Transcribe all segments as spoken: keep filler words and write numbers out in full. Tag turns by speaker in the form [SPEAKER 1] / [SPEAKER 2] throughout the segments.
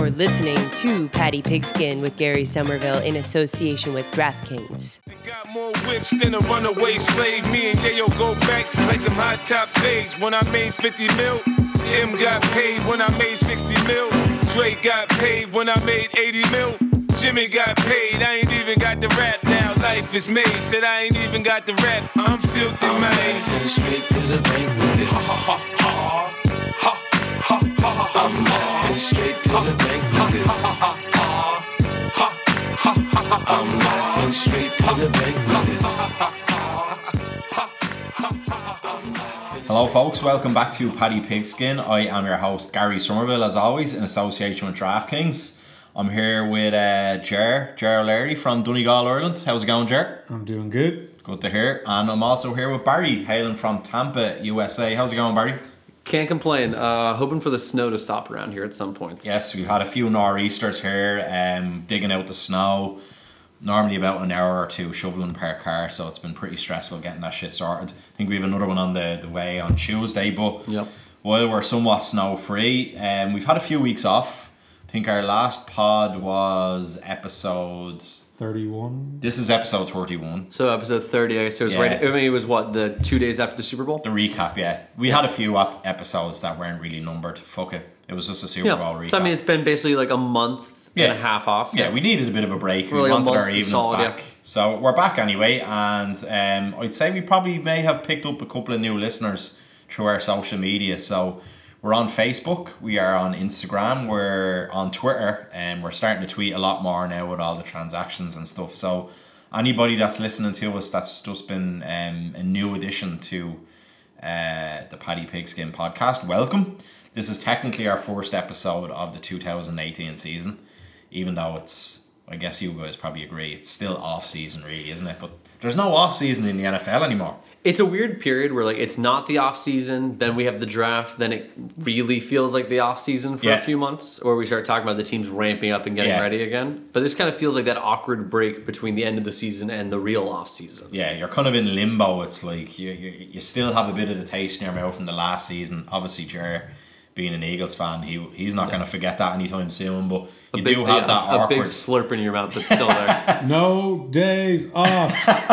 [SPEAKER 1] You're listening to Paddy Pigskin with Gary Somerville in association with DraftKings.
[SPEAKER 2] Got more whips than a runaway slave. Me and Yayo go back like some high top fades. When I made fifty mil, M got paid when I made sixty mil. Drake got paid when I made eighty mil. Jimmy got paid, I ain't even got the rap now. Life is made, said I ain't even got the rap. I'm filthy,
[SPEAKER 3] I'm
[SPEAKER 2] man.
[SPEAKER 3] laughing straight to the bank with this.
[SPEAKER 2] Ha ha ha ha ha ha ha.
[SPEAKER 3] I'm laughing straight to the bank with this. I'm laughing straight to the bank with this.
[SPEAKER 4] Hello folks, welcome back to Paddy Pigskin. I am your host Gary Somerville, as always, in association with DraftKings. I'm here with uh, Ger, Ger O'Leary from Donegal, Ireland. How's it going, Ger?
[SPEAKER 5] I'm doing good.
[SPEAKER 4] Good to hear. And I'm also here with Barry, hailing from Tampa, U S A. How's it going, Barry?
[SPEAKER 6] Can't complain. Uh, hoping for the snow to stop around here at some point.
[SPEAKER 4] Yes, we've had a few nor'easters here, um, digging out the snow. Normally about an hour or two shoveling per car, so it's been pretty stressful getting that shit sorted. I think we have another one on the, the way on Tuesday, but
[SPEAKER 6] yep.
[SPEAKER 4] while we're somewhat snow free, um, we've had a few weeks off. I think our last pod was episode
[SPEAKER 5] thirty-one.
[SPEAKER 4] This is episode thirty-one.
[SPEAKER 6] So episode thirty. So it was
[SPEAKER 4] Yeah.
[SPEAKER 6] right. I mean, it was what, the two days after the Super Bowl.
[SPEAKER 4] The recap, yeah. We had a few ep- episodes that weren't really numbered. Fuck it. It was just a Super
[SPEAKER 6] Yeah.
[SPEAKER 4] Bowl recap.
[SPEAKER 6] So I mean, it's been basically like a month
[SPEAKER 4] Yeah.
[SPEAKER 6] and a half off.
[SPEAKER 4] Yeah, we needed a bit of a break.
[SPEAKER 6] We're
[SPEAKER 4] We
[SPEAKER 6] like a
[SPEAKER 4] wanted our
[SPEAKER 6] month
[SPEAKER 4] evenings
[SPEAKER 6] solid,
[SPEAKER 4] back.
[SPEAKER 6] yeah.
[SPEAKER 4] So we're back anyway, and um, I'd say we probably may have picked up a couple of new listeners through our social media. So we're on Facebook, we are on Instagram, we're on Twitter, and we're starting to tweet a lot more now with all the transactions and stuff. So anybody that's listening to us that's just been um, a new addition to uh, the Paddy Pigskin podcast, welcome. This is technically our first episode of the two thousand eighteen season, even though it's, I guess you guys probably agree, it's still off season really, isn't it? But there's no off season in the N F L anymore.
[SPEAKER 6] It's a weird period where like it's not the off season, then we have the draft, then it really feels like the off season for
[SPEAKER 4] Yeah.
[SPEAKER 6] a few months, or we start talking about the teams ramping up and getting
[SPEAKER 4] Yeah.
[SPEAKER 6] ready again. But this kind of feels like that awkward break between the end of the season and the real off season.
[SPEAKER 4] Yeah, you're kind of in limbo. It's like you you, you still have a bit of the taste in your mouth from the last season. Obviously, Jer, being an Eagles fan, he he's not going to forget that anytime soon. But you
[SPEAKER 6] A big,
[SPEAKER 4] do have
[SPEAKER 6] yeah,
[SPEAKER 4] that
[SPEAKER 6] a
[SPEAKER 4] awkward
[SPEAKER 6] big slurp in your mouth that's still there.
[SPEAKER 5] No days off.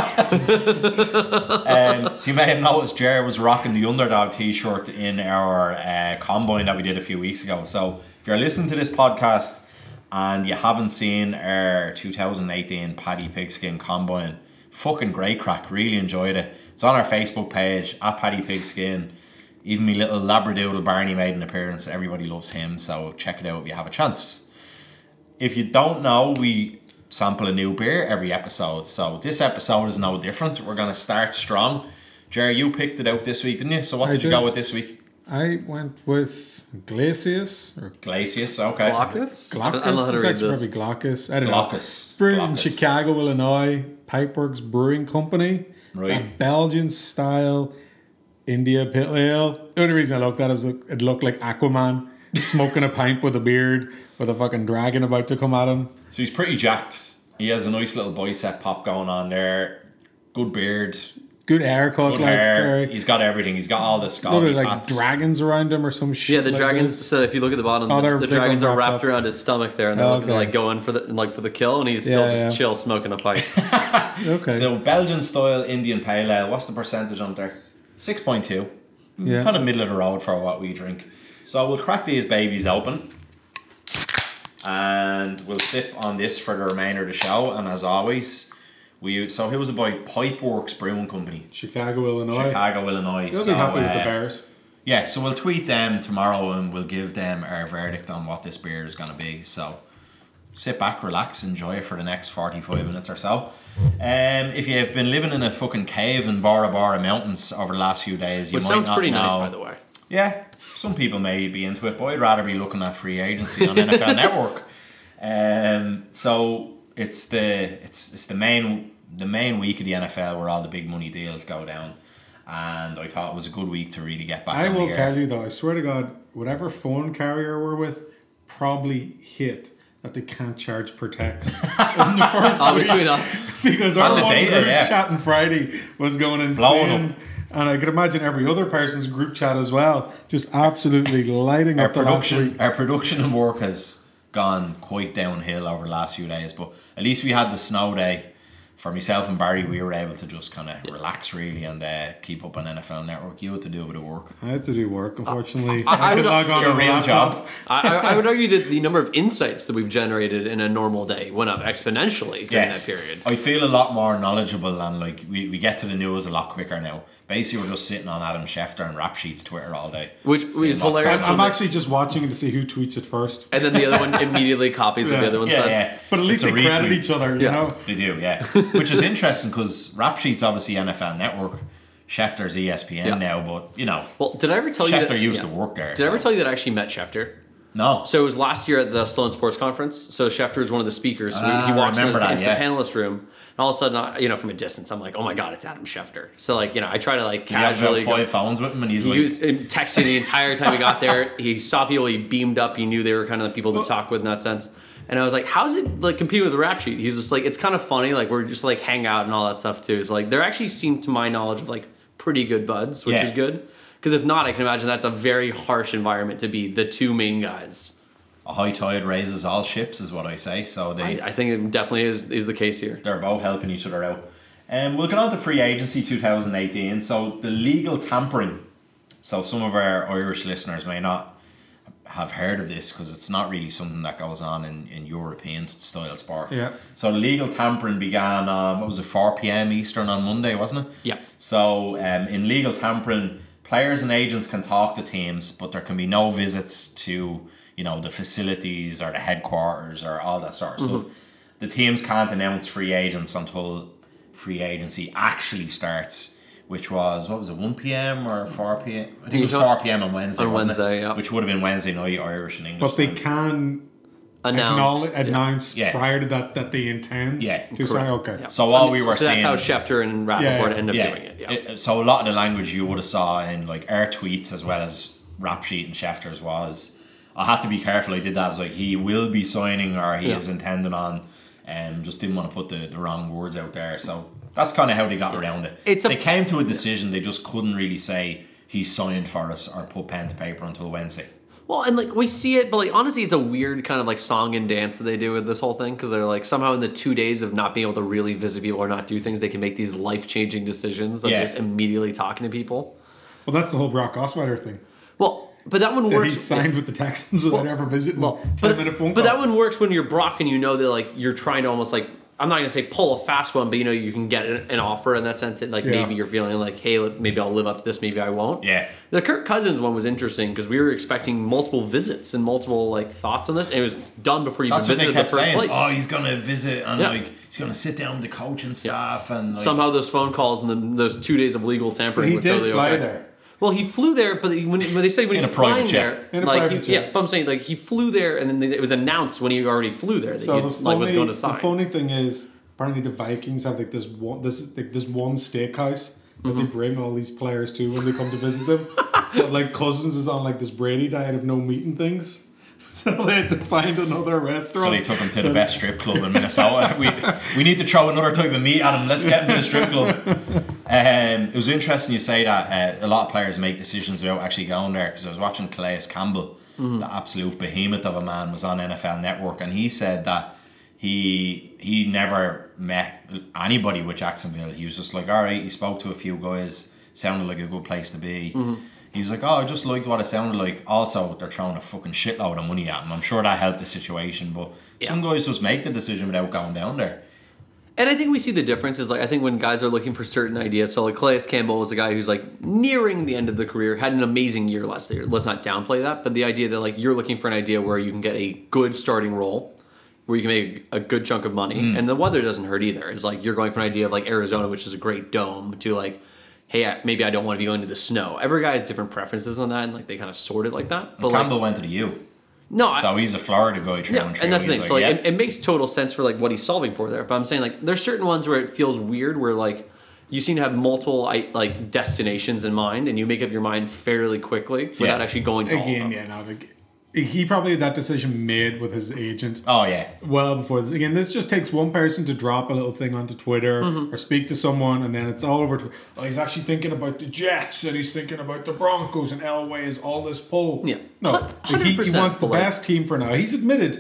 [SPEAKER 4] Um, so you may have noticed Jer was rocking the Underdog t-shirt in our uh, combine that we did a few weeks ago. So if you're listening to this podcast and you haven't seen our two thousand eighteen Paddy Pigskin combine, fucking great crack. Really enjoyed it. It's on our Facebook page at Paddy Pigskin. Even me little Labradoodle Barney made an appearance. Everybody loves him, so check it out if you have a chance. If you don't know, we sample a new beer every episode. So this episode is no different. We're going to start strong. Jerry, you picked it out this week, didn't you? So what
[SPEAKER 5] I
[SPEAKER 4] did you
[SPEAKER 5] did.
[SPEAKER 4] go with this week?
[SPEAKER 5] I went with Glacius or
[SPEAKER 4] Glacius, okay.
[SPEAKER 6] Glaucus? I don't know how
[SPEAKER 5] Glaucus.
[SPEAKER 6] to
[SPEAKER 5] It's
[SPEAKER 6] read
[SPEAKER 5] actually
[SPEAKER 6] this.
[SPEAKER 5] probably Glaucus. I don't
[SPEAKER 4] Glaucus.
[SPEAKER 5] know. Brewed in
[SPEAKER 4] Glaucus.
[SPEAKER 5] Chicago, Illinois. Pipeworks Brewing Company.
[SPEAKER 4] Right.
[SPEAKER 5] A Belgian style India Pale Ale. The only reason I looked at it was it looked like Aquaman smoking a pipe with a beard with a fucking dragon about to come at him.
[SPEAKER 4] So he's pretty jacked. He has a nice little bicep pop going on there. Good beard.
[SPEAKER 5] Good haircut.
[SPEAKER 4] Good
[SPEAKER 5] like
[SPEAKER 4] hair.
[SPEAKER 5] for,
[SPEAKER 4] He's got everything. He's got all the
[SPEAKER 5] Look
[SPEAKER 4] scally
[SPEAKER 5] at like
[SPEAKER 4] tats.
[SPEAKER 5] dragons around him or some shit.
[SPEAKER 6] Yeah, the
[SPEAKER 5] like
[SPEAKER 6] dragons.
[SPEAKER 5] this.
[SPEAKER 6] So if you look at the bottom,
[SPEAKER 5] Oh,
[SPEAKER 6] the,
[SPEAKER 5] they're-
[SPEAKER 6] the
[SPEAKER 5] they're
[SPEAKER 6] dragons are
[SPEAKER 5] wrapped
[SPEAKER 6] wrapped
[SPEAKER 5] up.
[SPEAKER 6] around his stomach there, and they're
[SPEAKER 5] Oh,
[SPEAKER 6] looking
[SPEAKER 5] okay.
[SPEAKER 6] like going for the like for the kill, and he's still
[SPEAKER 5] Yeah,
[SPEAKER 6] just
[SPEAKER 5] yeah.
[SPEAKER 6] chill smoking a pipe.
[SPEAKER 5] Okay.
[SPEAKER 4] So Belgian style Indian Pale Ale. What's the percentage on there? six point two.
[SPEAKER 5] Yeah.
[SPEAKER 4] Kind of middle of the road for what we drink. So we'll crack these babies open. And we'll sip on this for the remainder of the show. And as always, we so who was it by? Pipeworks Brewing Company,
[SPEAKER 5] Chicago, Illinois.
[SPEAKER 4] Chicago, Illinois.
[SPEAKER 5] You'll
[SPEAKER 4] so,
[SPEAKER 5] be happy with the
[SPEAKER 4] uh,
[SPEAKER 5] Bears.
[SPEAKER 4] Yeah, so we'll tweet them tomorrow and we'll give them our verdict on what this beer is going to be. So sit back, relax, enjoy it for the next forty-five minutes or so. Um, if you've been living in a fucking cave in Bora Bora Mountains over the last few days, you
[SPEAKER 6] Which
[SPEAKER 4] might
[SPEAKER 6] sounds
[SPEAKER 4] not
[SPEAKER 6] pretty
[SPEAKER 4] know.
[SPEAKER 6] nice, by the way.
[SPEAKER 4] Yeah, some people may be into it, but I'd rather be looking at free agency on N F L Network. Um, so it's the it's it's the main the main week of the N F L where all the big money deals go down, and I thought it was a good week to really get back.
[SPEAKER 5] I
[SPEAKER 4] on
[SPEAKER 5] will
[SPEAKER 4] the air.
[SPEAKER 5] tell you though, I swear to God, whatever phone carrier we're with probably hit that they can't charge per text in the first
[SPEAKER 6] All
[SPEAKER 5] week.
[SPEAKER 6] between us.
[SPEAKER 5] Because our
[SPEAKER 4] On the
[SPEAKER 5] one
[SPEAKER 4] data,
[SPEAKER 5] group
[SPEAKER 4] yeah.
[SPEAKER 5] chat on Friday was going
[SPEAKER 4] Blowing
[SPEAKER 5] insane.
[SPEAKER 4] up.
[SPEAKER 5] And I could imagine every other person's group chat as well, just absolutely lighting
[SPEAKER 4] Our
[SPEAKER 5] up the last
[SPEAKER 4] production
[SPEAKER 5] week.
[SPEAKER 4] our production and work has gone quite downhill over the last few days. But at least we had the snow day. For myself and Barry, we were able to just kind of yeah. relax really and uh, keep up on N F L Network. You had to do a bit of work.
[SPEAKER 5] I had to do work, unfortunately.
[SPEAKER 6] Uh, I, I, I could
[SPEAKER 5] log on
[SPEAKER 4] your
[SPEAKER 5] a
[SPEAKER 4] real
[SPEAKER 5] laptop.
[SPEAKER 4] job.
[SPEAKER 6] I, I would argue that the number of insights that we've generated in a normal day went up exponentially during
[SPEAKER 4] yes.
[SPEAKER 6] that period.
[SPEAKER 4] I feel a lot more knowledgeable and like we, we get to the news a lot quicker now. Basically, we're just sitting on Adam Schefter and Rap Sheet's Twitter all day.
[SPEAKER 6] Which is hilarious.
[SPEAKER 5] I'm, I'm actually just watching to see who tweets it first.
[SPEAKER 6] And then the other one immediately copies
[SPEAKER 5] yeah.
[SPEAKER 6] what the other one
[SPEAKER 4] yeah,
[SPEAKER 6] said.
[SPEAKER 4] Yeah.
[SPEAKER 5] But at least
[SPEAKER 4] It's
[SPEAKER 5] they
[SPEAKER 4] a
[SPEAKER 5] credit
[SPEAKER 4] retweet.
[SPEAKER 5] each other, you
[SPEAKER 6] Yeah.
[SPEAKER 5] know?
[SPEAKER 4] They do, yeah. Which is interesting because Rap Sheet's obviously N F L Network. Schefter's E S P N
[SPEAKER 6] Yeah.
[SPEAKER 4] now, but you know.
[SPEAKER 6] Well, did I ever tell
[SPEAKER 4] Schefter
[SPEAKER 6] you that,
[SPEAKER 4] used
[SPEAKER 6] yeah.
[SPEAKER 4] to work there.
[SPEAKER 6] Did
[SPEAKER 4] so.
[SPEAKER 6] I ever tell you that I actually met Schefter?
[SPEAKER 4] No.
[SPEAKER 6] So it was last year at the Sloan Sports Conference. So Schefter was one of the speakers. So
[SPEAKER 4] Ah,
[SPEAKER 6] he walks
[SPEAKER 4] I
[SPEAKER 6] into,
[SPEAKER 4] remember that,
[SPEAKER 6] into
[SPEAKER 4] yeah.
[SPEAKER 6] the panelist room, and all of a sudden, I, you know, from a distance, I'm like, "Oh my god, it's Adam Schefter!" So like, you know, I try to like
[SPEAKER 4] He had
[SPEAKER 6] casually.
[SPEAKER 4] about five
[SPEAKER 6] go,
[SPEAKER 4] phones with him, and he's
[SPEAKER 6] he
[SPEAKER 4] like,
[SPEAKER 6] was texting the entire time he got there. He saw people. He beamed up. He knew they were kind of the people to talk with in that sense. And I was like, "How's it like competing with the Rap Sheet?" He's just like, "It's kind of funny. Like we're just like hang out and all that stuff too." So like, there actually seem, to my knowledge, of like pretty good buds, which
[SPEAKER 4] Yeah.
[SPEAKER 6] is good. Because if not, I can imagine that's a very harsh environment to be the two main guys.
[SPEAKER 4] a high tide raises all ships, is what I say. So they,
[SPEAKER 6] I, I think it definitely is is the case here.
[SPEAKER 4] they're both helping each other out. And um, we'll get on to free agency twenty eighteen. So the legal tampering. So some of our Irish listeners may not have heard of this because it's not really something that goes on in, in European style sports.
[SPEAKER 5] Yeah.
[SPEAKER 4] So the legal tampering began on, what was it, four p.m. Eastern on Monday, wasn't it?
[SPEAKER 6] Yeah.
[SPEAKER 4] So um, in legal tampering, players and agents can talk to teams, but there can be no visits to, you know, the facilities or the headquarters or all that sort of
[SPEAKER 6] Mm-hmm.
[SPEAKER 4] stuff. The teams can't announce free agents until free agency actually starts, which was, what was it, one p.m. or four p.m.? I think it was four p.m. on Wednesday,
[SPEAKER 6] On
[SPEAKER 4] wasn't
[SPEAKER 6] Wednesday,
[SPEAKER 4] it?
[SPEAKER 6] yeah.
[SPEAKER 4] Which would have been Wednesday night, Irish and English
[SPEAKER 5] But they
[SPEAKER 4] time.
[SPEAKER 5] can
[SPEAKER 6] Announce.
[SPEAKER 5] acknowledge, announce
[SPEAKER 4] Yeah.
[SPEAKER 5] prior to that that they intend
[SPEAKER 4] Yeah,
[SPEAKER 5] to say, okay.
[SPEAKER 6] Yeah.
[SPEAKER 4] So while we
[SPEAKER 6] so
[SPEAKER 4] were
[SPEAKER 6] so that's
[SPEAKER 4] seeing-
[SPEAKER 6] how Schefter and Rappaport
[SPEAKER 5] Yeah, yeah.
[SPEAKER 6] end up
[SPEAKER 4] yeah.
[SPEAKER 6] doing it. Yeah.
[SPEAKER 4] It- so a lot of the language you would have saw in like our tweets as well as Rap Sheet and Schefter's was, I had to be careful I did that. I was like, he will be signing or he
[SPEAKER 6] Yeah.
[SPEAKER 4] is intending on, and um, just didn't want to put the, the wrong words out there. So that's kind of how they got around it.
[SPEAKER 6] It's a-
[SPEAKER 4] they came to a decision, they just couldn't really say he signed for us or put pen to paper until Wednesday.
[SPEAKER 6] Well, and like we see it, but like honestly, it's a weird kind of like song and dance that they do with this whole thing because they're like somehow in the two days of not being able to really visit people or not do things, they can make these life changing decisions of
[SPEAKER 4] Yeah.
[SPEAKER 6] just immediately talking to people.
[SPEAKER 5] Well, that's the whole Brock Osweiler thing.
[SPEAKER 6] Well, but that one
[SPEAKER 5] That
[SPEAKER 6] works.
[SPEAKER 5] he signed with the Texans without ever visiting.
[SPEAKER 6] Well,
[SPEAKER 5] ten
[SPEAKER 6] but,
[SPEAKER 5] minute phone
[SPEAKER 6] but
[SPEAKER 5] call.
[SPEAKER 6] that one works when you're Brock and you know that like you're trying to almost like, I'm not gonna say pull a fast one, but you know you can get an offer in that sense that like
[SPEAKER 5] Yeah.
[SPEAKER 6] maybe you're feeling like, hey, maybe I'll live up to this, maybe I won't.
[SPEAKER 4] Yeah.
[SPEAKER 6] The Kirk Cousins one was interesting because we were expecting multiple visits and multiple like thoughts on this, and it was done before you even
[SPEAKER 4] That's what they
[SPEAKER 6] visited the
[SPEAKER 4] kept
[SPEAKER 6] first
[SPEAKER 4] saying.
[SPEAKER 6] place.
[SPEAKER 4] Oh, he's going to visit and
[SPEAKER 6] Yeah.
[SPEAKER 4] like he's going to sit down with the coaching staff and like,
[SPEAKER 6] Somehow those phone calls and the, those two days of legal
[SPEAKER 5] But
[SPEAKER 6] tampering
[SPEAKER 5] he
[SPEAKER 6] were
[SPEAKER 5] did
[SPEAKER 6] totally
[SPEAKER 5] fly
[SPEAKER 6] okay.
[SPEAKER 5] there.
[SPEAKER 6] Well, he flew there, but when, when they say when
[SPEAKER 4] In
[SPEAKER 6] he's
[SPEAKER 4] a private
[SPEAKER 6] flying
[SPEAKER 4] jet.
[SPEAKER 6] there,
[SPEAKER 5] In a
[SPEAKER 6] like
[SPEAKER 5] private
[SPEAKER 6] he,
[SPEAKER 5] jet.
[SPEAKER 6] yeah, but I'm saying like he flew there, and then it was announced when he already flew there that
[SPEAKER 5] So
[SPEAKER 6] he
[SPEAKER 5] the
[SPEAKER 6] like
[SPEAKER 5] funny,
[SPEAKER 6] was going to
[SPEAKER 5] the
[SPEAKER 6] sign.
[SPEAKER 5] funny thing is, apparently the Vikings have like this one, this like this one steakhouse that
[SPEAKER 6] Mm-hmm.
[SPEAKER 5] they bring all these players to when they come to visit them. But like Cousins is on like this Brady diet of no meat and things, so they had to find another restaurant.
[SPEAKER 4] So they took him to the best strip club in Minnesota. we we need to throw another type of meat at him. Let's get him to the strip club. Um, it was interesting you say that. Uh, a lot of players make decisions without actually going there, because I was watching Calais Campbell, the absolute behemoth of a man, was on N F L Network, and he said that he he never met anybody with Jacksonville. He was just like, all right, he spoke to a few guys, sounded like a good place to be. He's like, oh, I just liked what it sounded like. Also, they're throwing a fucking shitload of money at him. I'm sure that helped the situation, but some guys just make the decision without going down there.
[SPEAKER 6] And I think we see the difference is like I think when guys are looking for certain ideas. So like Calais Campbell is a guy who's like nearing the end of the career, had an amazing year last year. Let's not downplay that, but the idea that like you're looking for an idea where you can get a good starting role, where you can make a good chunk of money,
[SPEAKER 4] Mm.
[SPEAKER 6] and the weather doesn't hurt either. It's like you're going for an idea of like Arizona, which is a great dome, to like, hey, I- maybe I don't want to be going to the snow. Every guy has different preferences on that, and like they kind of sort it like that. But
[SPEAKER 4] Campbell
[SPEAKER 6] like,
[SPEAKER 4] went to the U.
[SPEAKER 6] no, I-
[SPEAKER 4] So he's a Florida guy through
[SPEAKER 6] yeah,
[SPEAKER 4] and through.
[SPEAKER 6] and that's the thing.
[SPEAKER 4] He's
[SPEAKER 6] So like,
[SPEAKER 4] yeah.
[SPEAKER 6] it, it makes total sense for like what he's solving for there. But I'm saying like there's certain ones where it feels weird, where like you seem to have multiple I- like destinations in mind, and you make up your mind fairly quickly without
[SPEAKER 4] Yeah.
[SPEAKER 6] actually going to all of
[SPEAKER 5] Again,
[SPEAKER 6] them.
[SPEAKER 5] yeah, no, like, he probably had that decision made with his agent.
[SPEAKER 4] Oh, yeah.
[SPEAKER 5] Well before this. Again, this just takes one person to drop a little thing onto Twitter
[SPEAKER 6] Mm-hmm.
[SPEAKER 5] or speak to someone, and then it's all over. Twitter. Oh, he's actually thinking about the Jets, and he's thinking about the Broncos, and Elway is all this pull.
[SPEAKER 6] Yeah.
[SPEAKER 5] No,
[SPEAKER 6] one hundred
[SPEAKER 5] he, he
[SPEAKER 6] percent
[SPEAKER 5] wants the
[SPEAKER 6] but, like-
[SPEAKER 5] best team for now. He's admitted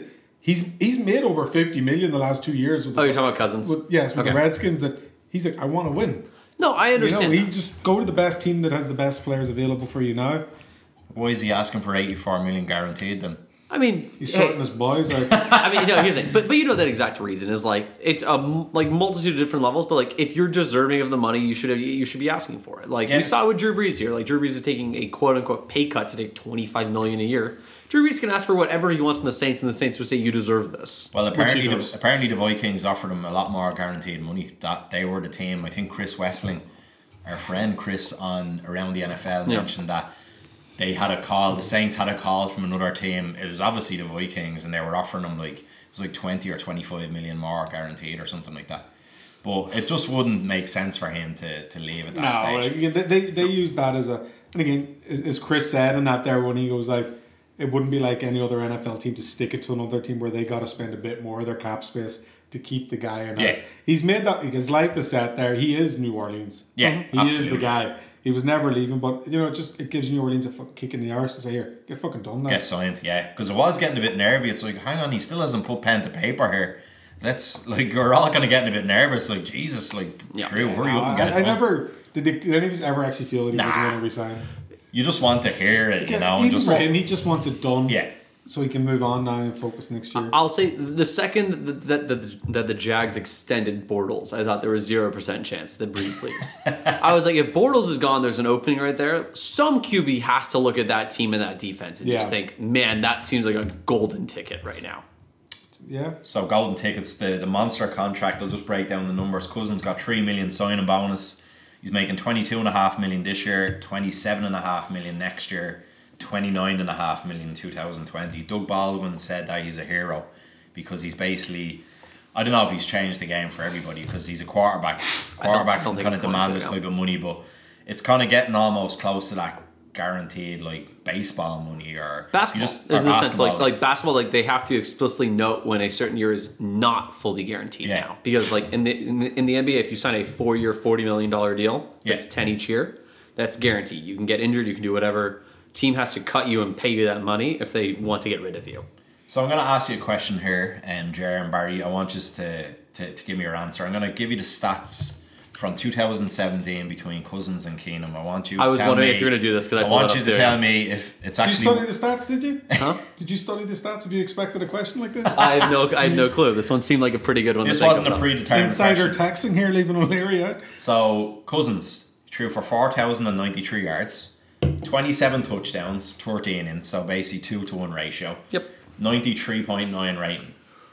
[SPEAKER 5] he's he's made over fifty million the last two years. With the,
[SPEAKER 6] Oh, you're talking about Cousins?
[SPEAKER 5] With, yes, with
[SPEAKER 6] Okay.
[SPEAKER 5] the Redskins. That he's like, I want to win.
[SPEAKER 6] No, I
[SPEAKER 5] You
[SPEAKER 6] understand.
[SPEAKER 5] know, he
[SPEAKER 6] that.
[SPEAKER 5] just go to the best team that has the best players available for you now.
[SPEAKER 4] Why is he asking for eighty-four million guaranteed then?
[SPEAKER 6] I mean,
[SPEAKER 5] He's
[SPEAKER 6] hey,
[SPEAKER 5] sorting his boys out.
[SPEAKER 6] I mean, no, here's the thing. But, but you know that exact reason is like it's a m- like multitude of different levels. But like if you're deserving of the money, you should have you should be asking for it. Like
[SPEAKER 4] Yeah.
[SPEAKER 6] we saw with Drew Brees here. Like Drew Brees is taking a quote unquote pay cut to take twenty-five million a year. Drew Brees can ask for whatever he wants from the Saints, and the Saints would say you deserve this.
[SPEAKER 4] Well, apparently,
[SPEAKER 5] he
[SPEAKER 4] the,
[SPEAKER 5] does.
[SPEAKER 4] apparently the Vikings offered him a lot more guaranteed money. That they were the team. I think Chris Wessling, our friend Chris on Around the N F L,
[SPEAKER 6] Yeah.
[SPEAKER 4] mentioned that they had a call. The Saints had a call from another team. It was obviously the Vikings, and they were offering him like it was like twenty or twenty-five million more guaranteed or something like that. But it just wouldn't make sense for him to, to leave at that
[SPEAKER 5] No,
[SPEAKER 4] stage.
[SPEAKER 5] like, they, they they use that as a. And again, as as Chris said in that there when he goes like, it wouldn't be like any other N F L team to stick it to another team where they got to spend a bit more of their cap space to keep the guy in.
[SPEAKER 4] Yeah.
[SPEAKER 5] He's made that his life is set there. He is New Orleans.
[SPEAKER 4] Yeah,
[SPEAKER 5] he is
[SPEAKER 4] absolutely.
[SPEAKER 5] the guy. He was never leaving, but you know, it just it gives New Orleans a fucking kick in the arse to say, here, get fucking done now.
[SPEAKER 4] Get signed, yeah. Because it was getting a bit nervy. It's like, hang on, he still hasn't put pen to paper here. Let's, like, we're all kind of getting a bit nervous. Like, Jesus, like,
[SPEAKER 6] Yeah.
[SPEAKER 4] Drew, hurry
[SPEAKER 5] No,
[SPEAKER 4] up and get
[SPEAKER 5] I,
[SPEAKER 4] it
[SPEAKER 5] I
[SPEAKER 4] done.
[SPEAKER 5] never did, they, did any of us ever actually feel that he
[SPEAKER 4] Nah.
[SPEAKER 5] wasn't going to resign.
[SPEAKER 4] You just want to hear it, you know, and
[SPEAKER 5] Even
[SPEAKER 4] just
[SPEAKER 5] for him, he just wants it done.
[SPEAKER 4] yeah.
[SPEAKER 5] So he can move on now and focus next year.
[SPEAKER 6] I'll say the second that, that, that, that the Jags extended Bortles, I thought there was zero percent chance that Breeze leaves. I was like, if Bortles is gone, there's an opening right there. Some Q B has to look at that team and that defense and just
[SPEAKER 5] Yeah.
[SPEAKER 6] think, man, that seems like a golden ticket right now.
[SPEAKER 5] yeah.
[SPEAKER 4] So golden tickets, the, the monster contract, I'll just break down the numbers. Cousins got three million signing bonus. He's making twenty-two and a half million this year, twenty-seven and a half million next year, twenty-nine and a half million in two thousand twenty. Doug Baldwin said that he's a hero because he's basically, I don't know if he's changed the game for everybody because he's a quarterback. Quarterbacks
[SPEAKER 6] don't
[SPEAKER 4] can
[SPEAKER 6] think
[SPEAKER 4] kind
[SPEAKER 6] it's
[SPEAKER 4] of
[SPEAKER 6] going
[SPEAKER 4] demand
[SPEAKER 6] to,
[SPEAKER 4] this
[SPEAKER 6] no.
[SPEAKER 4] type of money, but it's kind of getting almost close to that guaranteed like baseball money or
[SPEAKER 6] Basketball
[SPEAKER 4] you just,
[SPEAKER 6] is
[SPEAKER 4] or
[SPEAKER 6] in the sense
[SPEAKER 4] basketball.
[SPEAKER 6] like like basketball, like they have to explicitly note when a certain year is not fully guaranteed
[SPEAKER 4] Yeah.
[SPEAKER 6] now, because like in the, in the in the N B A, if you sign a four-year, forty million dollar deal, that's
[SPEAKER 4] Yeah.
[SPEAKER 6] ten each year. That's guaranteed. You can get injured, you can do whatever. Team has to cut you and pay you that money if they want to get rid of you.
[SPEAKER 4] So I'm going to ask you a question here, um, Jer and Barry. I want you to, to, to give me your answer. I'm going to give you the stats from two thousand seventeen between Cousins and Keenum. I want you to
[SPEAKER 6] I was
[SPEAKER 4] tell
[SPEAKER 6] wondering
[SPEAKER 4] me,
[SPEAKER 6] if you're going to do this because I,
[SPEAKER 4] I
[SPEAKER 6] pulled
[SPEAKER 4] want
[SPEAKER 6] it
[SPEAKER 4] you
[SPEAKER 6] up
[SPEAKER 4] to
[SPEAKER 6] too.
[SPEAKER 4] tell me if it's
[SPEAKER 5] Did you study
[SPEAKER 4] actually...
[SPEAKER 5] the stats, did you?
[SPEAKER 6] Huh?
[SPEAKER 5] Did you study the stats? Have you expected a question like this?
[SPEAKER 6] I have no, I have no clue. This one seemed like a pretty good one.
[SPEAKER 4] This
[SPEAKER 6] to think
[SPEAKER 4] wasn't
[SPEAKER 6] of,
[SPEAKER 4] a
[SPEAKER 6] though.
[SPEAKER 4] predetermined
[SPEAKER 5] Insider
[SPEAKER 4] question.
[SPEAKER 5] texting here, leaving O'Leary out.
[SPEAKER 4] So Cousins threw for four thousand ninety-three yards, twenty-seven touchdowns, thirteen in, so basically two to one ratio.
[SPEAKER 6] Yep.
[SPEAKER 4] ninety-three point nine rating.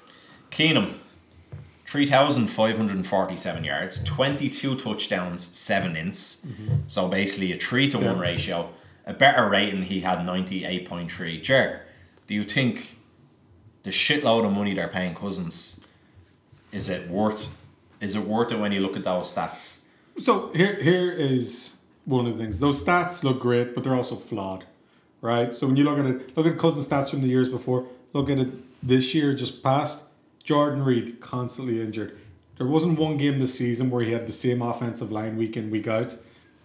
[SPEAKER 4] Keenum, three thousand five hundred forty-seven yards, twenty-two touchdowns, seven ints. So basically a three to one
[SPEAKER 5] Yeah.
[SPEAKER 4] ratio. A better rating, he had ninety-eight point three. Jer, do you think the shitload of money they're paying Cousins, is it worth is it worth it when you look at those stats?
[SPEAKER 5] So here, here is one of the things. Those stats look great, but they're also flawed, right? So when you look at it, look at Cousins' stats from the years before. Look at it this year, just past. Jordan Reed constantly injured. There wasn't one game this season where he had the same offensive line week in, week out.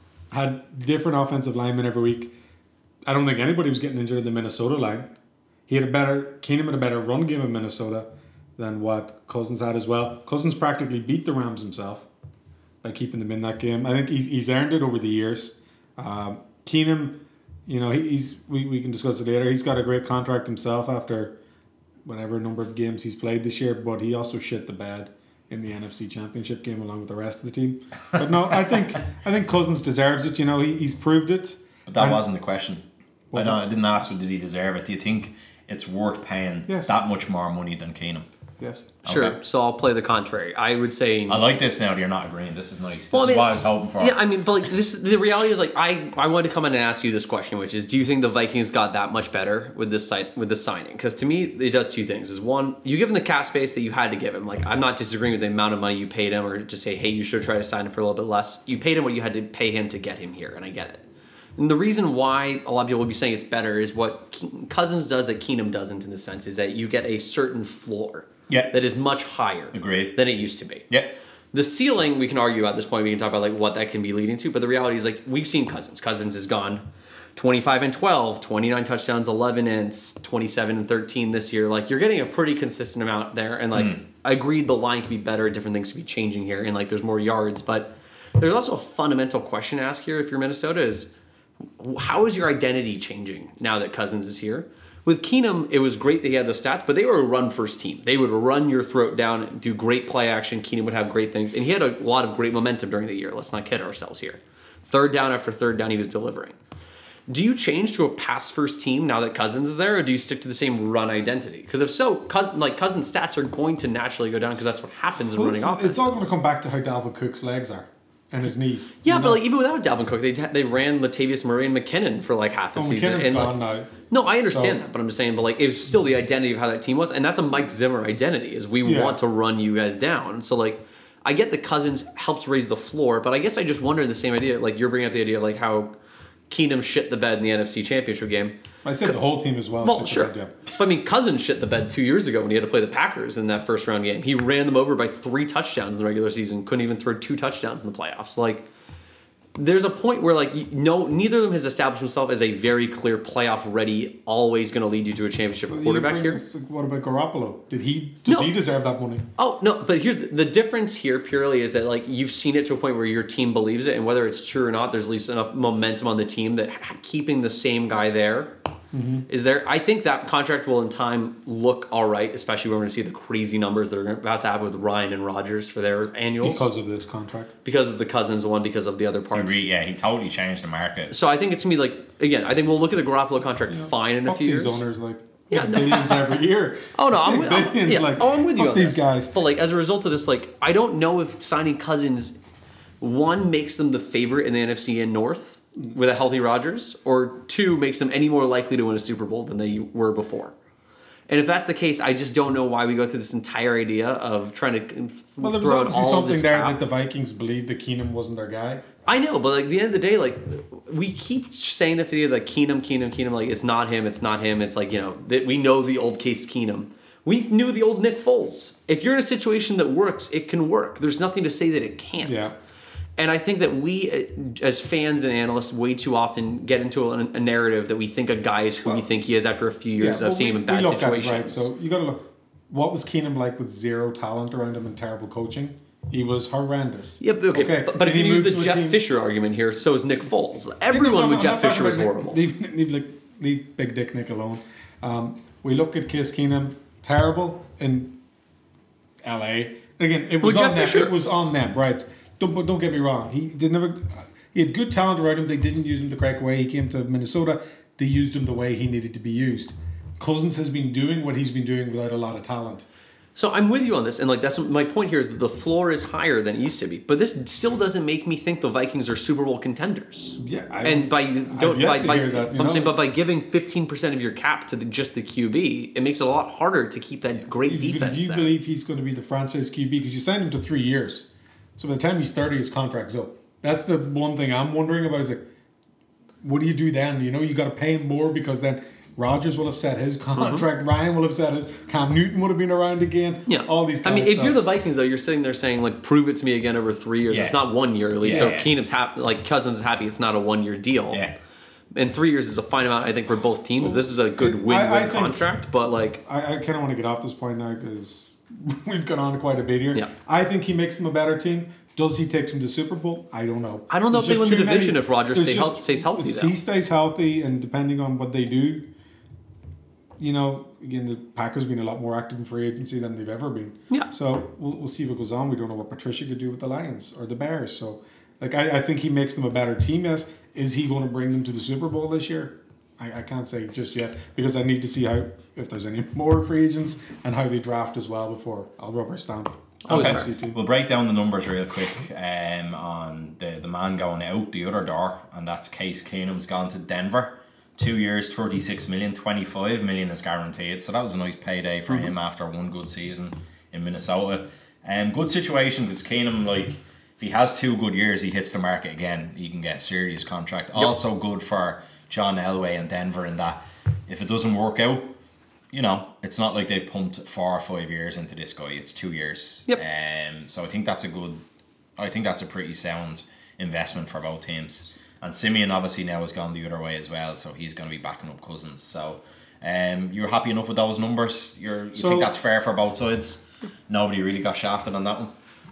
[SPEAKER 5] Had different offensive linemen every week. I don't think anybody was getting injured in the Minnesota line. He had a better, Keenum had a better run game in Minnesota than what Cousins had as well. Cousins practically beat the Rams himself by keeping them in that game. I think he's, he's earned it over the years. Um, Keenum, you know, he, he's we, we can discuss it later. He's got a great contract himself after whatever number of games he's played this year, but he also shit the bed in the N F C Championship game along with the rest of the team. But no, I think I think Cousins deserves it. You know, he, he's proved it.
[SPEAKER 4] But that
[SPEAKER 5] And-
[SPEAKER 4] wasn't the question. I know I didn't ask you, did he deserve it? Do you think it's worth paying
[SPEAKER 5] Yes.
[SPEAKER 4] that much more money than Keenum?
[SPEAKER 5] Yes.
[SPEAKER 6] Sure.
[SPEAKER 4] Okay.
[SPEAKER 6] So I'll play the contrary. I would say.
[SPEAKER 4] I like this now that you're not agreeing. This is nice. This
[SPEAKER 6] Well, I
[SPEAKER 4] is
[SPEAKER 6] mean,
[SPEAKER 4] what I was hoping for.
[SPEAKER 6] Yeah, I mean, but like this, the reality is like I, I wanted to come in and ask you this question, which is, do you think the Vikings got that much better with this site with this signing? Because to me, it does two things. Is one, you give him the cap space that you had to give him. Like I'm not disagreeing with the amount of money you paid him, or to say, hey, you should try to sign him for a little bit less. You paid him what you had to pay him to get him here, and I get it. And the reason why a lot of people would be saying it's better is what Ke- Cousins does that Keenum doesn't, in the sense is that you get a certain floor
[SPEAKER 4] Yeah.
[SPEAKER 6] that is much higher
[SPEAKER 4] Agreed.
[SPEAKER 6] than it used to be.
[SPEAKER 4] Yep.
[SPEAKER 6] The ceiling, we can argue at this point, we can talk about like what that can be leading to, but the reality is like we've seen Cousins. Cousins has gone twenty-five and twelve, twenty-nine touchdowns, eleven ints, twenty-seven and thirteen this year. Like, you're getting a pretty consistent amount there. And, like, mm. I agreed the line could be better, different things could be changing here, and, like, there's more yards. But there's also a fundamental question to ask here if you're Minnesota is, how is your identity changing now that Cousins is here? With Keenum, it was great that he had the stats, but they were a run-first team. They would run your throat down, do great play action. Keenum would have great things. And he had a lot of great momentum during the year. Let's not kid ourselves here. Third down after third down, he was delivering. Do you change to a pass-first team now that Cousins is there, or do you stick to the same run identity? Because if so, like Cousins' stats are going to naturally go down because that's what happens in
[SPEAKER 5] well,
[SPEAKER 6] running
[SPEAKER 5] it's,
[SPEAKER 6] offenses.
[SPEAKER 5] It's all going to come back to how Dalvin Cook's legs are. And his knees.
[SPEAKER 6] Yeah,
[SPEAKER 5] you
[SPEAKER 6] but
[SPEAKER 5] know?
[SPEAKER 6] like even without Dalvin Cook, they they ran Latavius Murray and McKinnon for like half the
[SPEAKER 5] oh,
[SPEAKER 6] season.
[SPEAKER 5] McKinnon's
[SPEAKER 6] and
[SPEAKER 5] gone
[SPEAKER 6] like,
[SPEAKER 5] now.
[SPEAKER 6] No, I understand
[SPEAKER 5] so,
[SPEAKER 6] that, but I'm just saying, but like it was still the identity of how that team was, and that's a Mike Zimmer identity. Is we
[SPEAKER 5] yeah.
[SPEAKER 6] want to run you guys down. So like, I get that Cousins helps raise the floor, but I guess I just wonder the same idea. Like you're bringing up the idea of like how Keenum shit the bed in the N F C Championship game.
[SPEAKER 5] I said the whole team as well.
[SPEAKER 6] Well, sure. Bed, yeah. But I mean, Cousins shit the bed two years ago when he had to play the Packers in that first round game. He ran them over by three touchdowns in the regular season. Couldn't even throw two touchdowns in the playoffs. Like, there's a point where like no, neither of them has established himself as a very clear playoff ready, always going to lead you to a championship well, quarterback here.
[SPEAKER 5] What about Garoppolo? Did he does
[SPEAKER 6] no.
[SPEAKER 5] he deserve that money?
[SPEAKER 6] Oh no, but here's the, the difference here. Purely is that like you've seen it to a point where your team believes it, and whether it's true or not, there's at least enough momentum on the team that keeping the same guy there. Mm-hmm. Is there? I think that contract will in time look all right, especially when we're going to see the crazy numbers that are about to happen with Ryan and Rodgers for their annuals.
[SPEAKER 5] Because of this contract.
[SPEAKER 6] Because of the Cousins one, because of the other parts.
[SPEAKER 4] He re- yeah, he totally changed the market.
[SPEAKER 6] So I think it's going to be like, again, I think we'll look at the Garoppolo contract
[SPEAKER 5] you know,
[SPEAKER 6] fine in a
[SPEAKER 5] fuck
[SPEAKER 6] few
[SPEAKER 5] these
[SPEAKER 6] years.
[SPEAKER 5] owners, like,
[SPEAKER 6] yeah, no.
[SPEAKER 5] billions every year.
[SPEAKER 6] Oh, no, I'm with,
[SPEAKER 5] billions,
[SPEAKER 6] yeah,
[SPEAKER 5] like,
[SPEAKER 6] oh, I'm with you on
[SPEAKER 5] these
[SPEAKER 6] this.
[SPEAKER 5] guys.
[SPEAKER 6] But like, as a result of this, like, I don't know if signing Cousins, one, makes them the favorite in the N F C and North with a healthy Rodgers, or two, makes them any more likely to win a Super Bowl than they were before. And if that's the case, I just don't know why we go through this entire idea of trying to
[SPEAKER 5] well, there was
[SPEAKER 6] throw
[SPEAKER 5] obviously
[SPEAKER 6] all
[SPEAKER 5] something there
[SPEAKER 6] crap.
[SPEAKER 5] that the Vikings believed that Keenum wasn't their guy.
[SPEAKER 6] I know, but like at the end of the day, like we keep saying this idea that Keenum, Keenum, Keenum, like it's not him, it's not him. It's like, you know, that we know the old case Keenum. We knew the old Nick Foles. If you're in a situation that works, it can work. There's nothing to say that it can't.
[SPEAKER 5] Yeah.
[SPEAKER 6] And I think that we, as fans and analysts, way too often get into a, a narrative that we think a guy is who well, we think he is after a few years
[SPEAKER 5] yeah,
[SPEAKER 6] of
[SPEAKER 5] well,
[SPEAKER 6] seeing
[SPEAKER 5] we,
[SPEAKER 6] him in bad
[SPEAKER 5] we
[SPEAKER 6] situations.
[SPEAKER 5] At it, right? So you got to look. What was Keenum like with zero talent around him and terrible coaching? He was horrendous.
[SPEAKER 6] Yeah, okay, okay. But, but if you use the Jeff
[SPEAKER 5] team,
[SPEAKER 6] Fisher argument here, so is Nick Foles. Everyone no, no, with I'm Jeff Fisher was horrible.
[SPEAKER 5] Leave, leave, leave, leave Big Dick Nick alone. Um, we look at Case Keenum, terrible in L A. Again, it was
[SPEAKER 6] well,
[SPEAKER 5] on them.
[SPEAKER 6] Fisher.
[SPEAKER 5] It was on them, right? Don't, but don't get me wrong. He did never. He had good talent around him. They didn't use him the correct way. He came to Minnesota. They used him the way he needed to be used. Cousins has been doing what he's been doing without a lot of talent.
[SPEAKER 6] So I'm with you on this, and like that's my point here is that the floor is higher than it used to be. But this still doesn't make me think the Vikings are Super Bowl contenders.
[SPEAKER 5] Yeah, I,
[SPEAKER 6] and by don't by, by
[SPEAKER 5] that,
[SPEAKER 6] I'm
[SPEAKER 5] know?
[SPEAKER 6] saying, but by giving fifteen percent of your cap to the, just the Q B, it makes it a lot harder to keep that great
[SPEAKER 5] if,
[SPEAKER 6] defense.
[SPEAKER 5] If you
[SPEAKER 6] there.
[SPEAKER 5] believe he's going to be the franchise Q B because you signed him to three years, so by the time he's thirty, his contract's up. That's the one thing I'm wondering about. Is like, what do you do then? You know, you got to pay him more because then Rodgers will have set his contract. Mm-hmm. Ryan will have set his. Cam Newton would have been around again.
[SPEAKER 6] Yeah,
[SPEAKER 5] all these guys.
[SPEAKER 6] I mean, if
[SPEAKER 5] so.
[SPEAKER 6] you're the Vikings, though, you're sitting there saying, like, prove it to me again over three years. Yeah. It's not one year, at least. Yeah, so yeah. Keenum's happy. Like, Cousins is happy it's not a one-year deal.
[SPEAKER 4] Yeah.
[SPEAKER 6] And three years is a fine amount, I think, for both teams. Well, this is a good win-win I, I contract. But, like...
[SPEAKER 5] I, I kind of want to get off this point now because we've gone on quite a bit here.
[SPEAKER 6] Yeah.
[SPEAKER 5] I think he makes them a better team. Does he take them to the Super Bowl? I don't know.
[SPEAKER 6] I don't know
[SPEAKER 5] There's
[SPEAKER 6] if they win the division
[SPEAKER 5] many,
[SPEAKER 6] if Rodgers stay
[SPEAKER 5] just,
[SPEAKER 6] health, stays healthy,
[SPEAKER 5] if
[SPEAKER 6] though.
[SPEAKER 5] he stays healthy, and depending on what they do... You know, again, the Packers been a lot more active in free agency than they've ever been.
[SPEAKER 6] Yeah.
[SPEAKER 5] So we'll, we'll see what goes on. We don't know what Patricia could do with the Lions or the Bears. So, like, I, I think he makes them a better team. Yes. Is he going to bring them to the Super Bowl this year? I, I can't say just yet because I need to see how if there's any more free agents and how they draft as well before I'll rubber stamp.
[SPEAKER 4] Okay. We'll break down the numbers real quick um, on the, the man going out the other door, and that's Case Keenum's gone to Denver. Two years, thirty-six million, twenty-five million is guaranteed. So that was a nice payday for mm-hmm. him after one good season in Minnesota. Um, good situation because Keenum, like, if he has two good years, he hits the market again. He can get a serious contract. Yep. Also good for John Elway and Denver in that if it doesn't work out, you know, it's not like they've pumped four or five years into this guy. It's two years.
[SPEAKER 6] Yep.
[SPEAKER 4] Um, so I think that's a good, I think that's a pretty sound investment for both teams. And Simeon obviously now has gone the other way as well, so he's going to be backing up Cousins. So um, you're happy enough with those numbers? You're, you
[SPEAKER 5] So-
[SPEAKER 4] think that's fair for both sides? Nobody really got shafted on that one.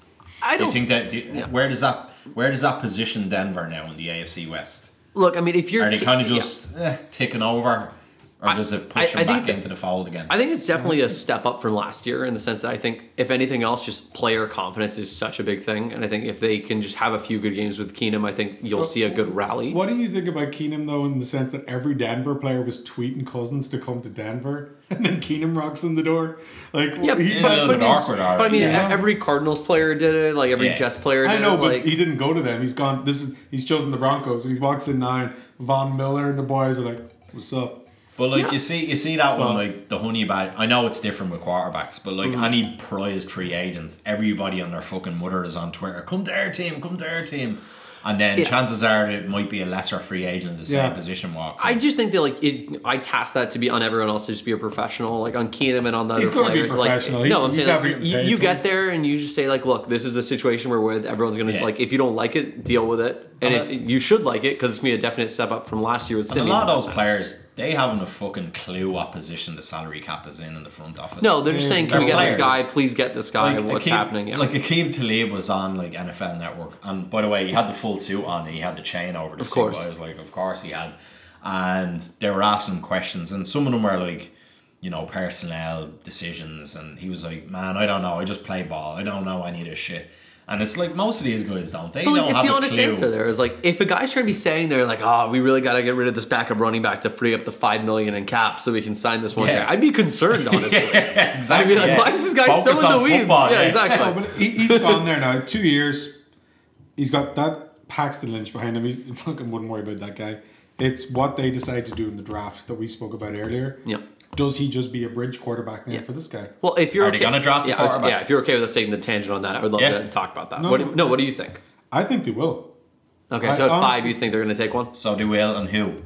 [SPEAKER 6] I
[SPEAKER 4] Do you
[SPEAKER 6] don't
[SPEAKER 4] think that? Do you,
[SPEAKER 6] Yeah.
[SPEAKER 4] Where does that where does that position Denver now in the A F C West?
[SPEAKER 6] look. I mean, if you're
[SPEAKER 4] Are they
[SPEAKER 6] ki-
[SPEAKER 4] kind of
[SPEAKER 6] yeah.
[SPEAKER 4] just eh, ticking over, or
[SPEAKER 6] I-
[SPEAKER 4] does it
[SPEAKER 6] I-
[SPEAKER 4] push
[SPEAKER 6] I
[SPEAKER 4] them
[SPEAKER 6] think
[SPEAKER 4] back
[SPEAKER 6] it's-
[SPEAKER 4] into the fold again?
[SPEAKER 6] I think it's definitely a step up from last year in the sense that I think, if anything else, just player confidence is such a big thing. And I think if they can just have a few good games with Keenum, I think you'll
[SPEAKER 5] So,
[SPEAKER 6] see a good rally.
[SPEAKER 5] What do you think about Keenum, though, in the sense that every Denver player was tweeting Cousins to come to Denver, and then Keenum rocks in the door? Like,
[SPEAKER 6] Yeah,
[SPEAKER 5] he's
[SPEAKER 4] It's a little
[SPEAKER 5] but
[SPEAKER 4] bit
[SPEAKER 5] he's-
[SPEAKER 4] awkward, alright.
[SPEAKER 6] But I mean,
[SPEAKER 5] Yeah.
[SPEAKER 6] every Cardinals player did it. Like every
[SPEAKER 4] Yeah.
[SPEAKER 6] Jets player did
[SPEAKER 5] I know,
[SPEAKER 6] it.
[SPEAKER 5] but
[SPEAKER 6] like,
[SPEAKER 5] he didn't go to them. He's gone. This is he's chosen the Broncos, and he walks in now, and Von Miller and the boys are like, "What's up?"
[SPEAKER 4] But like
[SPEAKER 6] Yeah.
[SPEAKER 4] you see, you see that one
[SPEAKER 5] Well-
[SPEAKER 4] like the honey bag. I know it's different with quarterbacks, but like
[SPEAKER 6] Mm-hmm.
[SPEAKER 4] any prized free agent, everybody on their fucking mother is on Twitter. Come to our team, come to our team, and then
[SPEAKER 6] Yeah.
[SPEAKER 4] chances are it might be a lesser free agent in the same
[SPEAKER 5] Yeah.
[SPEAKER 4] position walks.
[SPEAKER 6] I just think that like it, I task that to be on everyone else to just be a professional, like on Keenum and on the
[SPEAKER 5] He's
[SPEAKER 6] other
[SPEAKER 5] gonna be
[SPEAKER 6] players.
[SPEAKER 5] professional.
[SPEAKER 6] Like,
[SPEAKER 5] He-
[SPEAKER 6] no, I'm
[SPEAKER 5] he's
[SPEAKER 6] saying like,
[SPEAKER 5] having
[SPEAKER 6] you,
[SPEAKER 5] paid
[SPEAKER 6] you
[SPEAKER 5] for
[SPEAKER 6] get
[SPEAKER 5] it.
[SPEAKER 6] there and you just say like, look, this is the situation we're with. Everyone's gonna
[SPEAKER 4] Yeah.
[SPEAKER 6] like, if you don't like it, deal with it, and
[SPEAKER 4] And
[SPEAKER 6] if you should like it because it's gonna be a definite step up from last year with
[SPEAKER 4] and a
[SPEAKER 6] Simeon.
[SPEAKER 4] lot
[SPEAKER 6] in
[SPEAKER 4] of
[SPEAKER 6] that
[SPEAKER 4] those
[SPEAKER 6] sense.
[SPEAKER 4] players, they haven't a fucking clue what position the salary cap is in in the front office.
[SPEAKER 6] No, they're just saying, can we
[SPEAKER 4] They're
[SPEAKER 6] get this
[SPEAKER 4] players.
[SPEAKER 6] guy? Please get this guy. What's
[SPEAKER 4] Akeem-
[SPEAKER 6] happening? Yeah.
[SPEAKER 4] Like Akeem Talib was on like N F L Network, and by the way, he had the full suit on, and he had the chain over the
[SPEAKER 6] Of
[SPEAKER 4] suit.
[SPEAKER 6] course.
[SPEAKER 4] I was like, of course he had, and they were asking questions, and some of them were like, you know, personnel decisions, and he was like, man, I don't know, I just play ball, I don't know any of this shit. And it's like most of these guys don't. They
[SPEAKER 6] But like,
[SPEAKER 4] don't
[SPEAKER 6] it's
[SPEAKER 4] have
[SPEAKER 6] the
[SPEAKER 4] a
[SPEAKER 6] honest
[SPEAKER 4] clue.
[SPEAKER 6] answer there is like, if a guy's trying to be saying there like, oh, we really got to get rid of this backup running back to free up the five million in cap so we can sign this one
[SPEAKER 4] Yeah.
[SPEAKER 6] guy, I'd be concerned, honestly.
[SPEAKER 4] Yeah, exactly.
[SPEAKER 6] I'd be like,
[SPEAKER 4] yeah.
[SPEAKER 6] why is this guy
[SPEAKER 4] Focus
[SPEAKER 6] so in the
[SPEAKER 4] on
[SPEAKER 6] weeds?
[SPEAKER 4] football,
[SPEAKER 6] yeah,
[SPEAKER 4] yeah.
[SPEAKER 6] exactly.
[SPEAKER 5] No, but he, he's gone there now. Two years. He's got that Paxton Lynch behind him. He's fucking wouldn't worry about that guy. It's what they decide to do in the draft that we spoke about earlier.
[SPEAKER 6] Yep.
[SPEAKER 5] Does he just be a bridge quarterback now
[SPEAKER 6] Yeah.
[SPEAKER 5] for this guy?
[SPEAKER 6] Well, if you're
[SPEAKER 4] Are they
[SPEAKER 6] okay,
[SPEAKER 4] gonna draft a
[SPEAKER 6] yeah, I was-
[SPEAKER 4] quarterback?
[SPEAKER 6] yeah, if you're okay with us taking the tangent on that, I would love
[SPEAKER 4] Yeah.
[SPEAKER 6] to talk about that.
[SPEAKER 5] No,
[SPEAKER 6] what
[SPEAKER 5] no.
[SPEAKER 6] do, no, what do you think?
[SPEAKER 5] I think they will.
[SPEAKER 6] Okay,
[SPEAKER 5] I
[SPEAKER 6] so at
[SPEAKER 5] honestly-
[SPEAKER 6] five, you think they're going to take one?
[SPEAKER 4] So they will, and who?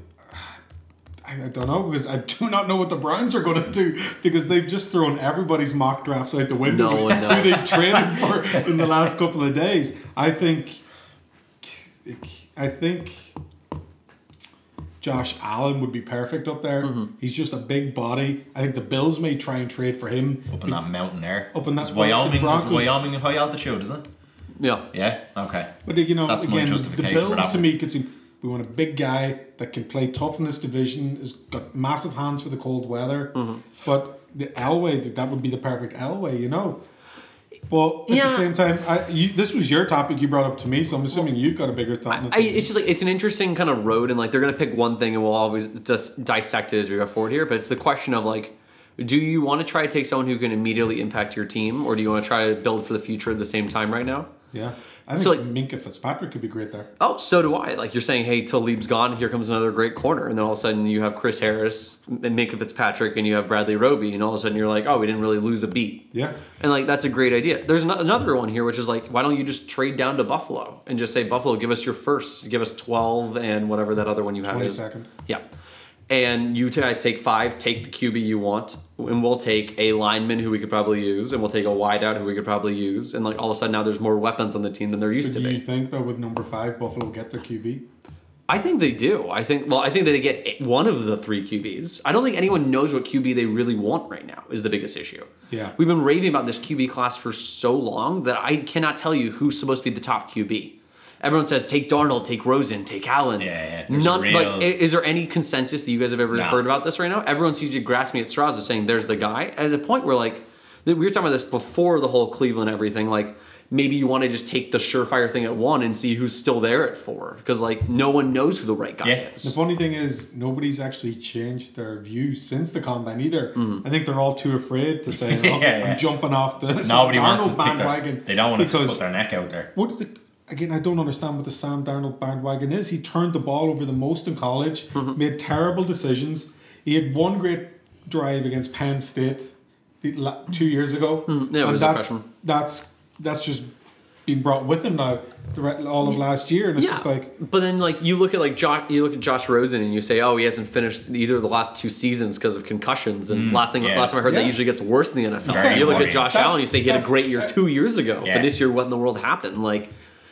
[SPEAKER 5] I, I don't know because I do not know what the Browns are going to do because they've just thrown everybody's mock drafts out the window.
[SPEAKER 6] No one
[SPEAKER 5] who
[SPEAKER 6] knows.
[SPEAKER 5] they've traded for in the last couple of days. I think. I think. Josh Allen would be perfect up there.
[SPEAKER 6] Mm-hmm.
[SPEAKER 5] He's just a big body. I think the Bills may try and trade for him.
[SPEAKER 4] Up in that mountain there.
[SPEAKER 5] Up in that
[SPEAKER 4] Is
[SPEAKER 5] spot, the
[SPEAKER 4] Wyoming, is
[SPEAKER 5] Broncos-
[SPEAKER 4] Wyoming high altitude, isn't it?
[SPEAKER 6] Yeah.
[SPEAKER 4] Yeah. Okay.
[SPEAKER 5] But you know,
[SPEAKER 4] That's my
[SPEAKER 5] again, the
[SPEAKER 4] justification for
[SPEAKER 5] Bills
[SPEAKER 4] that
[SPEAKER 5] to
[SPEAKER 4] one.
[SPEAKER 5] me could seem we want a big guy that can play tough in this division. Has got massive hands for the cold weather.
[SPEAKER 6] Mm-hmm.
[SPEAKER 5] But the Elway, that would be the perfect Elway, you know. But at
[SPEAKER 6] Yeah.
[SPEAKER 5] the same time, I, you, this was your topic you brought up to me, so I'm assuming you've got a bigger thought. on it
[SPEAKER 6] I,
[SPEAKER 5] than me.
[SPEAKER 6] it's just like it's an interesting kind of road, and like they're gonna pick one thing, and we'll always just dissect it as we go forward here. But it's the question of like, do you want to try to take someone who can immediately impact your team, or do you want to try to build for the future at the same time right now?
[SPEAKER 5] yeah, I think
[SPEAKER 6] So, like-
[SPEAKER 5] Minka Fitzpatrick could be great there.
[SPEAKER 6] Oh, so do I. Like you're saying, hey, Talib's gone. Here comes another great corner, and then all of a sudden you have Chris Harris and Minka Fitzpatrick, and you have Bradley Roby, and all of a sudden you're like, oh, we didn't really lose a beat.
[SPEAKER 5] Yeah.
[SPEAKER 6] And like that's a great idea. There's ano- another one here, which is like, why don't you just trade down to Buffalo and just say, Buffalo, give us your first, give us twelve and whatever that other one you have is.
[SPEAKER 5] twenty-second.
[SPEAKER 6] Yeah. And you guys take five, take the Q B you want, and we'll take a lineman who we could probably use, and we'll take a wideout who we could probably use, and like all of a sudden now there's more weapons on the team than there used
[SPEAKER 5] Do
[SPEAKER 6] to
[SPEAKER 5] you
[SPEAKER 6] be.
[SPEAKER 5] think though with number five, Buffalo get their Q B?
[SPEAKER 6] I think they do. I think well, I think that they get one of the three Q Bs. I don't think anyone knows what Q B they really want right now is the biggest issue.
[SPEAKER 5] Yeah.
[SPEAKER 6] We've been raving about this Q B class for so long that I cannot tell you who's supposed to be the top Q B. Everyone says take Darnold, take Rosen, take Allen.
[SPEAKER 4] Yeah, yeah, there's
[SPEAKER 6] None.
[SPEAKER 4] real-
[SPEAKER 6] Like, i- is there any consensus that you guys have ever
[SPEAKER 4] No.
[SPEAKER 6] heard about this right now? Everyone seems to be grasping at straws of saying there's the guy. At the point where like we were talking about this before the whole Cleveland everything. Like maybe you want to just take the surefire thing at one and see who's still there at four because like no one knows who the right guy
[SPEAKER 4] Yeah.
[SPEAKER 5] The
[SPEAKER 6] is.
[SPEAKER 5] funny thing is, nobody's actually changed their views since the combine either.
[SPEAKER 6] Mm-hmm.
[SPEAKER 5] I think they're all too afraid to say, oh,
[SPEAKER 4] Yeah, yeah.
[SPEAKER 5] I'm jumping off the
[SPEAKER 4] Nobody
[SPEAKER 5] Sam
[SPEAKER 4] wants to
[SPEAKER 5] Darnold
[SPEAKER 4] stick their,
[SPEAKER 5] bandwagon.
[SPEAKER 4] they don't want to
[SPEAKER 5] because
[SPEAKER 4] put their neck out there.
[SPEAKER 5] what the, again, I don't understand what the Sam Darnold bandwagon is. He turned the ball over the most in college,
[SPEAKER 6] Mm-hmm.
[SPEAKER 5] made terrible decisions. He had one great drive against Penn State the, la- two years ago,
[SPEAKER 6] Mm, yeah, it
[SPEAKER 5] and
[SPEAKER 6] was a
[SPEAKER 5] that's
[SPEAKER 6] freshman.
[SPEAKER 5] that's that's just been brought with him now the re- all of last year, and it's
[SPEAKER 6] Yeah,
[SPEAKER 5] just like.
[SPEAKER 6] but then like you look at like Josh, you look at Josh Rosen and you say, oh, he hasn't finished either of the last two seasons because of concussions. And last thing,
[SPEAKER 4] yeah.
[SPEAKER 6] last time I heard
[SPEAKER 5] Yeah.
[SPEAKER 6] that usually gets worse in the N F L.
[SPEAKER 4] Very
[SPEAKER 6] you look at
[SPEAKER 4] worrying.
[SPEAKER 6] Josh
[SPEAKER 5] That's-
[SPEAKER 6] Allen, you say he had a
[SPEAKER 5] that's-
[SPEAKER 6] great year two years ago,
[SPEAKER 4] Yeah.
[SPEAKER 6] but this year, what in the world happened? Like,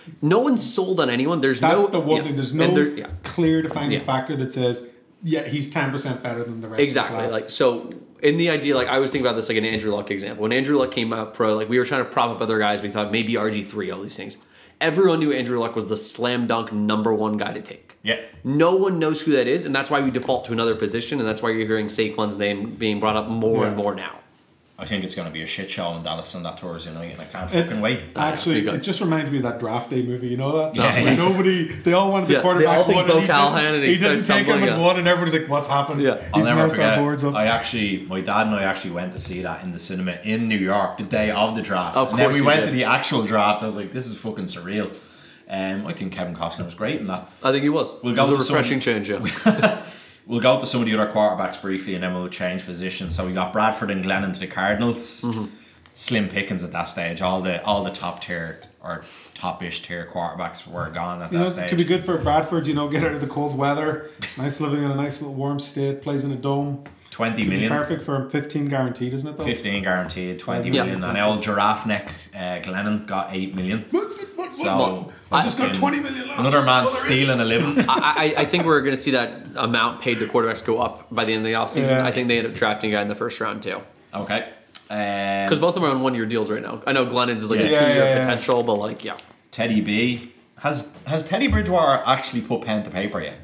[SPEAKER 6] no one's sold on anyone. There's
[SPEAKER 5] That's
[SPEAKER 6] no
[SPEAKER 5] the one
[SPEAKER 6] yeah.
[SPEAKER 5] thing. There's
[SPEAKER 6] And
[SPEAKER 5] no
[SPEAKER 6] there- yeah.
[SPEAKER 5] clear defining
[SPEAKER 6] Yeah.
[SPEAKER 5] factor that says, yeah, he's ten percent better than the rest
[SPEAKER 6] Exactly.
[SPEAKER 5] of the class.
[SPEAKER 6] Like so, in the idea, like I was thinking about this like an Andrew Luck example. When Andrew Luck came out pro, like we were trying to prop up other guys. We thought maybe R G three, all these things. Everyone knew Andrew Luck was the slam dunk number one guy to take.
[SPEAKER 4] Yeah.
[SPEAKER 6] No one knows who that is, and that's why we default to another position, and that's why you're hearing Saquon's name being brought up more
[SPEAKER 5] Yeah.
[SPEAKER 6] and more now.
[SPEAKER 4] I think it's going to be a shit show in Dallas on that Thursday night, and I can't
[SPEAKER 5] It-
[SPEAKER 4] fucking wait.
[SPEAKER 5] Actually,
[SPEAKER 6] good.
[SPEAKER 5] it just reminds me of that draft day movie. You know that?
[SPEAKER 4] Yeah.
[SPEAKER 5] Where nobody, they all wanted the
[SPEAKER 6] Yeah, they
[SPEAKER 5] quarterback
[SPEAKER 6] all think
[SPEAKER 5] one,
[SPEAKER 6] Bo
[SPEAKER 5] and he
[SPEAKER 6] Callahan
[SPEAKER 5] didn't,
[SPEAKER 6] and
[SPEAKER 5] he
[SPEAKER 6] he
[SPEAKER 5] didn't
[SPEAKER 6] starts
[SPEAKER 5] take him
[SPEAKER 6] stumbling,
[SPEAKER 5] and
[SPEAKER 6] yeah.
[SPEAKER 5] one, and everybody's like, "What's happened?"
[SPEAKER 6] Yeah.
[SPEAKER 4] I'll
[SPEAKER 5] He's
[SPEAKER 4] never
[SPEAKER 5] messed
[SPEAKER 4] forget
[SPEAKER 5] our
[SPEAKER 4] it.
[SPEAKER 5] boards up.
[SPEAKER 4] I actually, my dad and I actually went to see that in the cinema in New York the day of the draft.
[SPEAKER 6] Of
[SPEAKER 4] and then
[SPEAKER 6] course
[SPEAKER 4] we
[SPEAKER 6] you
[SPEAKER 4] went
[SPEAKER 6] did.
[SPEAKER 4] to the actual draft. I was like, this is fucking surreal. Um, I think Kevin Costner was great in that.
[SPEAKER 6] I think he was.
[SPEAKER 4] We'll
[SPEAKER 6] it
[SPEAKER 4] go
[SPEAKER 6] was a
[SPEAKER 4] to some-
[SPEAKER 6] refreshing change, yeah.
[SPEAKER 4] We'll go to some of the other quarterbacks briefly, and then we'll change positions. So we got Bradford and Glennon to the Cardinals.
[SPEAKER 6] Mm-hmm.
[SPEAKER 4] Slim pickings at that stage. All the all the top tier or top-ish tier quarterbacks were gone at
[SPEAKER 5] You
[SPEAKER 4] that
[SPEAKER 5] know,
[SPEAKER 4] stage.
[SPEAKER 5] it could be good for Bradford. You know, get out of the cold weather. Nice living in a nice little warm state. Plays in a dome.
[SPEAKER 4] Twenty
[SPEAKER 5] Could be
[SPEAKER 4] million.
[SPEAKER 5] perfect for him. Fifteen guaranteed, isn't it? Though.
[SPEAKER 4] Fifteen guaranteed. Twenty
[SPEAKER 5] Yeah.
[SPEAKER 4] million. And old giraffe neck uh, Glennon got eight million.
[SPEAKER 5] What, what, what,
[SPEAKER 4] So
[SPEAKER 5] I just got
[SPEAKER 4] fucking-
[SPEAKER 5] twenty million last
[SPEAKER 4] Another
[SPEAKER 5] year.
[SPEAKER 4] man
[SPEAKER 5] Oh, they're in.
[SPEAKER 4] stealing a living.
[SPEAKER 6] I, I, I think we're going to see that amount paid to quarterbacks go up by the end of the offseason.
[SPEAKER 5] Yeah.
[SPEAKER 6] I think they end up drafting a guy in the first round, too.
[SPEAKER 4] Okay.
[SPEAKER 6] Because
[SPEAKER 4] Um,
[SPEAKER 6] both of them are on one-year deals right now. I know Glennon's is like a
[SPEAKER 4] Yeah.
[SPEAKER 6] two-year
[SPEAKER 5] Yeah, yeah, yeah.
[SPEAKER 6] potential, but like, yeah.
[SPEAKER 4] Teddy B. Has has Teddy Bridgewater actually put pen to paper yet?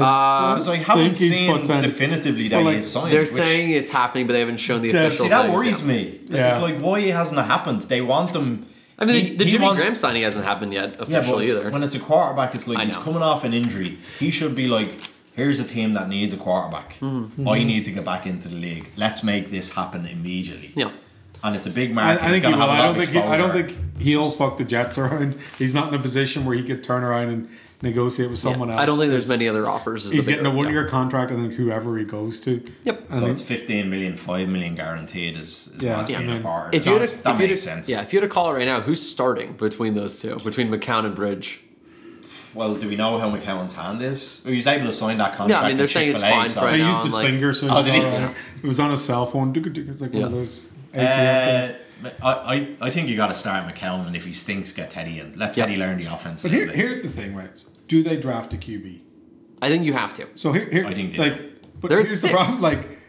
[SPEAKER 5] I
[SPEAKER 4] Because I
[SPEAKER 5] think
[SPEAKER 4] haven't
[SPEAKER 5] he's
[SPEAKER 4] seen
[SPEAKER 5] put ten-
[SPEAKER 4] definitively that
[SPEAKER 5] Well, like,
[SPEAKER 4] he is signed.
[SPEAKER 6] They're
[SPEAKER 4] which-
[SPEAKER 6] saying it's happening, but they haven't shown the
[SPEAKER 5] Yeah,
[SPEAKER 6] official
[SPEAKER 4] See, that
[SPEAKER 6] things
[SPEAKER 4] worries
[SPEAKER 6] yet.
[SPEAKER 4] me.
[SPEAKER 5] Yeah.
[SPEAKER 4] It's like, why hasn't it happened? They want them.
[SPEAKER 6] I mean,
[SPEAKER 4] he-
[SPEAKER 6] the, the
[SPEAKER 4] he
[SPEAKER 6] Jimmy
[SPEAKER 4] want-
[SPEAKER 6] Graham signing hasn't happened yet
[SPEAKER 4] Yeah, but
[SPEAKER 6] officially
[SPEAKER 4] it's-
[SPEAKER 6] either.
[SPEAKER 4] when it's a quarterback, it's like
[SPEAKER 6] I
[SPEAKER 4] he's
[SPEAKER 6] know.
[SPEAKER 4] coming off an injury. He should be like, here's a team that needs a quarterback.
[SPEAKER 6] Mm-hmm.
[SPEAKER 4] I need to get back into the league. Let's make this happen immediately.
[SPEAKER 6] Yeah.
[SPEAKER 4] And it's a big
[SPEAKER 5] I,
[SPEAKER 4] market.
[SPEAKER 5] I
[SPEAKER 4] He's
[SPEAKER 5] think he
[SPEAKER 4] gonna
[SPEAKER 5] will.
[SPEAKER 4] have a
[SPEAKER 5] I
[SPEAKER 4] lot
[SPEAKER 5] don't
[SPEAKER 4] of
[SPEAKER 5] think he, I don't
[SPEAKER 4] exposure.
[SPEAKER 5] think he'll fuck the Jets around. He's not in a position where he could turn around and negotiate with someone
[SPEAKER 6] Yeah.
[SPEAKER 5] else.
[SPEAKER 6] I don't think there's
[SPEAKER 5] He's-
[SPEAKER 6] many other offers. is
[SPEAKER 5] He's
[SPEAKER 6] the
[SPEAKER 5] getting a
[SPEAKER 6] bigger-
[SPEAKER 5] one-year
[SPEAKER 6] yeah.
[SPEAKER 5] contract, and then whoever he goes to.
[SPEAKER 6] Yep.
[SPEAKER 5] And
[SPEAKER 4] So
[SPEAKER 5] he-
[SPEAKER 4] it's fifteen million, five million guaranteed is, is
[SPEAKER 5] Yeah,
[SPEAKER 4] what's
[SPEAKER 5] yeah.
[SPEAKER 4] being
[SPEAKER 5] And then
[SPEAKER 4] reported.
[SPEAKER 6] If you had a,
[SPEAKER 4] that
[SPEAKER 6] if
[SPEAKER 4] that
[SPEAKER 6] you had
[SPEAKER 4] makes
[SPEAKER 6] a-
[SPEAKER 4] sense.
[SPEAKER 6] Yeah, if you had to call it right now, who's starting between those two? Between McCown and Bridge?
[SPEAKER 4] Well, do we know how McCown's hand is? He was able to sign that contract.
[SPEAKER 6] Yeah, I mean, they're
[SPEAKER 4] in
[SPEAKER 6] saying it's
[SPEAKER 4] Chick-fil-A,
[SPEAKER 6] fine
[SPEAKER 4] so-
[SPEAKER 6] for right
[SPEAKER 5] he
[SPEAKER 6] now,
[SPEAKER 5] used his
[SPEAKER 6] I'm like-
[SPEAKER 5] finger, so it
[SPEAKER 4] Oh,
[SPEAKER 5] was,
[SPEAKER 4] did he?
[SPEAKER 5] all right. It was on a cell phone. It's like one of
[SPEAKER 6] Yeah.
[SPEAKER 5] those A T M
[SPEAKER 4] Uh,
[SPEAKER 5] things.
[SPEAKER 4] I, I, I think you got to start McCown, and if he stinks, get Teddy in. Let
[SPEAKER 6] Yeah.
[SPEAKER 4] Teddy learn the offense.
[SPEAKER 5] But
[SPEAKER 4] a
[SPEAKER 5] here,
[SPEAKER 4] little bit.
[SPEAKER 5] here's the thing, right? Do they draft a Q B?
[SPEAKER 6] I think you have to.
[SPEAKER 5] So here, here
[SPEAKER 4] I think they
[SPEAKER 5] like,
[SPEAKER 4] do.
[SPEAKER 5] but
[SPEAKER 6] They're at
[SPEAKER 5] here's
[SPEAKER 6] six.
[SPEAKER 5] the problem.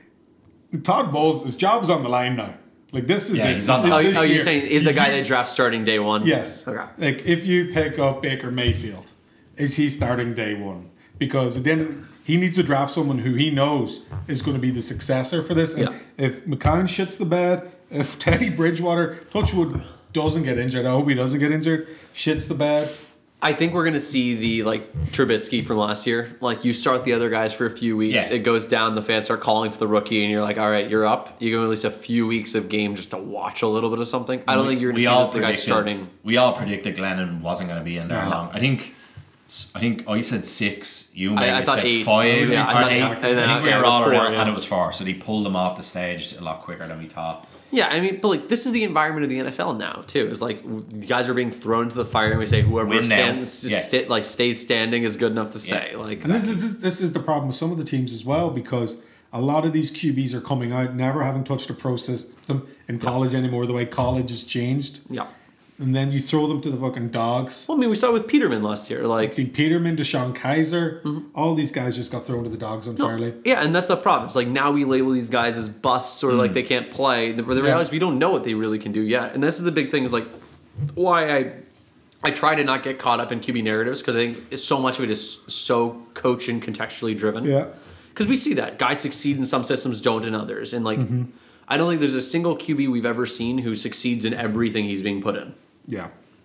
[SPEAKER 5] Like, Todd Bowles, his job's on the line now. Like, this is
[SPEAKER 4] Yeah,
[SPEAKER 5] it.
[SPEAKER 4] he's on the
[SPEAKER 5] This-
[SPEAKER 6] Oh,
[SPEAKER 5] this
[SPEAKER 6] oh, you're
[SPEAKER 5] year-
[SPEAKER 6] saying is the guy
[SPEAKER 5] you-
[SPEAKER 6] they draft starting day one?
[SPEAKER 5] Yes.
[SPEAKER 6] Okay.
[SPEAKER 5] Like, if you pick up Baker Mayfield, is he starting day one? Because at the end of the, he needs to draft someone who he knows is going to be the successor for this. And
[SPEAKER 6] Yeah.
[SPEAKER 5] if McCown shits the bed, if Teddy Bridgewater, Touchwood, doesn't get injured, I hope he doesn't get injured, shits the bed.
[SPEAKER 6] I think we're gonna see the like Trubisky from last year. Like you start the other guys for a few weeks,
[SPEAKER 4] Yeah.
[SPEAKER 6] it goes down, the fans start calling for the rookie, and you're like, all right, you're up. You give him at least a few weeks of game just to watch a little bit of something. I don't think you're gonna
[SPEAKER 4] we
[SPEAKER 6] see
[SPEAKER 4] all
[SPEAKER 6] the, the guy
[SPEAKER 4] predicted,
[SPEAKER 6] starting.
[SPEAKER 4] We all predicted Glennon wasn't going to be in there
[SPEAKER 5] No.
[SPEAKER 4] long. I think. I think I said six. You maybe
[SPEAKER 6] I, I thought
[SPEAKER 4] said
[SPEAKER 6] eight.
[SPEAKER 4] five.
[SPEAKER 6] Yeah, I
[SPEAKER 4] or
[SPEAKER 6] thought
[SPEAKER 4] eight.
[SPEAKER 6] eight.
[SPEAKER 4] I
[SPEAKER 6] And then
[SPEAKER 4] think we
[SPEAKER 6] yeah,
[SPEAKER 4] were
[SPEAKER 6] it was
[SPEAKER 4] all
[SPEAKER 6] four,
[SPEAKER 4] around,
[SPEAKER 6] yeah.
[SPEAKER 4] and it was four. So they pulled him off the stage a lot quicker than we thought.
[SPEAKER 6] Yeah, I mean, but like this is the environment of the N F L now too. It's like w- guys are being thrown into the fire, and we say whoever
[SPEAKER 4] Win now.
[SPEAKER 6] stands,
[SPEAKER 4] Yeah.
[SPEAKER 6] sta- like stays standing is good enough to stay.
[SPEAKER 4] Yeah.
[SPEAKER 6] Like
[SPEAKER 5] And this is this, this is the problem with some of the teams as well, because a lot of these Q Bs are coming out never having touched a pro system in college anymore. The way college has changed,
[SPEAKER 6] yeah.
[SPEAKER 5] and then you throw them to the fucking dogs.
[SPEAKER 6] Well, I mean, we saw it with Peterman last year. Like
[SPEAKER 5] See Peterman, Deshaun Kaiser, all these guys just got thrown to the dogs unfairly.
[SPEAKER 6] yeah, and that's the problem. It's like now we label these guys as busts or like they can't play. The, the reality is we don't know what they really can do yet. And this is the big thing is like why I I try to not get caught up in Q B narratives because I think it's, so much of it is so coach and contextually driven.
[SPEAKER 5] Yeah.
[SPEAKER 6] Because we see that guys succeed in some systems, don't in others, and like I don't think there's a single Q B we've ever seen who succeeds in everything he's being put in.
[SPEAKER 5] Yeah.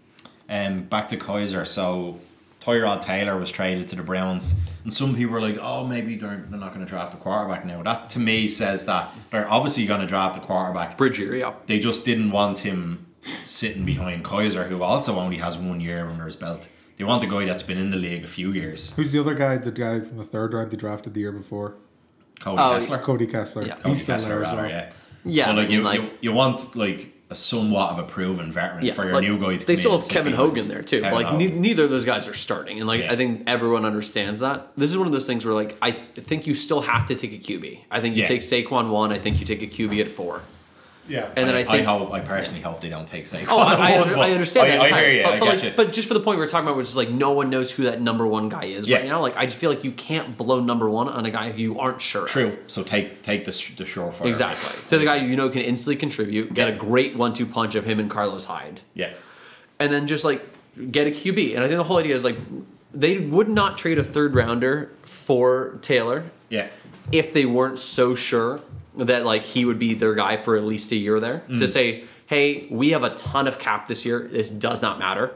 [SPEAKER 4] Um, back to Kaiser. So Tyrod Taylor was traded to the Browns, and some people were like, "Oh, maybe they're, they're not going to draft a quarterback now." That to me says that they're obviously going to draft a quarterback.
[SPEAKER 6] Bridgier, yeah.
[SPEAKER 4] They just didn't want him sitting behind Kaiser, who also only has one year under his belt. They want a guy that's been in the league a few years.
[SPEAKER 5] Who's the other guy? The guy from the third round they drafted the year before,
[SPEAKER 4] Cody
[SPEAKER 6] Oh,
[SPEAKER 4] Kessler.
[SPEAKER 5] Cody Kessler.
[SPEAKER 6] Yeah.
[SPEAKER 4] Cody
[SPEAKER 5] He's still
[SPEAKER 4] Kessler,
[SPEAKER 5] there as
[SPEAKER 4] rather,
[SPEAKER 5] well.
[SPEAKER 4] yeah.
[SPEAKER 6] Yeah,
[SPEAKER 4] But
[SPEAKER 6] I
[SPEAKER 4] like,
[SPEAKER 6] mean,
[SPEAKER 4] you,
[SPEAKER 6] like-
[SPEAKER 4] you, you want like a somewhat of a proven veteran
[SPEAKER 6] Yeah,
[SPEAKER 4] for your
[SPEAKER 6] like,
[SPEAKER 4] new guy to
[SPEAKER 6] they
[SPEAKER 4] come
[SPEAKER 6] still
[SPEAKER 4] in
[SPEAKER 6] have
[SPEAKER 4] and sit
[SPEAKER 6] Kevin
[SPEAKER 4] behind
[SPEAKER 6] Hogan there too.
[SPEAKER 4] Kevin
[SPEAKER 6] like
[SPEAKER 4] Hogan.
[SPEAKER 6] ne- neither of those guys are starting, and like
[SPEAKER 4] Yeah.
[SPEAKER 6] I think everyone understands that. This is one of those things where like I think you still have to take a Q B. I think you
[SPEAKER 4] Yeah.
[SPEAKER 6] take Saquon one. I think you take a Q B at four.
[SPEAKER 5] Yeah.
[SPEAKER 6] And then I,
[SPEAKER 4] I,
[SPEAKER 6] think
[SPEAKER 4] I hope, I personally hope they don't take Saquon.
[SPEAKER 6] Oh, I, I,
[SPEAKER 4] at
[SPEAKER 6] under,
[SPEAKER 4] one,
[SPEAKER 6] I understand
[SPEAKER 4] I,
[SPEAKER 6] that.
[SPEAKER 4] I hear you.
[SPEAKER 6] But,
[SPEAKER 4] I
[SPEAKER 6] but,
[SPEAKER 4] get
[SPEAKER 6] like,
[SPEAKER 4] you.
[SPEAKER 6] but just for the point we we're talking about, which is like no one knows who that number one guy is
[SPEAKER 4] Yeah.
[SPEAKER 6] right now. Like I just feel like you can't blow number one on a guy who you aren't sure.
[SPEAKER 4] True.
[SPEAKER 6] Of.
[SPEAKER 4] So take take the sh- the surefire.
[SPEAKER 6] Exactly. So the guy you know can instantly contribute, get
[SPEAKER 4] Yeah.
[SPEAKER 6] a great one-two punch of him and Carlos Hyde,
[SPEAKER 4] Yeah.
[SPEAKER 6] and then just like get a Q B. And I think the whole idea is like they would not trade a third rounder for Taylor
[SPEAKER 4] Yeah.
[SPEAKER 6] if they weren't so sure that like he would be their guy for at least a year there
[SPEAKER 4] Mm.
[SPEAKER 6] to say, hey, we have a ton of cap this year. This does not matter.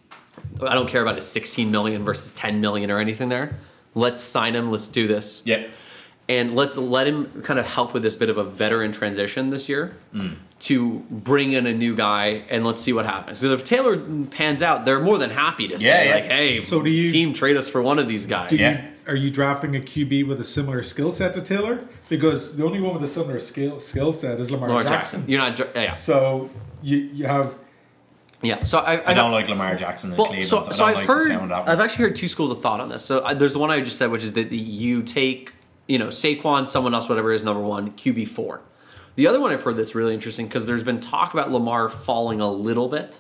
[SPEAKER 6] I don't care about his sixteen million versus ten million or anything there. Let's sign him. Let's do this.
[SPEAKER 4] Yeah.
[SPEAKER 6] And let's let him kind of help with this bit of a veteran transition this year
[SPEAKER 4] Mm.
[SPEAKER 6] to bring in a new guy and let's see what happens. So if Taylor pans out, they're more than happy to say,
[SPEAKER 4] Yeah, yeah.
[SPEAKER 6] like, hey,
[SPEAKER 5] So do you-
[SPEAKER 6] team trade us for one of these guys.
[SPEAKER 5] Do you-
[SPEAKER 4] Yeah.
[SPEAKER 5] are you drafting a Q B with a similar skill set to Taylor? Because the only one with a similar skill skill set is Lamar,
[SPEAKER 6] Lamar
[SPEAKER 5] Jackson.
[SPEAKER 6] Jackson. You're not, dra- yeah.
[SPEAKER 5] So you you have
[SPEAKER 6] Yeah. So I, I,
[SPEAKER 4] I
[SPEAKER 6] got-
[SPEAKER 4] don't like Lamar Jackson in
[SPEAKER 6] Well,
[SPEAKER 4] Cleveland.
[SPEAKER 6] so,
[SPEAKER 4] I
[SPEAKER 6] so
[SPEAKER 4] don't
[SPEAKER 6] I've
[SPEAKER 4] like the
[SPEAKER 6] heard,
[SPEAKER 4] sound of that one.
[SPEAKER 6] I've actually heard two schools of thought on this. So I, there's the one I just said, which is that you take, you know, Saquon, someone else, whatever is number one, Q B four. The other one I've heard that's really interesting because there's been talk about Lamar falling a little bit.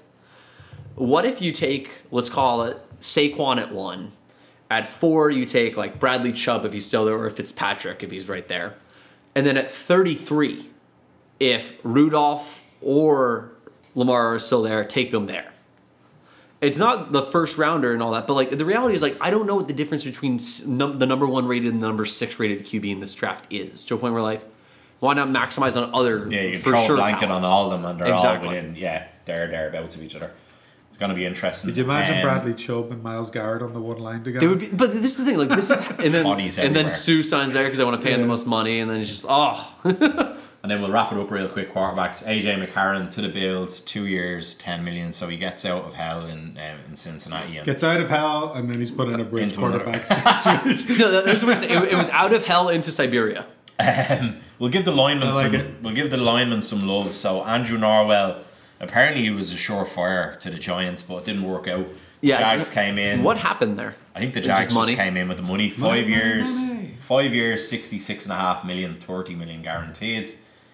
[SPEAKER 6] What if you take, let's call it Saquon at one, at four you take like Bradley Chubb if he's still there, or Fitzpatrick if he's right there, and then at thirty-three, if Rudolph or Lamar are still there, take them there. It's not the first rounder and all that, but like the reality is like I don't know what the difference between s- num- the number one rated and the number six rated Q B in this draft is. To a point where like, why not maximize on other
[SPEAKER 4] Yeah, you can
[SPEAKER 6] for
[SPEAKER 4] throw
[SPEAKER 6] sure
[SPEAKER 4] a blanket
[SPEAKER 6] talent?
[SPEAKER 4] on all of them and they're
[SPEAKER 6] Exactly.
[SPEAKER 4] all within, yeah, they're thereabouts of each other. It's going to be interesting.
[SPEAKER 5] Did you imagine
[SPEAKER 4] Um,
[SPEAKER 5] Bradley Chubb and Miles Garrett on the one line together?
[SPEAKER 6] They would be, but this is the thing. Like this is, and then
[SPEAKER 4] Bodies
[SPEAKER 6] and then
[SPEAKER 4] everywhere.
[SPEAKER 6] Sue signs there because I want to pay him the
[SPEAKER 5] Yeah.
[SPEAKER 6] most money, and then it's just oh,
[SPEAKER 4] And then we'll wrap it up real quick. Quarterbacks: A J McCarron to the Bills, two years, ten million. So he gets out of hell in um, in Cincinnati. And
[SPEAKER 5] Gets out of hell and then he's put in a bridge
[SPEAKER 4] Into another-
[SPEAKER 5] quarterback situation.
[SPEAKER 6] no, that, that's what I'm saying. It, it was out of hell into Siberia.
[SPEAKER 4] Um, we'll give the lineman
[SPEAKER 5] I like
[SPEAKER 4] some.
[SPEAKER 5] it.
[SPEAKER 4] We'll give the lineman some love. So Andrew Norwell, apparently he was a surefire to the Giants, but it didn't work out.
[SPEAKER 6] Yeah,
[SPEAKER 4] Jags came in.
[SPEAKER 6] What happened there?
[SPEAKER 4] I think the
[SPEAKER 6] Just
[SPEAKER 4] Jags just
[SPEAKER 6] money?
[SPEAKER 4] came in with the money. Five
[SPEAKER 5] money,
[SPEAKER 4] years,
[SPEAKER 5] money.
[SPEAKER 4] five years, sixty-six and a half million, thirty million guaranteed.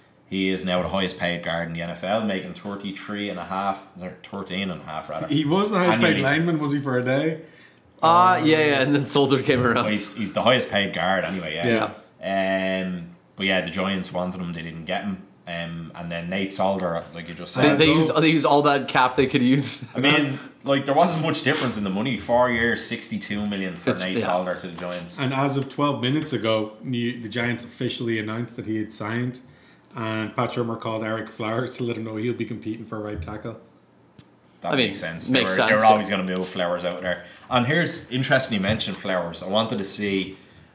[SPEAKER 4] He is now the highest paid guard in the N F L, making thirty-three and a half, or thirteen and a half rather.
[SPEAKER 5] He was the highest paid
[SPEAKER 4] Annually.
[SPEAKER 5] lineman, was he, for a day?
[SPEAKER 6] Ah, uh, yeah, yeah, and then Solder came
[SPEAKER 4] Well,
[SPEAKER 6] around.
[SPEAKER 4] he's, he's the highest paid guard anyway, yeah.
[SPEAKER 6] Yeah.
[SPEAKER 4] Um, but yeah, the Giants wanted him, they didn't get him. Um, and then Nate Solder, like you just
[SPEAKER 6] They,
[SPEAKER 4] said.
[SPEAKER 6] they
[SPEAKER 5] so-
[SPEAKER 6] use they use all that cap they could use.
[SPEAKER 4] I mean, like there wasn't much difference in the money. Four years, sixty-two million for
[SPEAKER 6] It's-
[SPEAKER 4] Nate
[SPEAKER 6] yeah.
[SPEAKER 4] Solder to the Giants.
[SPEAKER 5] And as of twelve minutes ago, new, the Giants officially announced that he had signed. And Pat Shermer called Eric Flowers to let him know he'll be competing for right tackle.
[SPEAKER 4] That
[SPEAKER 6] I mean,
[SPEAKER 4] makes sense.
[SPEAKER 6] makes
[SPEAKER 4] they were,
[SPEAKER 6] sense,
[SPEAKER 4] They were
[SPEAKER 6] yeah.
[SPEAKER 4] always going to move Flowers out there. And here's interesting you mentioned Flowers. I wanted to see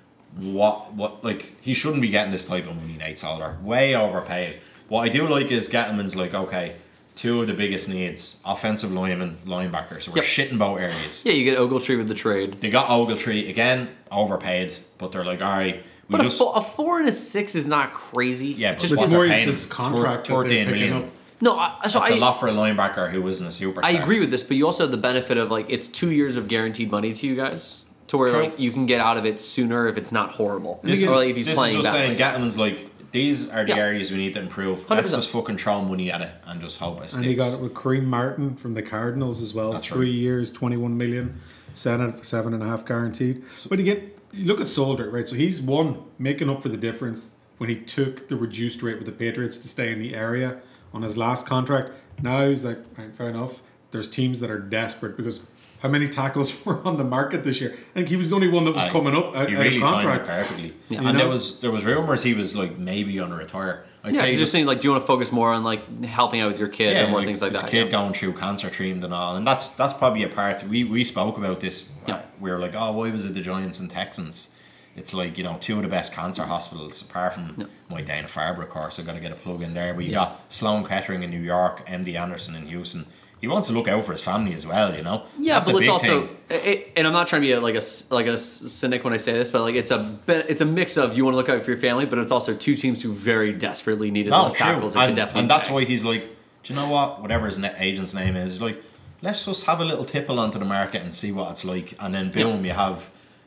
[SPEAKER 4] what what like he shouldn't be getting this type of money, Nate Solder. Way overpaid. What I do like is Gettleman's like, okay, two of the biggest needs, offensive linemen, linebackers. So we're
[SPEAKER 6] Yep.
[SPEAKER 4] shitting both areas.
[SPEAKER 6] Yeah, you get Ogletree with the trade.
[SPEAKER 4] They got Ogletree again, overpaid, but they're like, all right, we
[SPEAKER 6] But
[SPEAKER 4] just
[SPEAKER 6] a, four, a four and a six is not crazy.
[SPEAKER 4] yeah, but
[SPEAKER 6] just
[SPEAKER 5] It's
[SPEAKER 4] what
[SPEAKER 6] because,
[SPEAKER 5] more
[SPEAKER 4] they're
[SPEAKER 5] it's
[SPEAKER 4] paying,
[SPEAKER 5] his contract that
[SPEAKER 4] thirteen
[SPEAKER 5] they're picking
[SPEAKER 4] million.
[SPEAKER 5] up.
[SPEAKER 6] no. I, so
[SPEAKER 4] That's
[SPEAKER 6] I
[SPEAKER 4] a lot for a linebacker who wasn't a superstar.
[SPEAKER 6] I agree with this, but you also have the benefit of like it's two years of guaranteed money to you guys, to where
[SPEAKER 4] True.
[SPEAKER 6] like you can get out of it sooner if it's not horrible.
[SPEAKER 4] This,
[SPEAKER 6] or
[SPEAKER 4] is,
[SPEAKER 6] like, if he's
[SPEAKER 4] this
[SPEAKER 6] playing
[SPEAKER 4] is just saying
[SPEAKER 6] badly.
[SPEAKER 4] Gettleman's like, these are the
[SPEAKER 6] Yeah.
[SPEAKER 4] areas we need to improve.
[SPEAKER 6] one hundred
[SPEAKER 4] Let's
[SPEAKER 6] percent.
[SPEAKER 4] just fucking throw money at it and just hope it sticks.
[SPEAKER 5] And he got it with Kareem Martin from the Cardinals as well.
[SPEAKER 4] That's
[SPEAKER 5] Three
[SPEAKER 4] right.
[SPEAKER 5] years, twenty-one million, seven, seven and a half guaranteed. But again, you look at Solder, right? So he's one making up for the difference when he took the reduced rate with the Patriots to stay in the area on his last contract. Now he's like, right, fair enough. There's teams that are desperate because how many tackles were on the market this year? I think he was the only one that was
[SPEAKER 4] Aye.
[SPEAKER 5] coming up out,
[SPEAKER 4] He
[SPEAKER 5] out
[SPEAKER 4] really
[SPEAKER 5] of
[SPEAKER 4] timed
[SPEAKER 5] contract.
[SPEAKER 4] it perfectly.
[SPEAKER 6] Yeah.
[SPEAKER 4] And
[SPEAKER 5] You
[SPEAKER 4] there
[SPEAKER 5] know?
[SPEAKER 4] was there was rumors he was like maybe gonna retire. I'd
[SPEAKER 6] Yeah,
[SPEAKER 4] say
[SPEAKER 6] because you're
[SPEAKER 4] just,
[SPEAKER 6] saying like, do you want to focus more on like helping out with your kid and more
[SPEAKER 4] like,
[SPEAKER 6] things like
[SPEAKER 4] his
[SPEAKER 6] that?
[SPEAKER 4] kid
[SPEAKER 6] yeah.
[SPEAKER 4] going through cancer treatment and all, and that's that's probably a part. We we spoke about this.
[SPEAKER 6] Yeah.
[SPEAKER 4] We were like, oh, why was it the Giants and Texans? It's like, you know, two of the best cancer hospitals, apart from
[SPEAKER 6] Yeah.
[SPEAKER 4] my Dana Farber, of course. I've got to get a plug in there. But you got Sloan Kettering in New York, M D Anderson in Houston. He wants to look out for his family as well, you know.
[SPEAKER 6] Yeah,
[SPEAKER 4] That's
[SPEAKER 6] but
[SPEAKER 4] a
[SPEAKER 6] let's
[SPEAKER 4] big
[SPEAKER 6] also,
[SPEAKER 4] thing.
[SPEAKER 6] it, and I'm not trying to be a, like a s- like a s- cynic when I say this, but like it's a be- it's a mix of you want to look out for your family, but it's also two teams who very desperately needed
[SPEAKER 4] No,
[SPEAKER 6] left
[SPEAKER 4] true.
[SPEAKER 6] tackles. And,
[SPEAKER 4] And,
[SPEAKER 6] can definitely
[SPEAKER 4] and that's
[SPEAKER 6] pay.
[SPEAKER 4] why he's like, do you know what? Whatever his ne- agent's name is, like, let's just have a little tipple onto the market and see what it's like, and then boom, you have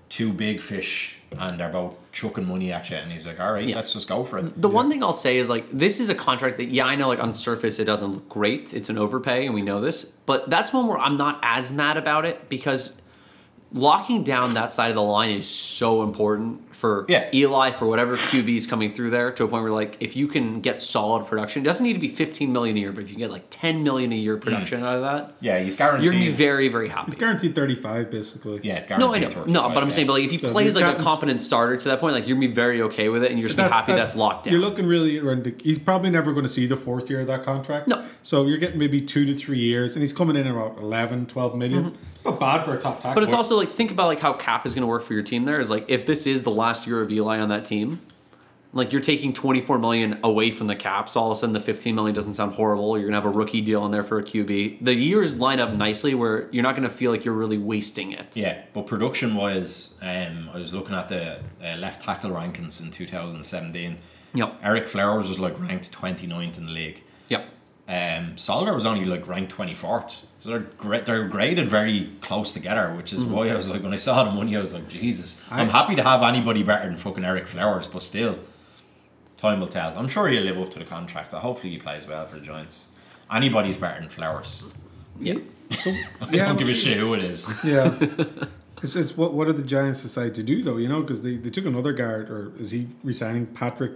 [SPEAKER 4] two big fish and they're both chucking money at you, and he's like, all right,
[SPEAKER 6] Yeah.
[SPEAKER 4] let's just go for it.
[SPEAKER 6] The one thing I'll say is like this is a contract that yeah I know like on surface it doesn't look great. It's an overpay and we know this, but that's one where I'm not as mad about it because locking down that side of the line is so important for
[SPEAKER 4] Yeah.
[SPEAKER 6] Eli, for whatever Q B is coming through there, to a point where like if you can get solid production, it doesn't need to be fifteen million a year, but if you get like ten million a year production out of that,
[SPEAKER 4] Yeah, he's guaranteed.
[SPEAKER 6] you're gonna be very very happy.
[SPEAKER 5] He's guaranteed thirty-five, basically.
[SPEAKER 4] Yeah, guaranteed.
[SPEAKER 6] No, I know.
[SPEAKER 4] thirty-five,
[SPEAKER 6] No, but I'm
[SPEAKER 4] yeah.
[SPEAKER 6] saying, but like if he
[SPEAKER 5] So
[SPEAKER 6] plays
[SPEAKER 5] you're
[SPEAKER 6] like a
[SPEAKER 5] counting-
[SPEAKER 6] competent starter to that point, like you're gonna be very okay with it, and you're just gonna be happy that's, locked down.
[SPEAKER 5] You're looking really around. The, he's probably never going to see the fourth year of that contract.
[SPEAKER 6] No.
[SPEAKER 5] So you're getting maybe two to three years, and he's coming in at about eleven, twelve million.
[SPEAKER 6] Mm-hmm.
[SPEAKER 5] It's not bad for a top tackle.
[SPEAKER 6] But it's also like think about like how cap is going to work for your team. There is like if this is the last year of Eli on that team, like you're taking twenty-four million away from the cap, so all of a sudden the fifteen million doesn't sound horrible. You're gonna have a rookie deal in there for a Q B. The years line up nicely where you're not gonna feel like you're really wasting it.
[SPEAKER 4] Yeah, but production wise, um, I was looking at the uh, left tackle rankings in two thousand seventeen.
[SPEAKER 6] Yep.
[SPEAKER 4] Eric Flowers was like ranked twenty-ninth in the league.
[SPEAKER 6] Yep.
[SPEAKER 4] Um, Solder was only like ranked twenty-fourth. So they're gra- they're graded very close together, which is why I was like, when I saw the money, I was like, Jesus, I'm
[SPEAKER 5] I-
[SPEAKER 4] happy to have anybody better than fucking Eric Flowers, but still, time will tell. I'm sure he'll live up to the contract. Hopefully he plays well for the Giants. Anybody's better than Flowers.
[SPEAKER 6] Yeah.
[SPEAKER 5] So,
[SPEAKER 4] I
[SPEAKER 5] yeah,
[SPEAKER 4] don't give a
[SPEAKER 5] but-
[SPEAKER 4] shit who it is.
[SPEAKER 5] Yeah. It's, it's what what did the Giants decide to do though? You know, because they, they took another guard, or is he resigning Patrick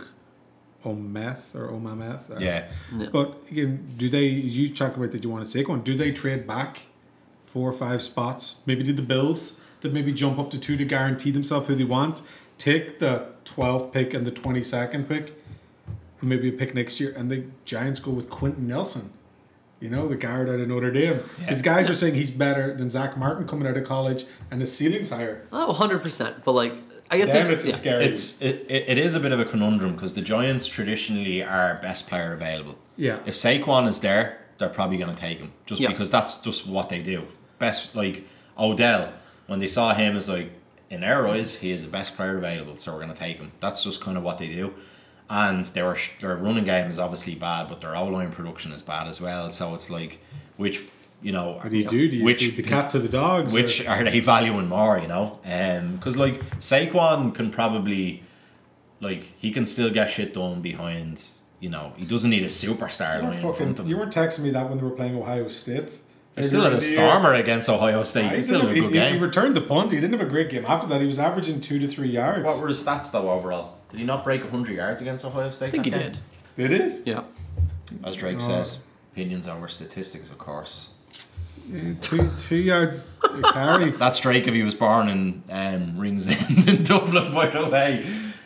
[SPEAKER 5] Ometh or Omameth? Or-
[SPEAKER 4] Yeah.
[SPEAKER 5] But again, do they? You talk about that you want to Saquon. Do they trade back four or five spots? Maybe do the Bills that maybe jump up to two to guarantee themselves who they want. Take the twelfth pick and the twenty-second pick, and maybe a pick next year, and the Giants go with Quentin Nelson. You know, the guard out of Notre Dame. His guys are saying he's better than Zach Martin coming out of college, and his ceiling's higher.
[SPEAKER 6] Oh, one hundred percent. But like, I guess
[SPEAKER 5] Then
[SPEAKER 6] there's
[SPEAKER 5] it's a
[SPEAKER 6] yeah.
[SPEAKER 5] scary.
[SPEAKER 4] It's it, it, it is a bit of a conundrum because the Giants traditionally are best player available.
[SPEAKER 5] Yeah.
[SPEAKER 4] If Saquon is there, they're probably going to take him just
[SPEAKER 6] Yeah.
[SPEAKER 4] because that's just what they do. Best like Odell, when they saw him as like in their eyes, he is the best player available, so we're going to take him. That's just kind of what they do. And their their running game is obviously bad, but their O-line production is bad as well. So it's like, which you know,
[SPEAKER 5] What do you do? Do you
[SPEAKER 4] which
[SPEAKER 5] feed the cat to the dogs?
[SPEAKER 4] which
[SPEAKER 5] or-
[SPEAKER 4] are they valuing more, you know? Because, like, Saquon can probably, like, he can still get shit done behind, you know, he doesn't need a superstar
[SPEAKER 5] You
[SPEAKER 4] line
[SPEAKER 5] weren't,
[SPEAKER 4] in
[SPEAKER 5] fucking,
[SPEAKER 4] front of
[SPEAKER 5] you
[SPEAKER 4] him.
[SPEAKER 5] weren't texting me that when they were playing Ohio State.
[SPEAKER 4] He still had a stormer against Ohio State.
[SPEAKER 5] He,
[SPEAKER 4] He still had a
[SPEAKER 5] he,
[SPEAKER 4] good
[SPEAKER 5] he, he
[SPEAKER 4] game.
[SPEAKER 5] returned the punt. He didn't have a great game after that. He was averaging two to three yards.
[SPEAKER 4] What were the stats, though, overall? Did he not break one hundred yards against Ohio State?
[SPEAKER 6] I think he
[SPEAKER 4] that game?
[SPEAKER 6] did.
[SPEAKER 5] Did
[SPEAKER 6] Yeah.
[SPEAKER 4] As Drake
[SPEAKER 5] Oh.
[SPEAKER 4] says, opinions over statistics, of course.
[SPEAKER 5] he? Two, two yards a carry.
[SPEAKER 4] That's Drake if he was born in um, Ringsend in Dublin, by the way.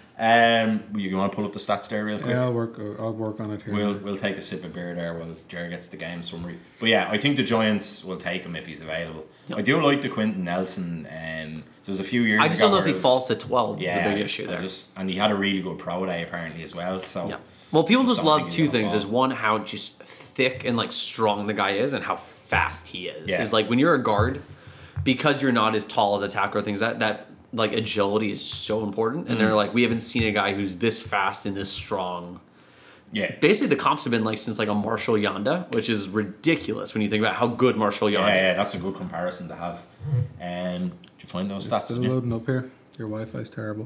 [SPEAKER 4] Um, you want to pull up the stats there real quick?
[SPEAKER 5] Yeah, I'll work. I'll work on it here.
[SPEAKER 4] We'll we'll take a sip of beer there while Jerry gets the game summary. But yeah, I think the Giants will take him if he's available.
[SPEAKER 6] Yep.
[SPEAKER 4] I do like the Quentin Nelson. Um, so there's a few years.
[SPEAKER 6] I just
[SPEAKER 4] ago
[SPEAKER 6] don't know if
[SPEAKER 4] where
[SPEAKER 6] he
[SPEAKER 4] it was-
[SPEAKER 6] falls to twelve.
[SPEAKER 4] Yeah,
[SPEAKER 6] is the big issue
[SPEAKER 4] I
[SPEAKER 6] there.
[SPEAKER 4] just and he had a really good pro day apparently as well. So
[SPEAKER 6] Yeah. Well, people
[SPEAKER 4] Just
[SPEAKER 6] just,
[SPEAKER 4] don't
[SPEAKER 6] love
[SPEAKER 4] think he's
[SPEAKER 6] two
[SPEAKER 4] gonna
[SPEAKER 6] things:
[SPEAKER 4] fall.
[SPEAKER 6] is one, how just thick and like strong the guy is, and how fast he is.
[SPEAKER 4] Yeah.
[SPEAKER 6] Is like when you're a guard, because you're not as tall as a tackle or things that that like agility is so important. And
[SPEAKER 4] Mm.
[SPEAKER 6] they're like, we haven't seen a guy who's this fast and this strong.
[SPEAKER 4] yeah,
[SPEAKER 6] Basically, the comps have been like since like a Marshall Yanda, which is ridiculous when you think about how good Marshall Yanda.
[SPEAKER 4] yeah, yeah, that's a good comparison to have. Um, did you find those stats?
[SPEAKER 5] Still
[SPEAKER 4] did you?
[SPEAKER 5] loading up here. Your Wi-Fi's terrible.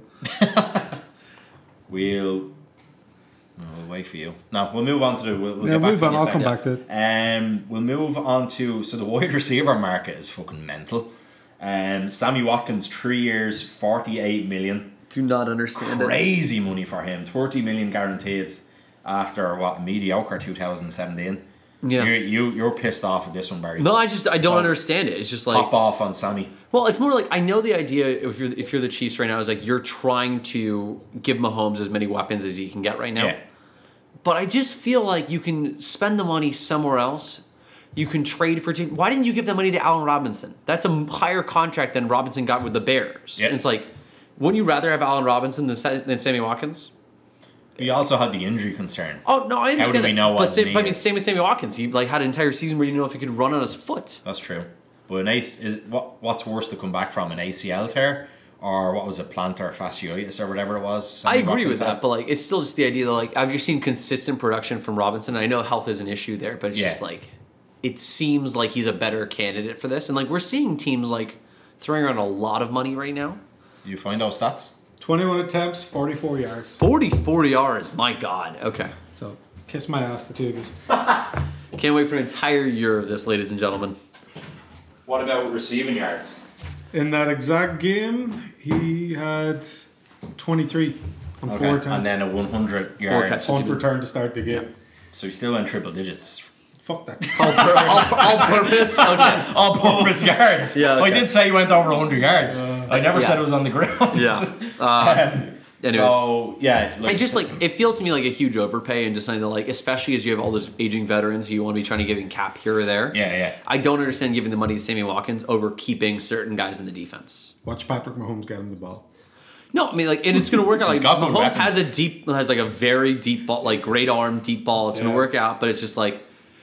[SPEAKER 4] We'll. No, we'll wait for you. No, we'll move on to the. We'll, we'll
[SPEAKER 5] Yeah,
[SPEAKER 4] get back
[SPEAKER 5] move
[SPEAKER 4] to it
[SPEAKER 5] on.
[SPEAKER 4] in a
[SPEAKER 5] I'll come
[SPEAKER 4] second.
[SPEAKER 5] back to it.
[SPEAKER 4] Um, we'll move on to so the wide receiver market is fucking mental. Um, Sammy Watkins, three years, forty-eight million.
[SPEAKER 6] Do not understand it.
[SPEAKER 4] Crazy money for him. Thirty million guaranteed after what a mediocre two thousand seventeen.
[SPEAKER 6] Yeah.
[SPEAKER 4] you you you're pissed off at this one, Barry.
[SPEAKER 6] No, I just I don't
[SPEAKER 4] So,
[SPEAKER 6] understand it. It's just like
[SPEAKER 4] Pop off on Sammy.
[SPEAKER 6] Well, it's more like I know the idea. If you're if you're the Chiefs right now, is like you're trying to give Mahomes as many weapons as he can get right now.
[SPEAKER 4] Yeah.
[SPEAKER 6] But I just feel like you can spend the money somewhere else. You can trade for team. Why didn't you give that money to Allen Robinson? That's a higher contract than Robinson got with the Bears.
[SPEAKER 4] Yeah.
[SPEAKER 6] And it's like, wouldn't you rather have Allen Robinson than, Sa- than Sammy Watkins?
[SPEAKER 4] We also had the injury concern.
[SPEAKER 6] Oh no, I understand.
[SPEAKER 4] do we
[SPEAKER 6] that.
[SPEAKER 4] know
[SPEAKER 6] But
[SPEAKER 4] what's
[SPEAKER 6] same, but I mean,
[SPEAKER 4] needed?
[SPEAKER 6] same with Sammy Watkins. He like had an entire season where you didn't know if he could run on his foot.
[SPEAKER 4] That's true. But an A C, is what what's worse to come back from, an A C L tear or what was it, plantar fasciitis or whatever it was?
[SPEAKER 6] I
[SPEAKER 4] Sammy
[SPEAKER 6] agree
[SPEAKER 4] Watkins
[SPEAKER 6] with that,
[SPEAKER 4] had?
[SPEAKER 6] but like it's still just the idea that like I've just seen consistent production from Robinson. I know health is an issue there, but it's
[SPEAKER 4] Yeah.
[SPEAKER 6] just like it seems like he's a better candidate for this. And like we're seeing teams like throwing around a lot of money right now.
[SPEAKER 4] You find those stats?
[SPEAKER 5] twenty-one attempts, forty-four yards.
[SPEAKER 6] forty-four yards. My God. Okay.
[SPEAKER 5] So, kiss my ass, the two of us.
[SPEAKER 6] Can't wait for an entire year of this, ladies and gentlemen.
[SPEAKER 4] What about receiving yards?
[SPEAKER 5] In that exact game, he had twenty-three on
[SPEAKER 4] Okay.
[SPEAKER 5] four attempts.
[SPEAKER 4] And then a one hundred
[SPEAKER 6] Four
[SPEAKER 4] yards.
[SPEAKER 6] catches.
[SPEAKER 5] punt return to start the game.
[SPEAKER 4] So he's still in triple digits.
[SPEAKER 5] Fuck that.
[SPEAKER 6] All, pur- all, all purpose? Okay.
[SPEAKER 4] All purpose yards.
[SPEAKER 6] Yeah,
[SPEAKER 4] Well, I
[SPEAKER 6] okay.
[SPEAKER 4] did say he went over one hundred yards. I never
[SPEAKER 6] yeah.
[SPEAKER 4] said it was on the ground.
[SPEAKER 6] Yeah. Uh, anyways.
[SPEAKER 4] So, yeah. Like,
[SPEAKER 6] I just like it feels to me like a huge overpay and just something that like, especially as you have all those aging veterans who you want to be trying to give in cap here or there.
[SPEAKER 4] Yeah, yeah.
[SPEAKER 6] I don't understand giving the money to Sammy Watkins over keeping certain guys in the defense.
[SPEAKER 5] Watch Patrick Mahomes get him the ball.
[SPEAKER 6] No, I mean like, and it's going to work out.
[SPEAKER 4] He's
[SPEAKER 6] Like
[SPEAKER 4] got good
[SPEAKER 6] Mahomes has a
[SPEAKER 4] weapons.
[SPEAKER 6] deep, has like a very deep ball, like great arm, deep ball. It's going
[SPEAKER 5] Yeah.
[SPEAKER 6] to work out, but it's just like.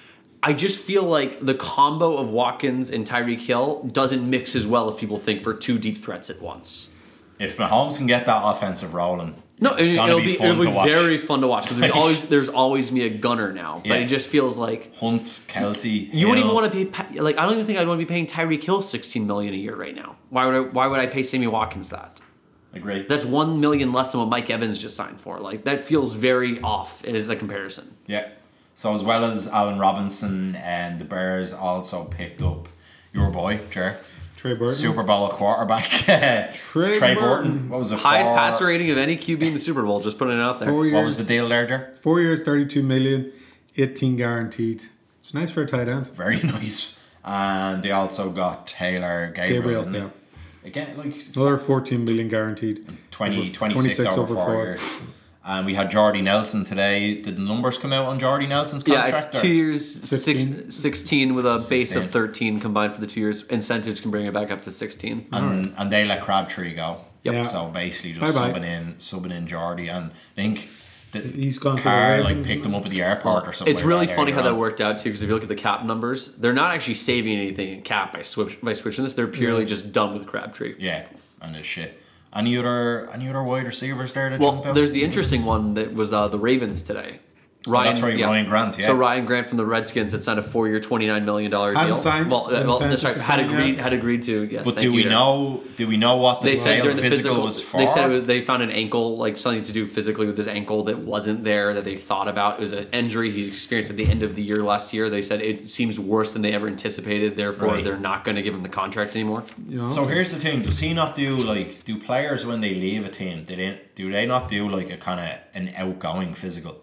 [SPEAKER 6] I just feel like the combo of Watkins and Tyreek Hill doesn't mix as well as people think for two deep threats at once.
[SPEAKER 4] If Mahomes can get that offensive rolling,
[SPEAKER 6] No,
[SPEAKER 4] it's
[SPEAKER 6] it,
[SPEAKER 4] gonna
[SPEAKER 6] it'll
[SPEAKER 4] be,
[SPEAKER 6] be,
[SPEAKER 4] fun
[SPEAKER 6] it'll
[SPEAKER 4] to
[SPEAKER 6] be
[SPEAKER 4] watch.
[SPEAKER 6] very fun to watch because there's always there's always me a gunner now, but
[SPEAKER 4] Yeah.
[SPEAKER 6] it just feels like
[SPEAKER 4] Hunt, Kelsey,
[SPEAKER 6] you wouldn't
[SPEAKER 4] Hill.
[SPEAKER 6] even want to pay pa- like I don't even think I'd want to be paying Tyreek Hill sixteen million a year right now. Why would I? Why would I pay Sammy Watkins that?
[SPEAKER 4] Agree.
[SPEAKER 6] That's one million less than what Mike Evans just signed for. Like that feels very off. It is a comparison.
[SPEAKER 4] Yeah. So as well as Allen Robinson, and the Bears also picked up your boy, Jer,
[SPEAKER 5] Trey Burton.
[SPEAKER 4] Super Bowl quarterback Trey,
[SPEAKER 5] Trey
[SPEAKER 4] Burton.
[SPEAKER 5] Burton.
[SPEAKER 4] What was it?
[SPEAKER 6] Highest
[SPEAKER 4] four-
[SPEAKER 6] passer rating of any Q B in the Super Bowl. Just putting it out there.
[SPEAKER 5] Four years.
[SPEAKER 4] What was the deal there, Jer?
[SPEAKER 5] Four years, thirty-two million, eighteen guaranteed. It's nice for a tight end.
[SPEAKER 4] Very nice. And they also got Taylor Gabriel.
[SPEAKER 5] Gabriel,
[SPEAKER 4] didn't they?
[SPEAKER 5] yeah.
[SPEAKER 4] Again, like
[SPEAKER 5] Another fourteen million guaranteed.
[SPEAKER 4] twenty,
[SPEAKER 5] Over-
[SPEAKER 4] twenty-six, over, four, years. And we had Jordy Nelson today. Did the numbers come out on Jordy Nelson's
[SPEAKER 6] Yeah,
[SPEAKER 4] contract?
[SPEAKER 6] it's
[SPEAKER 4] or-
[SPEAKER 6] two years, six,
[SPEAKER 5] fifteen.
[SPEAKER 6] sixteen with a base of
[SPEAKER 4] sixteen.
[SPEAKER 6] thirteen combined for the two years. Incentives can bring it back up to sixteen.
[SPEAKER 4] And, and they let Crabtree go.
[SPEAKER 6] Yep.
[SPEAKER 5] Yeah.
[SPEAKER 4] So basically just
[SPEAKER 5] Bye-bye.
[SPEAKER 4] subbing in subbing in Jordy. And I think that
[SPEAKER 5] He's gone to the
[SPEAKER 4] car like
[SPEAKER 5] Ravens.
[SPEAKER 4] picked him up at the airport or something.
[SPEAKER 6] It's
[SPEAKER 4] like
[SPEAKER 6] really
[SPEAKER 4] that
[SPEAKER 6] funny how
[SPEAKER 4] earlier
[SPEAKER 6] that
[SPEAKER 4] on.
[SPEAKER 6] worked out too, because if you look at the cap numbers, they're not actually saving anything in cap by switch, by switching this. They're purely just done with Crabtree.
[SPEAKER 4] Yeah, and his shit. Any other any other wide receivers there that
[SPEAKER 6] Well,
[SPEAKER 4] jump out?
[SPEAKER 6] there's the interesting one that was uh, the Ravens today. Ryan,
[SPEAKER 4] that's right, Ryan Grant, yeah.
[SPEAKER 6] So Ryan Grant from the Redskins had signed a four-year, twenty-nine million dollars
[SPEAKER 5] Hadn't
[SPEAKER 6] deal.
[SPEAKER 5] signed,
[SPEAKER 6] well, uh, well that's
[SPEAKER 5] intended
[SPEAKER 6] right.
[SPEAKER 5] to
[SPEAKER 6] Had
[SPEAKER 5] sign
[SPEAKER 6] agreed.
[SPEAKER 5] yet.
[SPEAKER 6] Had agreed to. Yes.
[SPEAKER 4] But
[SPEAKER 6] thank
[SPEAKER 4] do
[SPEAKER 6] you
[SPEAKER 4] we
[SPEAKER 6] there.
[SPEAKER 4] know? Do we know what the
[SPEAKER 6] They said
[SPEAKER 4] failed
[SPEAKER 6] during the
[SPEAKER 4] physical,
[SPEAKER 6] physical,
[SPEAKER 4] was for?
[SPEAKER 6] they said it was, they found an ankle, like something to do physically with his ankle that wasn't there, that they thought about. It was an injury he experienced at the end of the year last year. They said it seems worse than they ever anticipated. Therefore,
[SPEAKER 4] Right.
[SPEAKER 6] they're not going to give him the contract anymore.
[SPEAKER 5] You know?
[SPEAKER 4] So here's the thing: does he not do like do players when they leave a team? Do they do they not do like a kind of an outgoing physical?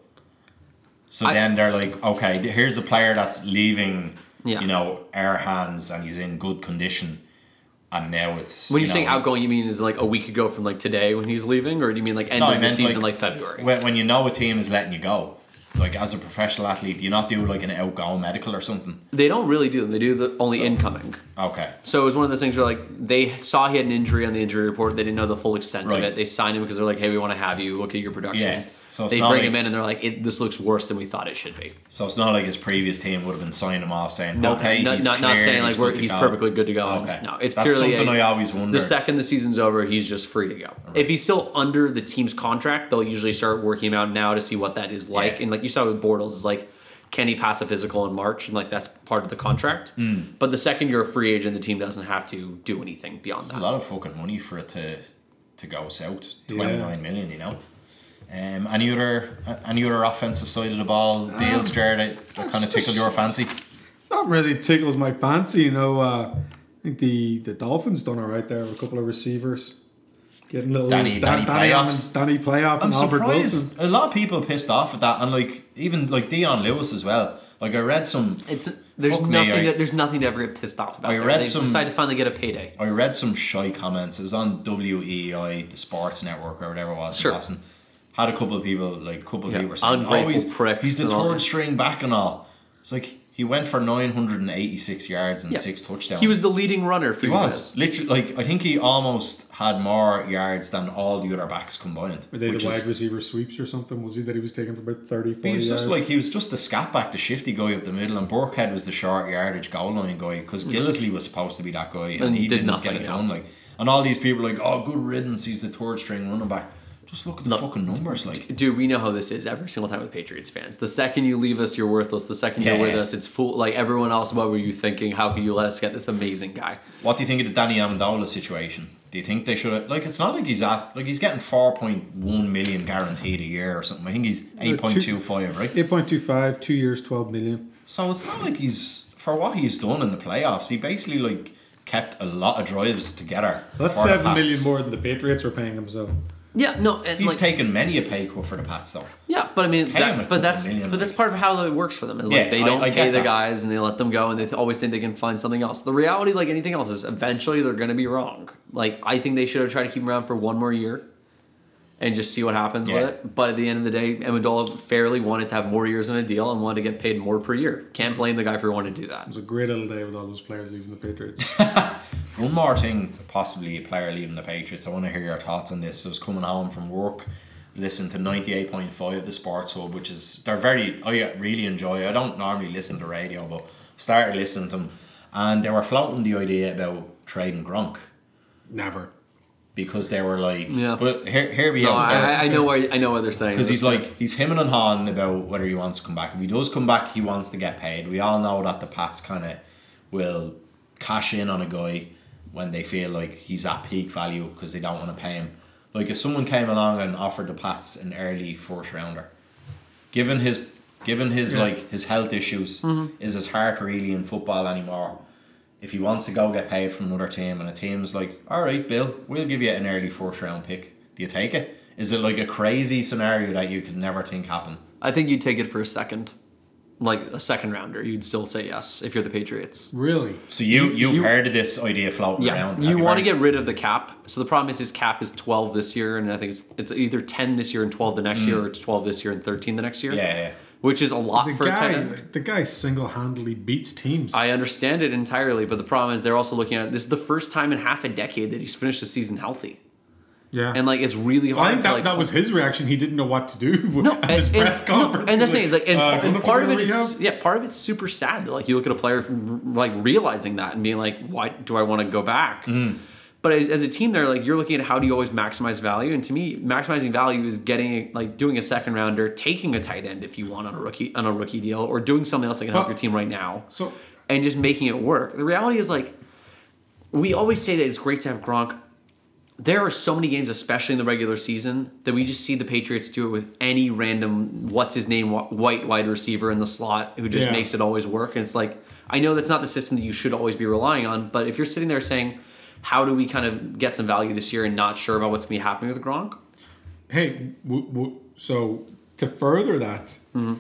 [SPEAKER 4] So
[SPEAKER 6] I-
[SPEAKER 4] then they're like, okay, here's a player that's leaving,
[SPEAKER 6] Yeah.
[SPEAKER 4] you know, our hands, and he's in good condition, and now it's
[SPEAKER 6] When
[SPEAKER 4] you
[SPEAKER 6] you're saying
[SPEAKER 4] know,
[SPEAKER 6] outgoing, you mean is it like a week ago from like today when he's leaving, or do you mean like end
[SPEAKER 4] No, I
[SPEAKER 6] of the
[SPEAKER 4] meant,
[SPEAKER 6] season,
[SPEAKER 4] like,
[SPEAKER 6] like, February?
[SPEAKER 4] when, when you know a team is letting you go, like as a professional athlete, do you not do like an outgoing medical or something?
[SPEAKER 6] They don't really do them. They do the only
[SPEAKER 4] So-
[SPEAKER 6] incoming.
[SPEAKER 4] Okay.
[SPEAKER 6] So it was one of those things where like they saw he had an injury on the injury report. They didn't know the full extent
[SPEAKER 4] Right.
[SPEAKER 6] of it. They signed him because they're like, hey, we want to have you. Look at your production.
[SPEAKER 4] Yeah. So it's
[SPEAKER 6] they
[SPEAKER 4] not
[SPEAKER 6] bring
[SPEAKER 4] like-
[SPEAKER 6] him in and they're like, it, this looks worse than we thought it should be.
[SPEAKER 4] So it's not like his previous team would have been signing him off saying,
[SPEAKER 6] No,
[SPEAKER 4] okay,
[SPEAKER 6] no,
[SPEAKER 4] he's
[SPEAKER 6] not,
[SPEAKER 4] clear,
[SPEAKER 6] not saying like
[SPEAKER 4] he's,
[SPEAKER 6] we're,
[SPEAKER 4] good to
[SPEAKER 6] he's
[SPEAKER 4] go.
[SPEAKER 6] perfectly good to go.
[SPEAKER 4] Okay.
[SPEAKER 6] No, it's
[SPEAKER 4] That's
[SPEAKER 6] purely
[SPEAKER 4] something
[SPEAKER 6] a-
[SPEAKER 4] I always wondered.
[SPEAKER 6] The second the season's over, he's just free to go. If he's still under the team's contract, they'll usually start working him out now to see what that is like.
[SPEAKER 4] Yeah.
[SPEAKER 6] And like you saw with Bortles, is like, can he pass a physical in March? And like that's part of the contract.
[SPEAKER 4] Mm.
[SPEAKER 6] But the second you're a free agent, the team doesn't have to do anything beyond
[SPEAKER 4] It's
[SPEAKER 6] that.
[SPEAKER 4] a lot of fucking money for it to to go south.
[SPEAKER 5] Yeah.
[SPEAKER 4] Twenty-nine million, you know. Um, any other uh, any other offensive side of the ball deals, Jared, that, that kind of
[SPEAKER 5] just-
[SPEAKER 4] tickled your fancy?
[SPEAKER 5] Not really tickles my fancy, you know. Uh, I think the, the Dolphins done all right there with a couple of receivers. Getting little
[SPEAKER 4] Danny- Danny playoffs.
[SPEAKER 5] and Danny playoff
[SPEAKER 4] I'm
[SPEAKER 5] and Albert
[SPEAKER 4] surprised.
[SPEAKER 5] Wilson.
[SPEAKER 4] A lot of people pissed off at that, and like even like Dion Lewis as well. Like I read some.
[SPEAKER 6] It's there's
[SPEAKER 4] Fuck me,
[SPEAKER 6] nothing
[SPEAKER 4] I-
[SPEAKER 6] that there's nothing to ever get pissed off about.
[SPEAKER 4] I
[SPEAKER 6] there.
[SPEAKER 4] read
[SPEAKER 6] they
[SPEAKER 4] some-
[SPEAKER 6] decided to finally get a payday.
[SPEAKER 4] I read some shy comments. It was on W E I, the sports network or whatever it was. in
[SPEAKER 6] Sure.
[SPEAKER 4] Boston. Had a couple of people, like a couple of
[SPEAKER 6] Yeah,
[SPEAKER 4] people were saying,
[SPEAKER 6] ungrateful
[SPEAKER 4] oh, he's,
[SPEAKER 6] pricks
[SPEAKER 4] he's the
[SPEAKER 6] and all
[SPEAKER 4] third
[SPEAKER 6] that.
[SPEAKER 4] string back and all. It's like he went for nine hundred eighty-six yards and
[SPEAKER 6] Yeah.
[SPEAKER 4] six touchdowns.
[SPEAKER 6] He was the leading runner for
[SPEAKER 4] He
[SPEAKER 6] you
[SPEAKER 4] was
[SPEAKER 6] guys.
[SPEAKER 4] literally like I think he almost had more yards than all the other backs combined.
[SPEAKER 5] Were they
[SPEAKER 4] which
[SPEAKER 5] the
[SPEAKER 4] is-
[SPEAKER 5] wide receiver sweeps or something? Was he that he was taking for about thirty, forty
[SPEAKER 4] He was just
[SPEAKER 5] yards?
[SPEAKER 4] like he was just the scat back, the shifty guy up the middle, and Burkhead was the short yardage goal line guy because Gillisley was supposed to be that guy, and,
[SPEAKER 6] And
[SPEAKER 4] he
[SPEAKER 6] did
[SPEAKER 4] didn't
[SPEAKER 6] nothing,
[SPEAKER 4] get it
[SPEAKER 6] yeah.
[SPEAKER 4] done. Like, and all these people are like, oh, good riddance, he's the third string running back. Just look at the
[SPEAKER 6] Look,
[SPEAKER 4] fucking numbers, like.
[SPEAKER 6] Dude, we know how this is every single time with Patriots fans. The second you leave us, you're worthless. The second
[SPEAKER 4] Yeah,
[SPEAKER 6] you're with
[SPEAKER 4] yeah.
[SPEAKER 6] us, it's full. Like everyone else, what were you thinking? How could you let us get this amazing guy?
[SPEAKER 4] What do you think of the Danny Amendola situation? Do you think they should have, like, it's not like he's asked, like, he's getting four point one million guaranteed a year or something. I think he's eight point two five, right?
[SPEAKER 5] eight point two five, two years, twelve million.
[SPEAKER 4] So it's not like he's, for what he's done in the playoffs, he basically, like, kept a lot of drives together.
[SPEAKER 5] That's
[SPEAKER 4] for the
[SPEAKER 5] seven million
[SPEAKER 4] Pats.
[SPEAKER 5] more than the Patriots were paying him. So
[SPEAKER 6] Yeah, no, and
[SPEAKER 4] He's
[SPEAKER 6] like,
[SPEAKER 4] taken many a pay cut for the Pats, though.
[SPEAKER 6] yeah, but I mean,
[SPEAKER 4] Pay him a
[SPEAKER 6] that, but that's
[SPEAKER 4] couple million,
[SPEAKER 6] but that's
[SPEAKER 4] like.
[SPEAKER 6] part of how it works for them. Is
[SPEAKER 4] Yeah,
[SPEAKER 6] like they
[SPEAKER 4] I-
[SPEAKER 6] don't
[SPEAKER 4] I
[SPEAKER 6] pay
[SPEAKER 4] get
[SPEAKER 6] the
[SPEAKER 4] that.
[SPEAKER 6] guys and they let them go, and they th- always think they can find something else. The reality, like anything else, is eventually they're going to be wrong. Like I think they should have tried to keep him around for one more year, and just see what happens
[SPEAKER 4] Yeah.
[SPEAKER 6] with it. But at the end of the day, Amendola fairly wanted to have more years in a deal and wanted to get paid more per year. Can't blame the guy for wanting to do that.
[SPEAKER 5] it was a great little day with all those players leaving the Patriots.
[SPEAKER 4] One more thing, possibly a player leaving the Patriots. I want to hear your thoughts on this. I was coming home from work, listening to ninety-eight point five, the Sports Hub, which is, they're very, I really enjoy. I don't normally listen to radio, but started listening to them. And they were floating the idea about trading Gronk.
[SPEAKER 5] Never.
[SPEAKER 4] Because they were like,
[SPEAKER 6] Yeah.
[SPEAKER 4] but here, here we
[SPEAKER 6] No,
[SPEAKER 4] are.
[SPEAKER 6] I, I know what I know what they're saying.
[SPEAKER 4] Because he's
[SPEAKER 6] It's
[SPEAKER 4] like, he's hemming and hawing about whether he wants to come back. If he does come back, he wants to get paid. We all know that the Pats kind of will cash in on a guy when they feel like he's at peak value because they don't want to pay him. Like if someone came along and offered the Pats an early first rounder, given his given his
[SPEAKER 5] Yeah.
[SPEAKER 4] like his health issues, is his heart really in football anymore? If he wants to go get paid from another team and a team's like, all right, Bill, we'll give you an early first round pick. Do you take it? Is it like a crazy scenario that you could never think happen?
[SPEAKER 6] I think you'd take it for a second, like a second rounder. You'd still say yes if you're the Patriots.
[SPEAKER 5] Really?
[SPEAKER 4] So you, you've
[SPEAKER 6] you-
[SPEAKER 4] heard of this idea floating
[SPEAKER 6] Yeah,
[SPEAKER 4] around.
[SPEAKER 6] you
[SPEAKER 4] have
[SPEAKER 6] want to
[SPEAKER 4] heard?
[SPEAKER 6] get rid of the cap. So the problem is his cap is twelve this year, and I think it's it's either ten this year and twelve the next year, or it's twelve this year and thirteen the next year.
[SPEAKER 4] Yeah, yeah.
[SPEAKER 6] Which is a lot
[SPEAKER 5] The
[SPEAKER 6] for a tight
[SPEAKER 5] guy,
[SPEAKER 6] end.
[SPEAKER 5] the guy single-handedly beats teams.
[SPEAKER 6] I understand it entirely, but the problem is they're also looking at this is the first time in half a decade that he's finished the season healthy,
[SPEAKER 5] yeah.
[SPEAKER 6] and like it's really hard.
[SPEAKER 5] I think
[SPEAKER 6] to,
[SPEAKER 5] that,
[SPEAKER 6] like,
[SPEAKER 5] that was his reaction. He didn't know what to do
[SPEAKER 6] No,
[SPEAKER 5] at his
[SPEAKER 6] and,
[SPEAKER 5] press
[SPEAKER 6] and,
[SPEAKER 5] conference.
[SPEAKER 6] no, and that's the thing
[SPEAKER 5] He's
[SPEAKER 6] is like, and,
[SPEAKER 5] uh,
[SPEAKER 6] and
[SPEAKER 5] gonna
[SPEAKER 6] part of
[SPEAKER 5] go
[SPEAKER 6] it
[SPEAKER 5] to
[SPEAKER 6] is,
[SPEAKER 5] rehab?
[SPEAKER 6] yeah, part of it's super sad. Like you look at a player like realizing that and being like, why do I want to go back?
[SPEAKER 5] Mm.
[SPEAKER 6] But as, as a team, there, like you're looking at how do you always maximize value, and to me, maximizing value is getting like doing a second rounder, taking a tight end if you want on a rookie on a rookie deal, or doing something else that can help
[SPEAKER 5] Well,
[SPEAKER 6] your team right now,
[SPEAKER 5] So
[SPEAKER 6] and just making it work. The reality is like we always say that it's great to have Gronk. There are so many games, especially in the regular season, that we just see the Patriots do it with any random what's his name wh- white wide receiver in the slot who just
[SPEAKER 5] Yeah.
[SPEAKER 6] makes it always work. And it's like I know that's not the system that you should always be relying on, but if you're sitting there saying, how do we kind of get some value this year and not sure about what's going to be happening with Gronk?
[SPEAKER 5] hey, w- w- so to further that,
[SPEAKER 6] Mm-hmm.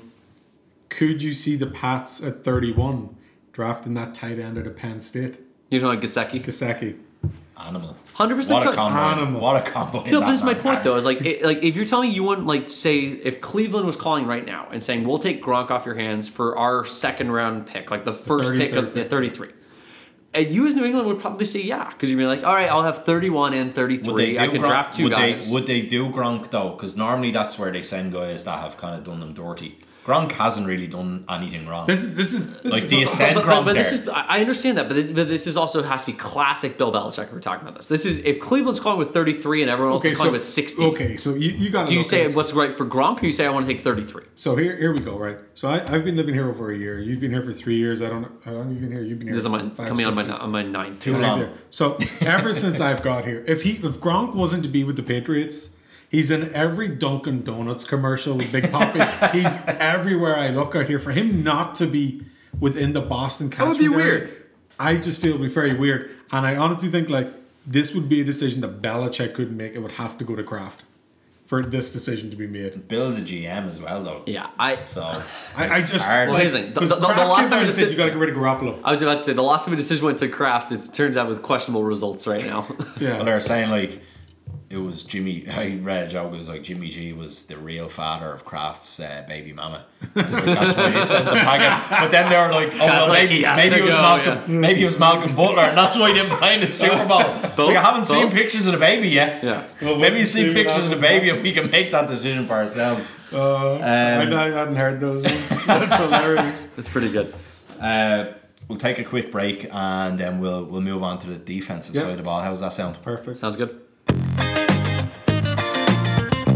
[SPEAKER 5] could you see the Pats at thirty-one drafting that tight end at a Penn State,
[SPEAKER 6] You know, like Gesicki.
[SPEAKER 5] Gesicki?
[SPEAKER 4] Animal.
[SPEAKER 6] one hundred percent
[SPEAKER 4] What a
[SPEAKER 6] could.
[SPEAKER 4] combo.
[SPEAKER 5] Animal.
[SPEAKER 4] What a combo. in
[SPEAKER 6] No,
[SPEAKER 4] that
[SPEAKER 6] but this is my
[SPEAKER 4] man
[SPEAKER 6] point
[SPEAKER 4] has.
[SPEAKER 6] though. Is like, it, like if you're telling me you want, like, say, if Cleveland was calling right now and saying we'll take Gronk off your hands for our second round pick, like the first
[SPEAKER 5] thirty,
[SPEAKER 6] pick of
[SPEAKER 5] thirty.
[SPEAKER 6] yeah, thirty-three, and you as New England would probably say yeah, because you'd be like, all right, I'll have thirty-one and
[SPEAKER 4] Would they
[SPEAKER 6] thirty-three.
[SPEAKER 4] do
[SPEAKER 6] I can
[SPEAKER 4] Gronk-
[SPEAKER 6] draft two
[SPEAKER 4] would
[SPEAKER 6] guys.
[SPEAKER 4] They, would they do Gronk though? Because normally that's where they send guys that have kind of done them dirty. Gronk hasn't really done anything wrong.
[SPEAKER 5] This is this is this
[SPEAKER 4] Like,
[SPEAKER 5] is
[SPEAKER 4] do you
[SPEAKER 5] so-
[SPEAKER 4] send
[SPEAKER 6] but, but,
[SPEAKER 4] Gronk
[SPEAKER 6] but this
[SPEAKER 4] there?
[SPEAKER 6] is I I understand that, but this, but this is also has to be classic Bill Belichick. If we're talking about this. This is if Cleveland's calling with thirty-three and everyone else
[SPEAKER 5] okay,
[SPEAKER 6] is calling
[SPEAKER 5] so
[SPEAKER 6] with sixty.
[SPEAKER 5] okay, so you, you got
[SPEAKER 6] Do you say what's right for Gronk, or you say I want to take thirty-three?
[SPEAKER 5] So here here we go, right? So I, I've been living here over a year. You've been here for three years. I don't know how long have you been here? You've been here
[SPEAKER 6] This is on my
[SPEAKER 5] five,
[SPEAKER 6] coming on
[SPEAKER 5] six
[SPEAKER 6] my
[SPEAKER 5] years.
[SPEAKER 6] on my ninth.
[SPEAKER 4] Too
[SPEAKER 5] Right
[SPEAKER 4] long.
[SPEAKER 5] there. So ever since I've got here, if he if Gronk wasn't to be with the Patriots, he's in every Dunkin' Donuts commercial with Big Poppy. He's everywhere I look out here. For him not to be within the Boston
[SPEAKER 6] That would be
[SPEAKER 5] catchment area,
[SPEAKER 6] weird.
[SPEAKER 5] I just feel it would be very weird. And I honestly think like this would be a decision that Belichick couldn't make. It would have to go to Kraft for this decision to be made.
[SPEAKER 4] Bill's a G M as well though.
[SPEAKER 6] Yeah, I.
[SPEAKER 4] So
[SPEAKER 5] I, I
[SPEAKER 4] it's
[SPEAKER 5] just
[SPEAKER 4] hard.
[SPEAKER 6] Well,
[SPEAKER 5] like,
[SPEAKER 6] here's the thing. The-
[SPEAKER 5] because
[SPEAKER 6] the- the
[SPEAKER 5] Kraft
[SPEAKER 6] last
[SPEAKER 5] came
[SPEAKER 6] time
[SPEAKER 5] out
[SPEAKER 6] I
[SPEAKER 5] and said
[SPEAKER 6] deci-
[SPEAKER 5] you got to get rid of Garoppolo.
[SPEAKER 6] I was about to say the last time a decision went to Kraft, it turns out with questionable results right now.
[SPEAKER 5] Yeah.
[SPEAKER 4] Well, they were saying like it was Jimmy. I read a joke. It was like Jimmy G was the real father of Kraft's uh, baby mama. I was like, that's why he sent the packet. But then they were like, oh well,
[SPEAKER 6] like,
[SPEAKER 4] maybe,
[SPEAKER 6] he has
[SPEAKER 4] maybe
[SPEAKER 6] to
[SPEAKER 4] it was
[SPEAKER 6] go,
[SPEAKER 4] Malcolm.
[SPEAKER 6] yeah.
[SPEAKER 4] Maybe it was Malcolm Butler, and that's why he didn't play in the Super Bowl. It's like I haven't seen
[SPEAKER 6] both.
[SPEAKER 4] pictures of the baby yet.
[SPEAKER 6] Yeah.
[SPEAKER 5] Well,
[SPEAKER 4] Maybe you
[SPEAKER 5] let's
[SPEAKER 4] see
[SPEAKER 5] see what
[SPEAKER 4] pictures of the
[SPEAKER 5] happens
[SPEAKER 4] baby, and we can make that decision for ourselves.
[SPEAKER 5] Uh, I, I hadn't heard those ones. That's hilarious.
[SPEAKER 6] It's pretty good.
[SPEAKER 4] Uh, we'll take a quick break, and then we'll we'll move on to the defensive
[SPEAKER 5] Yeah.
[SPEAKER 4] side of the ball. How does that sound?
[SPEAKER 5] Perfect.
[SPEAKER 6] Sounds good.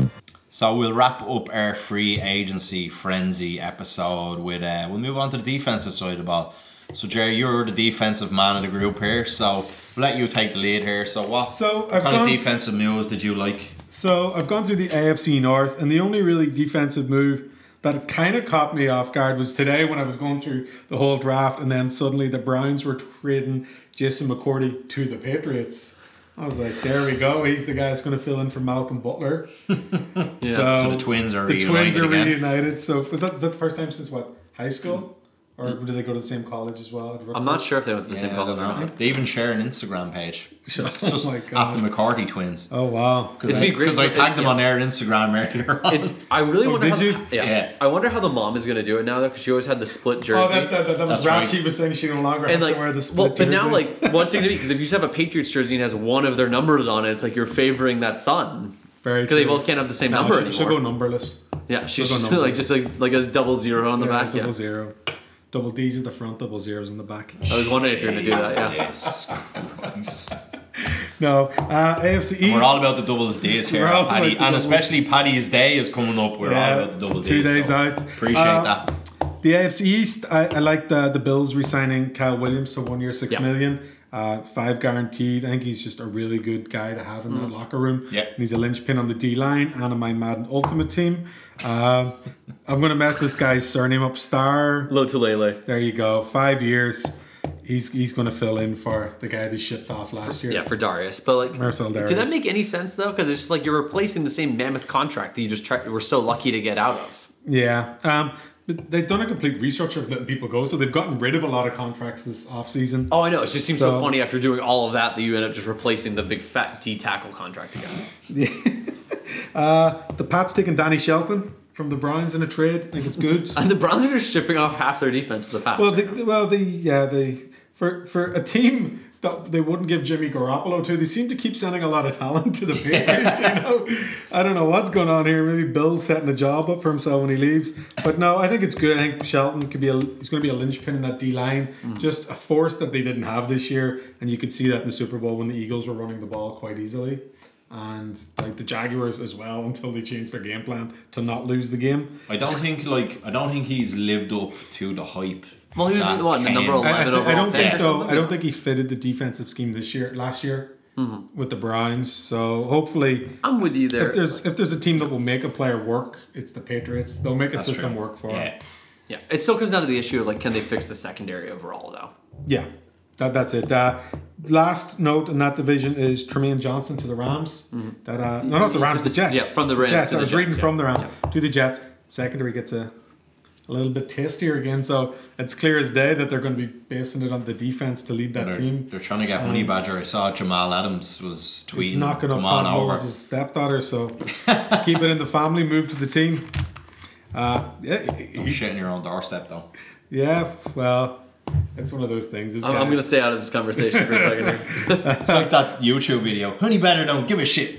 [SPEAKER 4] So we'll wrap up our free agency frenzy episode with uh, we'll move on to the defensive side of the ball. So Jerry, you're the defensive man of the group here, so we'll let you take the lead here. So what
[SPEAKER 5] So I've
[SPEAKER 4] kind of
[SPEAKER 5] gone-
[SPEAKER 4] defensive moves did you like?
[SPEAKER 5] So I've gone through the A F C North, and the only really defensive move that kind of caught me off guard was today when I was going through the whole draft, and then suddenly the Browns were trading Jason McCourty to the Patriots. I was like, there we go. He's the guy that's going to fill in for Malcolm Butler. yeah. So,
[SPEAKER 4] So the Twins are
[SPEAKER 5] the
[SPEAKER 4] reunited
[SPEAKER 5] Twins are
[SPEAKER 4] again.
[SPEAKER 5] reunited. So was that, is that the first time since what, high school? Or did they go to the same college as well?
[SPEAKER 6] I'm not sure if they went to the
[SPEAKER 4] Yeah,
[SPEAKER 6] same
[SPEAKER 4] I
[SPEAKER 6] college
[SPEAKER 4] don't
[SPEAKER 6] or
[SPEAKER 4] know.
[SPEAKER 6] not.
[SPEAKER 4] They even share an Instagram page. It's just
[SPEAKER 5] Oh my
[SPEAKER 4] at
[SPEAKER 5] God.
[SPEAKER 4] the McCarty twins.
[SPEAKER 5] Oh, wow.
[SPEAKER 6] It'd be great
[SPEAKER 4] Because I
[SPEAKER 6] if-
[SPEAKER 4] tagged them
[SPEAKER 6] yeah.
[SPEAKER 4] on their Instagram earlier on.
[SPEAKER 6] It's. I really
[SPEAKER 5] Oh,
[SPEAKER 6] wonder.
[SPEAKER 5] did
[SPEAKER 6] how,
[SPEAKER 5] you?
[SPEAKER 6] Yeah.
[SPEAKER 4] Yeah.
[SPEAKER 6] I wonder how the mom is going to do it now though, because she always had the split jersey.
[SPEAKER 5] Oh, that, that, that, that was
[SPEAKER 4] That's
[SPEAKER 5] rap.
[SPEAKER 4] right.
[SPEAKER 5] She was saying she no longer
[SPEAKER 6] and
[SPEAKER 5] has
[SPEAKER 6] like,
[SPEAKER 5] to wear the split
[SPEAKER 6] well, but now
[SPEAKER 5] jersey.
[SPEAKER 6] like, what's it gonna be? Because if you just have a Patriots jersey and has one of their numbers on it, it's like you're favoring that son.
[SPEAKER 5] Very
[SPEAKER 6] Because they
[SPEAKER 5] true.
[SPEAKER 6] both can't have the same
[SPEAKER 5] No,
[SPEAKER 6] number
[SPEAKER 5] she-
[SPEAKER 6] anymore.
[SPEAKER 5] She'll go numberless.
[SPEAKER 6] yeah, she's
[SPEAKER 5] she'll go
[SPEAKER 6] just
[SPEAKER 5] number.
[SPEAKER 6] like just like like a double zero on the
[SPEAKER 5] Yeah,
[SPEAKER 6] back.
[SPEAKER 5] double
[SPEAKER 6] Yeah,
[SPEAKER 5] zero. Double D's at the front, double zeros in the back.
[SPEAKER 6] I was wondering if you're gonna do that. Yeah.
[SPEAKER 4] Yes. Christ.
[SPEAKER 5] No, uh, A F C East.
[SPEAKER 4] We're all about the double days here,
[SPEAKER 5] We're all about
[SPEAKER 4] Paddy.
[SPEAKER 5] the
[SPEAKER 4] And
[SPEAKER 5] double-
[SPEAKER 4] especially Paddy's Day is coming up. We're
[SPEAKER 5] Yeah,
[SPEAKER 4] all about the double days.
[SPEAKER 5] two days
[SPEAKER 4] so
[SPEAKER 5] out.
[SPEAKER 4] Appreciate
[SPEAKER 5] Uh,
[SPEAKER 4] that.
[SPEAKER 5] The A F C East, I, I like the the Bills re-signing Kyle Williams to one year, six
[SPEAKER 6] Yeah.
[SPEAKER 5] million, uh, five guaranteed. I think he's just a really good guy to have in that locker room.
[SPEAKER 4] Yeah.
[SPEAKER 5] And he's a linchpin on the D line and on my Madden Ultimate team. Uh, I'm gonna mess this guy's surname up. Star.
[SPEAKER 6] Lotulele.
[SPEAKER 5] There you go. Five years. He's he's gonna fill in for the guy they shipped off last year.
[SPEAKER 6] Yeah, for Darius. But like,
[SPEAKER 5] Marcel
[SPEAKER 6] did that
[SPEAKER 5] Darius.
[SPEAKER 6] make any sense though? Because it's just like you're replacing the same mammoth contract that you just tried. We're so lucky to get out of.
[SPEAKER 5] Yeah. Um, but they've done a complete restructure of letting people go, so they've gotten rid of a lot of contracts this offseason.
[SPEAKER 6] Oh, I know. It just seems so,
[SPEAKER 5] So-
[SPEAKER 6] funny after doing all of that that you end up just replacing the big fat D tackle contract again.
[SPEAKER 5] The Pats taking Danny Shelton from the Browns in a trade. I think it's good.
[SPEAKER 6] And the Browns are just shipping off half their defense to the Pats.
[SPEAKER 5] well, they, well, they yeah, they for for a team that they wouldn't give Jimmy Garoppolo to, they seem to keep sending a lot of talent to the Patriots. You know, I don't know what's going on here. Maybe Bill's setting a job up for himself when he leaves. But no, I think it's good. I think Shelton could be a he's going to be a linchpin in that D line.
[SPEAKER 6] Mm.
[SPEAKER 5] Just a force that they didn't have this year, and you could see that in the Super Bowl when the Eagles were running the ball quite easily. And like the Jaguars as well, until they changed their game plan to not lose the game.
[SPEAKER 4] I don't think like I don't think he's lived up to the hype.
[SPEAKER 6] Well, he was
[SPEAKER 4] that
[SPEAKER 6] what, the
[SPEAKER 4] came-
[SPEAKER 6] number
[SPEAKER 5] I, I,
[SPEAKER 6] eleven
[SPEAKER 5] thi- I
[SPEAKER 6] overall
[SPEAKER 5] don't
[SPEAKER 6] pick
[SPEAKER 5] think
[SPEAKER 6] or
[SPEAKER 5] though.
[SPEAKER 6] something?
[SPEAKER 5] I don't think he fitted the defensive scheme this year, last year,
[SPEAKER 6] Mm-hmm.
[SPEAKER 5] with the Browns. So hopefully,
[SPEAKER 6] I'm with you there.
[SPEAKER 5] if there's if there's a team that will make a player work, it's the Patriots. They'll make a
[SPEAKER 4] That's
[SPEAKER 5] system
[SPEAKER 4] true.
[SPEAKER 5] work for
[SPEAKER 4] Yeah.
[SPEAKER 5] it.
[SPEAKER 6] Yeah, it still comes down to the issue of like, can they fix the secondary overall though?
[SPEAKER 5] Yeah, that that's it. Uh, last note in that division is Tremaine Johnson to the Rams. That uh, no, not the Rams, the Jets.
[SPEAKER 6] Yeah, from the Rams
[SPEAKER 5] Jets.
[SPEAKER 6] to
[SPEAKER 5] I
[SPEAKER 6] the
[SPEAKER 5] was
[SPEAKER 6] Jets,
[SPEAKER 5] reading
[SPEAKER 6] yeah.
[SPEAKER 5] from the Rams to the Jets. Secondary gets a. A little bit tastier again, so it's clear as day that they're going to be basing it on the defense to lead that
[SPEAKER 4] They're,
[SPEAKER 5] team.
[SPEAKER 4] they're trying to get Honey Badger. I saw Jamal Adams was tweeting.
[SPEAKER 5] He's knocking up
[SPEAKER 4] Come on
[SPEAKER 5] Todd
[SPEAKER 4] over.
[SPEAKER 5] Bowles' stepdaughter, so keep it in the family, move to the team. Uh, yeah,
[SPEAKER 4] Don't
[SPEAKER 5] he-
[SPEAKER 4] shit in your own doorstep though.
[SPEAKER 5] yeah, well, it's one of those things. This
[SPEAKER 6] I'm,
[SPEAKER 5] guy,
[SPEAKER 6] I'm going to stay out of this conversation for a second here.
[SPEAKER 4] It's like that YouTube video. Honey Badger don't give a shit.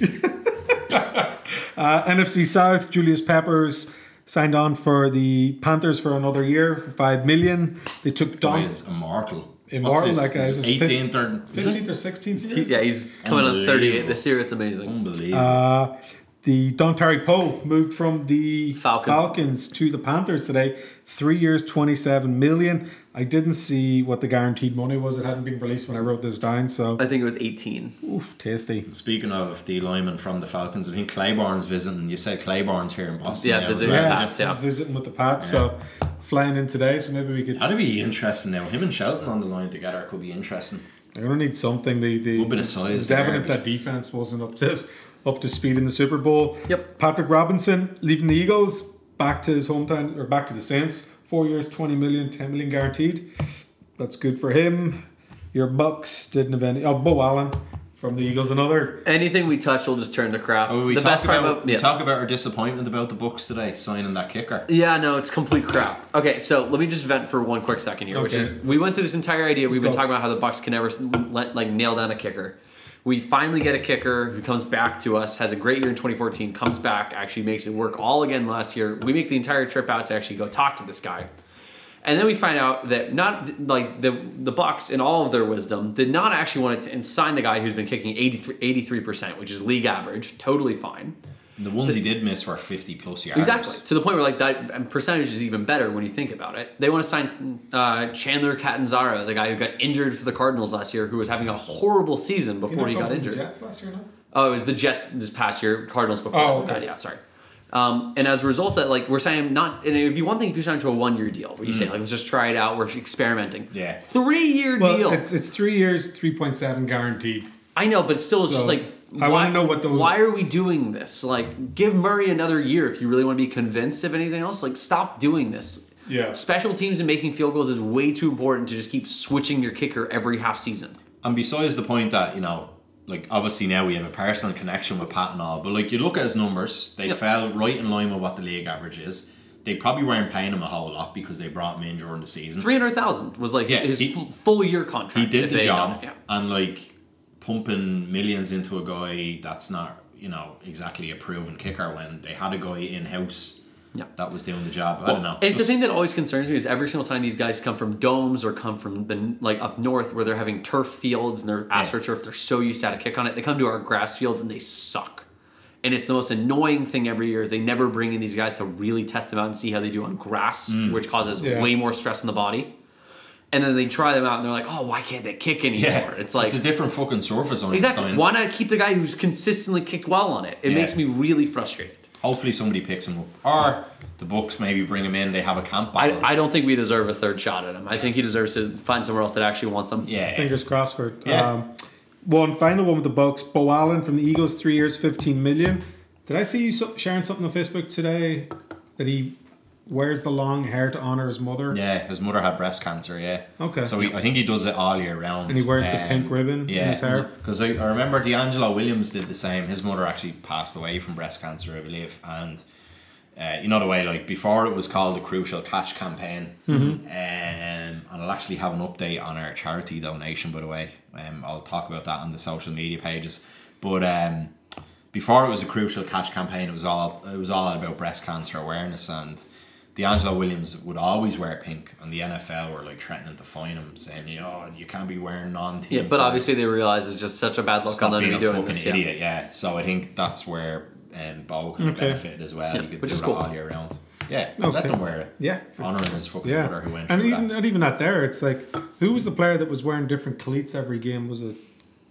[SPEAKER 5] uh, N F C South, Julius Peppers signed on for the Panthers for another year for five million. They took
[SPEAKER 4] Guy
[SPEAKER 5] Don
[SPEAKER 4] is immortal.
[SPEAKER 5] Immortal,
[SPEAKER 4] What's
[SPEAKER 5] that guy
[SPEAKER 4] this?
[SPEAKER 5] is
[SPEAKER 4] His
[SPEAKER 5] his
[SPEAKER 4] eighteenth or
[SPEAKER 5] fifteenth or sixteenth year.
[SPEAKER 6] yeah, he's coming on thirty-eight this year. It's amazing.
[SPEAKER 4] Unbelievable.
[SPEAKER 5] Uh, the Don Terry Poe moved from the
[SPEAKER 6] Falcons.
[SPEAKER 5] Falcons to the Panthers today. Three years, twenty-seven million. I didn't see what the guaranteed money was. It hadn't been released when I wrote this down. So,
[SPEAKER 6] I think it was eighteen.
[SPEAKER 5] oof, tasty.
[SPEAKER 4] Speaking of D lineman from the Falcons, I think Clayborn's visiting. You said Clayborn's here in Boston.
[SPEAKER 6] Yeah,
[SPEAKER 4] now as
[SPEAKER 6] visiting
[SPEAKER 4] well.
[SPEAKER 6] the
[SPEAKER 5] Yeah,
[SPEAKER 6] Pats, yeah.
[SPEAKER 5] visiting with the Pats. So, flying in today. So maybe we could.
[SPEAKER 4] That'd be interesting now. Him and Shelton on the line together could be interesting.
[SPEAKER 5] They're gonna need something. The the
[SPEAKER 4] Good bit of size
[SPEAKER 5] It's
[SPEAKER 4] there,
[SPEAKER 5] evident
[SPEAKER 4] but-
[SPEAKER 5] that defense wasn't up to up to speed in the Super Bowl.
[SPEAKER 6] Yep.
[SPEAKER 5] Patrick Robinson leaving the Eagles back to his hometown or back to the Saints. Four years, twenty million, ten million guaranteed. That's good for him. Your Bucks didn't have any. Oh, Bo Allen from the Eagles, another.
[SPEAKER 6] Anything we touch will just turn to crap.
[SPEAKER 4] Oh, we
[SPEAKER 6] the
[SPEAKER 4] talk
[SPEAKER 6] best part
[SPEAKER 4] about,
[SPEAKER 6] about
[SPEAKER 4] we
[SPEAKER 6] yeah.
[SPEAKER 4] talk about our disappointment about the Bucks today signing that kicker.
[SPEAKER 6] Yeah, no, it's complete crap. Okay, so let me just vent for one quick second here, which
[SPEAKER 5] Okay.
[SPEAKER 6] is we went through this entire idea. We've been
[SPEAKER 5] go.
[SPEAKER 6] talking about how the Bucks can never s- let, like nail down a kicker. We finally get a kicker who comes back to us, has a great year in twenty fourteen, comes back, actually makes it work all again last year. We make the entire trip out to actually go talk to this guy. And then we find out that not like the the Bucks, in all of their wisdom, did not actually want to sign the guy who's been kicking eighty-three percent, which is league average, totally fine.
[SPEAKER 4] The ones he did miss were fifty plus yards.
[SPEAKER 6] Exactly. To the point where like that percentage is even better when you think about it. They want to sign uh, Chandler Catanzaro, the guy who got injured for the Cardinals last year, who was having a horrible season before he got injured.
[SPEAKER 5] The Jets last year, no?
[SPEAKER 6] Oh, it was the Jets this past year, Cardinals before.
[SPEAKER 5] Oh, okay.
[SPEAKER 6] that. Yeah, sorry. Um, and as a result of that, like we're saying, not, and it would be one thing if you signed to a one-year deal where you mm. say, like, let's just try it out, we're experimenting.
[SPEAKER 4] Yeah.
[SPEAKER 6] Three-year
[SPEAKER 5] well,
[SPEAKER 6] deal.
[SPEAKER 5] It's it's three years, three point seven guaranteed.
[SPEAKER 6] I know, but still, it's
[SPEAKER 5] so,
[SPEAKER 6] just like.
[SPEAKER 5] I want to know what those.
[SPEAKER 6] Why are we doing this? Like, give Murray another year if you really want to be convinced of anything else. Like, stop doing this.
[SPEAKER 5] Yeah.
[SPEAKER 6] Special teams and making field goals is way too important to just keep switching your kicker every half season.
[SPEAKER 4] And besides the point that, you know, like, obviously now we have a personal connection with Pat and all, but, like, you look at his numbers, they yep. fell right in line with what the league average is. They probably weren't paying him a whole lot because they brought him in during the season.
[SPEAKER 6] three hundred thousand dollars was, like, yeah, his he, f- full year contract.
[SPEAKER 4] He did the job. Yeah. And, like, pumping millions into a guy that's not, you know, exactly a proven kicker when they had a guy in-house yeah. that was doing the job. Well, I don't know.
[SPEAKER 6] It's Just, the thing that always concerns me is every single time these guys come from domes or come from the like up north where they're having turf fields and they're astroturf, yeah. they're so used to how to kick on it. They come to our grass fields and they suck. And it's the most annoying thing every year is they never bring in these guys to really test them out and see how they do on grass, mm. which causes yeah. way more stress in the body. And then they try them out and they're like, oh, why can't they kick anymore?
[SPEAKER 4] Yeah,
[SPEAKER 6] it's
[SPEAKER 4] so
[SPEAKER 6] like
[SPEAKER 4] it's a different fucking surface on
[SPEAKER 6] exactly.
[SPEAKER 4] Stein.
[SPEAKER 6] Why not keep the guy who's consistently kicked well on it? It yeah. makes me really frustrated.
[SPEAKER 4] Hopefully somebody picks him up. Or the Bucks maybe bring him in, they have a camp battle.
[SPEAKER 6] I, I don't think we deserve a third shot at him. I think he deserves to find somewhere else that actually wants him.
[SPEAKER 4] Yeah.
[SPEAKER 5] Fingers crossed for it.
[SPEAKER 4] Yeah.
[SPEAKER 5] Um, one final one with the Bucks. Bo Allen from the Eagles, three years, fifteen million. Did I see you so- sharing something on Facebook today that he wears the long hair to honour his mother?
[SPEAKER 4] Yeah, his mother had breast cancer, yeah.
[SPEAKER 5] Okay.
[SPEAKER 4] So he, I think he does it all year round.
[SPEAKER 5] And he wears
[SPEAKER 4] um,
[SPEAKER 5] the pink ribbon
[SPEAKER 4] yeah,
[SPEAKER 5] in his hair?
[SPEAKER 4] Because I, I remember D'Angelo Williams did the same. His mother actually passed away from breast cancer, I believe. And uh, you know the way, like, before it was called the Crucial Catch Campaign. Mm-hmm. Um, and I'll actually have an update on our charity donation, by the way. Um, I'll talk about that on the social media pages. But um, before it was a Crucial Catch Campaign, it was all it was all about breast cancer awareness, and D'Angelo Williams would always wear pink, and the N F L were like threatening to fine him, saying, you know, you can't be wearing non-team.
[SPEAKER 6] Yeah, but obviously they realize it's just such a bad look on them to be doing this.
[SPEAKER 4] Stop being a fucking idiot, yeah. So I think that's where um, Bo can
[SPEAKER 5] okay.
[SPEAKER 4] benefit as well.
[SPEAKER 6] Yeah,
[SPEAKER 4] he could
[SPEAKER 6] which
[SPEAKER 4] do
[SPEAKER 6] is
[SPEAKER 4] it
[SPEAKER 6] cool.
[SPEAKER 4] all year round. Yeah,
[SPEAKER 5] okay.
[SPEAKER 4] let them wear it.
[SPEAKER 5] Yeah.
[SPEAKER 4] Honouring his fucking
[SPEAKER 5] yeah.
[SPEAKER 4] brother who went
[SPEAKER 5] and
[SPEAKER 4] through
[SPEAKER 5] even,
[SPEAKER 4] that.
[SPEAKER 5] not even that there, it's like, who was the player that was wearing different cleats every game? Was it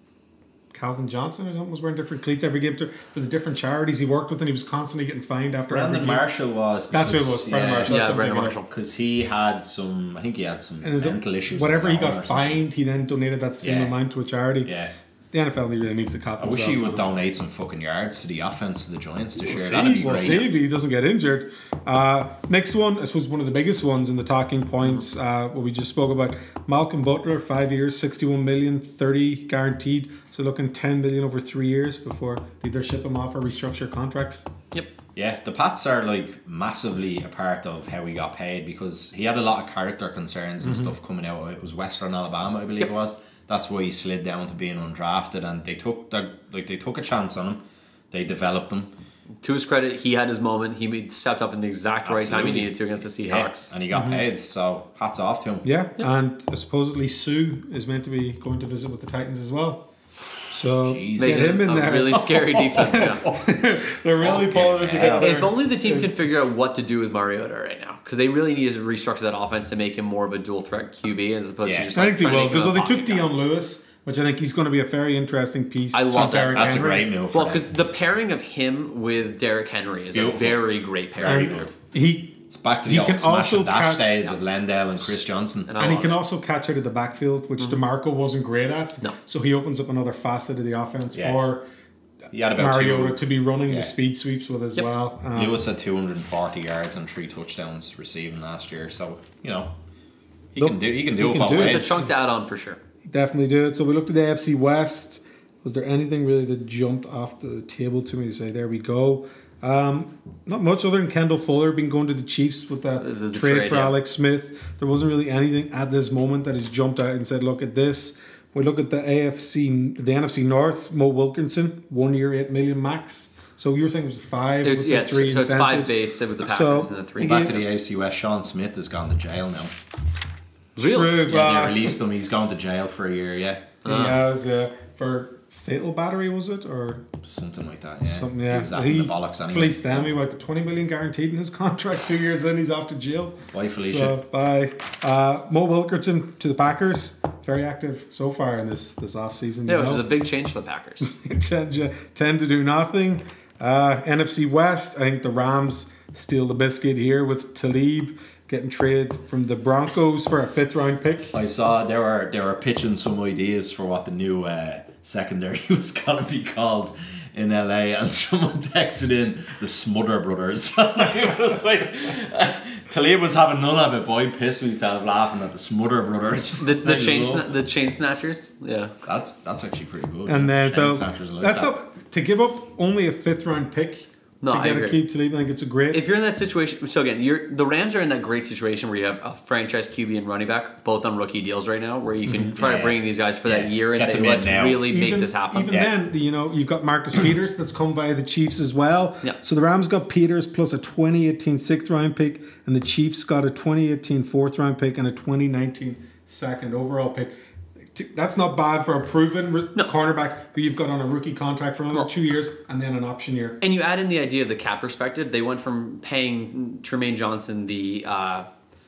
[SPEAKER 5] Calvin Johnson or something was wearing different cleats every game to, for the different charities he worked with, and he was constantly getting fined after
[SPEAKER 4] Brandon
[SPEAKER 5] every game.
[SPEAKER 4] Marshall was.
[SPEAKER 5] That's who it was. Brandon
[SPEAKER 4] yeah,
[SPEAKER 5] Marshall.
[SPEAKER 6] Yeah, Brandon Marshall.
[SPEAKER 4] Because he had some, I think he had some mental
[SPEAKER 5] it,
[SPEAKER 4] issues.
[SPEAKER 5] Whatever he got fined, he then donated that same
[SPEAKER 4] yeah.
[SPEAKER 5] amount to a charity.
[SPEAKER 4] Yeah.
[SPEAKER 5] The N F L really needs to cop.
[SPEAKER 4] I wish he would donate some fucking yards to the offense of the Giants this
[SPEAKER 5] we'll
[SPEAKER 4] year.
[SPEAKER 5] See,
[SPEAKER 4] That'd be
[SPEAKER 5] we'll
[SPEAKER 4] great.
[SPEAKER 5] see if he doesn't get injured. Uh, next one, I suppose one of the biggest ones in the talking points, uh, what we just spoke about. Malcolm Butler, five years, sixty-one million, thirty guaranteed. So looking ten million over three years before they either ship him off or restructure contracts.
[SPEAKER 6] Yep.
[SPEAKER 4] Yeah, the Pats are like massively a part of how he got paid because he had a lot of character concerns and mm-hmm. stuff coming out. It was Western Alabama, I believe yep. it was. That's why he slid down to being undrafted, and they took the, like they took a chance on him. They developed him.
[SPEAKER 6] To his credit, he had his moment. He stepped up in the exact
[SPEAKER 4] Absolutely.
[SPEAKER 6] right time he needed to against the Seahawks,
[SPEAKER 4] yeah, and he got mm-hmm. paid. So hats off to him.
[SPEAKER 5] Yeah, yeah. And supposedly Sue is meant to be going to visit with the Titans as well. So
[SPEAKER 4] Jesus.
[SPEAKER 5] get him in
[SPEAKER 6] a
[SPEAKER 5] there.
[SPEAKER 6] Really scary defense. Yeah.
[SPEAKER 5] They're really pulling it together.
[SPEAKER 6] If only the team could figure out what to do with Mariota right now, because they really need to restructure that offense to make him more of a dual threat Q B as opposed
[SPEAKER 4] yeah.
[SPEAKER 6] to just.
[SPEAKER 5] I
[SPEAKER 6] Like,
[SPEAKER 5] think they will. Well, they took
[SPEAKER 6] guy.
[SPEAKER 5] Dion Lewis, which I think he's going to be a very interesting piece.
[SPEAKER 6] I love that.
[SPEAKER 5] Derrick
[SPEAKER 4] That's
[SPEAKER 5] Henry.
[SPEAKER 4] a great move.
[SPEAKER 6] Well, because the pairing of him with Derrick Henry is
[SPEAKER 4] Beautiful.
[SPEAKER 6] a very great pairing.
[SPEAKER 4] Very good.
[SPEAKER 5] He.
[SPEAKER 4] It's back to the
[SPEAKER 5] He
[SPEAKER 4] old
[SPEAKER 5] can
[SPEAKER 4] smash
[SPEAKER 5] also
[SPEAKER 4] and dash
[SPEAKER 5] catch-
[SPEAKER 4] days
[SPEAKER 6] yeah.
[SPEAKER 4] of Lendell and Chris Johnson.
[SPEAKER 6] And
[SPEAKER 5] And he can
[SPEAKER 6] it.
[SPEAKER 5] also catch out of the backfield, which mm-hmm. DeMarco wasn't great at.
[SPEAKER 6] No.
[SPEAKER 5] So he opens up another facet of the offense
[SPEAKER 4] Yeah.
[SPEAKER 5] for
[SPEAKER 4] He had about
[SPEAKER 5] Mariota
[SPEAKER 4] two,
[SPEAKER 5] to be running
[SPEAKER 4] yeah.
[SPEAKER 5] the speed sweeps with as
[SPEAKER 6] Yep.
[SPEAKER 5] well. Um,
[SPEAKER 4] Lewis had two hundred forty yards and three touchdowns receiving last year. So you know he
[SPEAKER 5] Look,
[SPEAKER 4] can do he can do
[SPEAKER 5] he
[SPEAKER 4] it
[SPEAKER 5] can
[SPEAKER 4] both
[SPEAKER 5] do it.
[SPEAKER 6] It's
[SPEAKER 4] ways.
[SPEAKER 6] a chunk to add on for sure.
[SPEAKER 5] Definitely do it. So we looked at the A F C West. Was there anything really that jumped off the table to me to say, there we go? Um, not much other than Kendall Fuller being going to the Chiefs with the,
[SPEAKER 6] The- the
[SPEAKER 5] trade,
[SPEAKER 6] trade,
[SPEAKER 5] for
[SPEAKER 6] yeah.
[SPEAKER 5] Alex Smith. There wasn't really anything at this moment that has jumped out and said, look at this. We look at the A F C, the N F C North, Mo Wilkinson, one year, eight million max. So you were saying it was five
[SPEAKER 6] It's,
[SPEAKER 5] with
[SPEAKER 6] yeah,
[SPEAKER 5] the three
[SPEAKER 6] so it's five
[SPEAKER 5] incentives.
[SPEAKER 6] base with the Packers
[SPEAKER 5] So,
[SPEAKER 6] and the three.
[SPEAKER 4] Back to the A F C West. Sean Smith has gone to jail now.
[SPEAKER 6] Really?
[SPEAKER 5] True,
[SPEAKER 4] Yeah,
[SPEAKER 5] but
[SPEAKER 4] they released him. He's gone to jail for a year. Yeah.
[SPEAKER 5] he has uh, for fatal battery, was it? Or
[SPEAKER 4] Something like that, yeah.
[SPEAKER 5] something, yeah.
[SPEAKER 4] He was having
[SPEAKER 5] He
[SPEAKER 4] the bollocks anyway.
[SPEAKER 5] fleeced them.
[SPEAKER 4] so-
[SPEAKER 5] He like twenty million guaranteed in his contract, two years in, he's off to jail.
[SPEAKER 4] Bye, Felicia.
[SPEAKER 5] So, bye. Uh, Mo Wilkerson to the Packers. Very active so far in this, this off-season.
[SPEAKER 6] Yeah,
[SPEAKER 5] you
[SPEAKER 6] which is
[SPEAKER 5] know.
[SPEAKER 6] a big change for the Packers.
[SPEAKER 5] tend, to, tend to do nothing. Uh, N F C West, I think the Rams steal the biscuit here with Talib getting traded from the Broncos for a fifth round pick.
[SPEAKER 4] I saw they were they were pitching some ideas for what the new uh, secondary was gonna be called in L A, and someone texted in the Smother Brothers. It was like Talib was having none of it, boy. Pissed myself laughing at the Smother Brothers.
[SPEAKER 6] The, the
[SPEAKER 4] There you
[SPEAKER 6] chain
[SPEAKER 4] go.
[SPEAKER 6] sna- the chain snatchers. Yeah.
[SPEAKER 4] That's that's actually pretty good.
[SPEAKER 5] And then,
[SPEAKER 4] Chain
[SPEAKER 5] so
[SPEAKER 4] snatchers, I like
[SPEAKER 5] that's
[SPEAKER 4] that.
[SPEAKER 5] not to give up only a fifth round pick
[SPEAKER 6] No,
[SPEAKER 5] to
[SPEAKER 6] I
[SPEAKER 5] get a
[SPEAKER 6] agree.
[SPEAKER 5] keep Talib. I think it's a great.
[SPEAKER 6] If you're in that situation, so again, you're the Rams are in that great situation where you have a franchise Q B and running back both on rookie deals right now, where you can try
[SPEAKER 4] Yeah,
[SPEAKER 6] to bring these guys for
[SPEAKER 4] yeah.
[SPEAKER 6] that year and
[SPEAKER 4] Get
[SPEAKER 6] say,
[SPEAKER 4] them in
[SPEAKER 6] let's
[SPEAKER 4] now.
[SPEAKER 6] really make this happen.
[SPEAKER 5] Even
[SPEAKER 4] Yeah.
[SPEAKER 5] then, you know, you've got Marcus Peters that's come via the Chiefs as well.
[SPEAKER 6] Yeah.
[SPEAKER 5] So the Rams got Peters plus a twenty eighteen sixth round pick, and the Chiefs got a twenty eighteen fourth round pick and a twenty nineteen second overall pick. T- That's not bad for a proven re-
[SPEAKER 6] No.
[SPEAKER 5] cornerback who you've got on a rookie contract for another
[SPEAKER 6] Well-
[SPEAKER 5] two years and then an option year.
[SPEAKER 6] And you add in the idea of the cap perspective. They went from paying Tremaine Johnson the uh,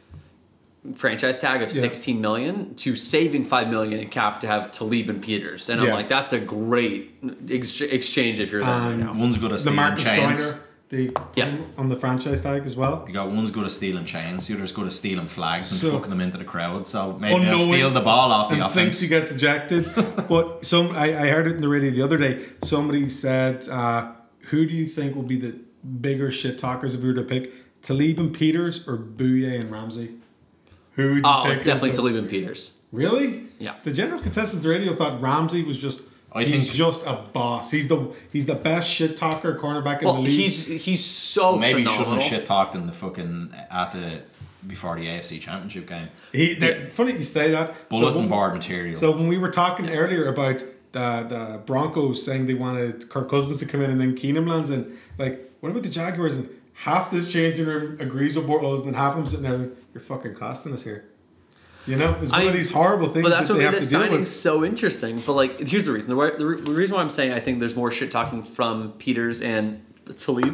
[SPEAKER 6] franchise tag of
[SPEAKER 5] Yeah.
[SPEAKER 6] sixteen million to saving five million in cap to have Talib and Peters, and I'm
[SPEAKER 5] Yeah.
[SPEAKER 6] like, that's a great ex- exchange if you're there right
[SPEAKER 5] And
[SPEAKER 6] now.
[SPEAKER 4] One's good at
[SPEAKER 5] The
[SPEAKER 4] stealing
[SPEAKER 5] Marcus
[SPEAKER 4] chains.
[SPEAKER 5] Joyner, they put
[SPEAKER 6] Yeah.
[SPEAKER 5] him on the franchise tag as well.
[SPEAKER 4] You got one's good at stealing chains, the other's good at stealing flags and
[SPEAKER 5] So-
[SPEAKER 4] fucking them into the crowd. So maybe they'll
[SPEAKER 5] Unknowing
[SPEAKER 4] steal the ball off the
[SPEAKER 5] and
[SPEAKER 4] offense.
[SPEAKER 5] thinks he gets ejected. But some, I, I heard it in the radio the other day. Somebody said, uh, "Who do you think will be the bigger shit talkers if we were to pick Talib and Peters or Bouye and Ramsey?" Who would you
[SPEAKER 6] Oh,
[SPEAKER 5] pick?
[SPEAKER 6] it's
[SPEAKER 5] as
[SPEAKER 6] definitely
[SPEAKER 5] the-
[SPEAKER 6] Talib and Peters.
[SPEAKER 5] Really?
[SPEAKER 6] Yeah.
[SPEAKER 5] The general consensus radio thought Ramsey was just.
[SPEAKER 4] I
[SPEAKER 5] he's
[SPEAKER 4] think-
[SPEAKER 5] just a boss. He's the he's the best shit talker cornerback in
[SPEAKER 6] Well,
[SPEAKER 5] the league.
[SPEAKER 6] he's he's so
[SPEAKER 4] Maybe you
[SPEAKER 6] phenomenal.
[SPEAKER 4] shouldn't have shit talked in the fucking at the before the A F C Championship game.
[SPEAKER 5] he. they're- Funny you say that.
[SPEAKER 4] Bulletin
[SPEAKER 5] when-
[SPEAKER 4] board material.
[SPEAKER 5] So when we were talking earlier about the the Broncos saying they wanted Kirk Cousins to come in and then Keenum lands in, like, what about the Jaguars? And half this changing room agrees with Bortles, and then half of them sitting there like, you're fucking costing us here. You know, it's one
[SPEAKER 6] I-
[SPEAKER 5] of these horrible things
[SPEAKER 6] But that's
[SPEAKER 5] that
[SPEAKER 6] what
[SPEAKER 5] they
[SPEAKER 6] made
[SPEAKER 5] have
[SPEAKER 6] this
[SPEAKER 5] to deal
[SPEAKER 6] signing
[SPEAKER 5] with.
[SPEAKER 6] so interesting. But like, here's the reason. The, re- the, re- the reason why I'm saying I think there's more shit talking from Peters and Talib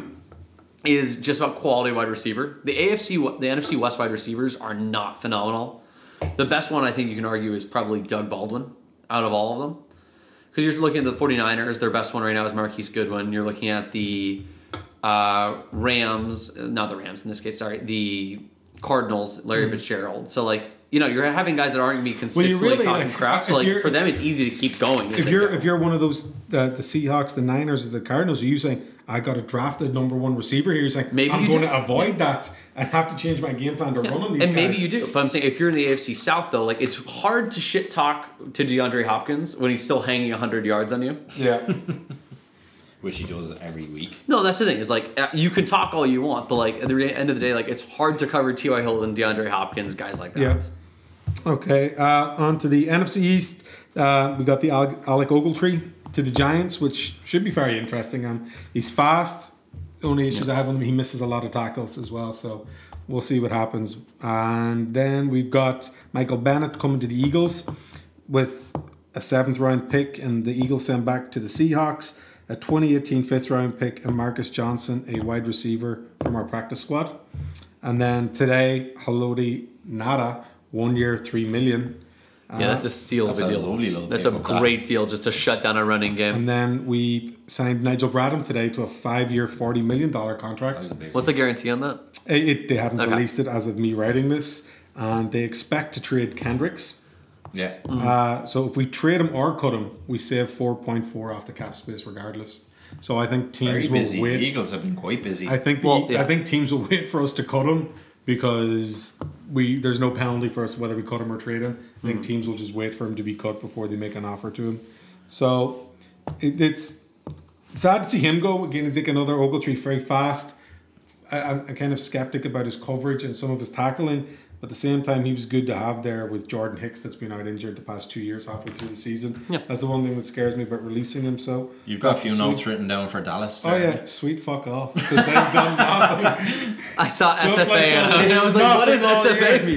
[SPEAKER 6] is just about quality wide receiver. The A F C, w- the N F C West wide receivers are not phenomenal. The best one I think you can argue is probably Doug Baldwin out of all of them. Because you're looking at the 49ers, their best one right now is Marquise Goodwin. You're looking at the uh, Rams, not the Rams in this case, sorry, the Cardinals, Larry Fitzgerald. So like, you know, you're having guys that aren't going to be consistently
[SPEAKER 5] really,
[SPEAKER 6] talking
[SPEAKER 5] like,
[SPEAKER 6] crap. So
[SPEAKER 5] if
[SPEAKER 6] like
[SPEAKER 5] you're-
[SPEAKER 6] for them, it's easy to keep going. as
[SPEAKER 5] If
[SPEAKER 6] they
[SPEAKER 5] you're
[SPEAKER 6] go.
[SPEAKER 5] if you're one of those the, the Seahawks, the Niners, or the Cardinals, are you saying I got a drafted number one receiver here? You're saying
[SPEAKER 6] Maybe
[SPEAKER 5] I'm
[SPEAKER 6] you
[SPEAKER 5] going
[SPEAKER 6] do.
[SPEAKER 5] to avoid that and have to change my game plan to run on these
[SPEAKER 6] and maybe
[SPEAKER 5] guys.
[SPEAKER 6] you do, but I'm saying if you're in the A F C South though, like it's hard to shit talk to DeAndre Hopkins when he's still hanging one hundred yards on you.
[SPEAKER 5] Yeah.
[SPEAKER 4] Which he does every week.
[SPEAKER 6] No, that's the thing. Is like uh, you can talk all you want, but like at the re- end of the day, like it's hard to cover T Y. Hilton, DeAndre Hopkins, guys like that.
[SPEAKER 5] Yeah. Okay, uh, on to the N F C East. Uh, we got the Al- Alec Ogletree to the Giants, which should be very interesting. Um, he's fast. The only issues I have with him, he misses a lot of tackles as well. So we'll see what happens. And then we've got Michael Bennett coming to the Eagles with a seventh round pick, and the Eagles send back to the Seahawks a twenty eighteen fifth round pick, and Marcus Johnson, a wide receiver from our practice squad. And then today, Haloti Nada, one year, three million.
[SPEAKER 6] Yeah, that's a steal
[SPEAKER 4] That's
[SPEAKER 6] of a
[SPEAKER 4] a
[SPEAKER 6] deal.
[SPEAKER 4] lovely little
[SPEAKER 6] That's a
[SPEAKER 4] pick up, that.
[SPEAKER 6] great deal just to shut down a running game.
[SPEAKER 5] And then we signed Nigel Bradham today to a five-year, forty million dollars contract.
[SPEAKER 6] What's the guarantee on that?
[SPEAKER 5] It, it- they hadn't
[SPEAKER 6] Okay.
[SPEAKER 5] released it as of me writing this, and they expect to trade Kendricks.
[SPEAKER 4] Yeah.
[SPEAKER 5] Uh, so if we trade him or cut him, we save four point four off the cap space regardless. So I think teams
[SPEAKER 4] Very
[SPEAKER 5] will
[SPEAKER 4] busy.
[SPEAKER 5] wait.
[SPEAKER 4] The Eagles have been quite busy.
[SPEAKER 5] I think the,
[SPEAKER 6] Well, yeah.
[SPEAKER 5] I think teams will wait for us to cut him because we there's no penalty for us whether we cut him or trade him. I think teams will just wait for him to be cut before they make an offer to him. So it, it's sad to see him go. Again, he's like another Ogletree, very fast. I, I'm I'm kind of skeptic about his coverage and some of his tackling. But at the same time, he was good to have there with Jordan Hicks that's been out injured the past two years halfway through the season.
[SPEAKER 6] Yeah.
[SPEAKER 5] That's the one thing that scares me about releasing him. So
[SPEAKER 4] You've got a few
[SPEAKER 5] sweet-
[SPEAKER 4] notes written down for Dallas.
[SPEAKER 5] Oh
[SPEAKER 4] there.
[SPEAKER 5] yeah, sweet fuck off. 'Cause they've done nothing.
[SPEAKER 6] I saw
[SPEAKER 5] Just
[SPEAKER 6] S F A
[SPEAKER 5] like
[SPEAKER 6] and
[SPEAKER 5] that.
[SPEAKER 6] I was like, what does
[SPEAKER 5] Nothing all
[SPEAKER 6] S F A
[SPEAKER 5] year.
[SPEAKER 6] mean?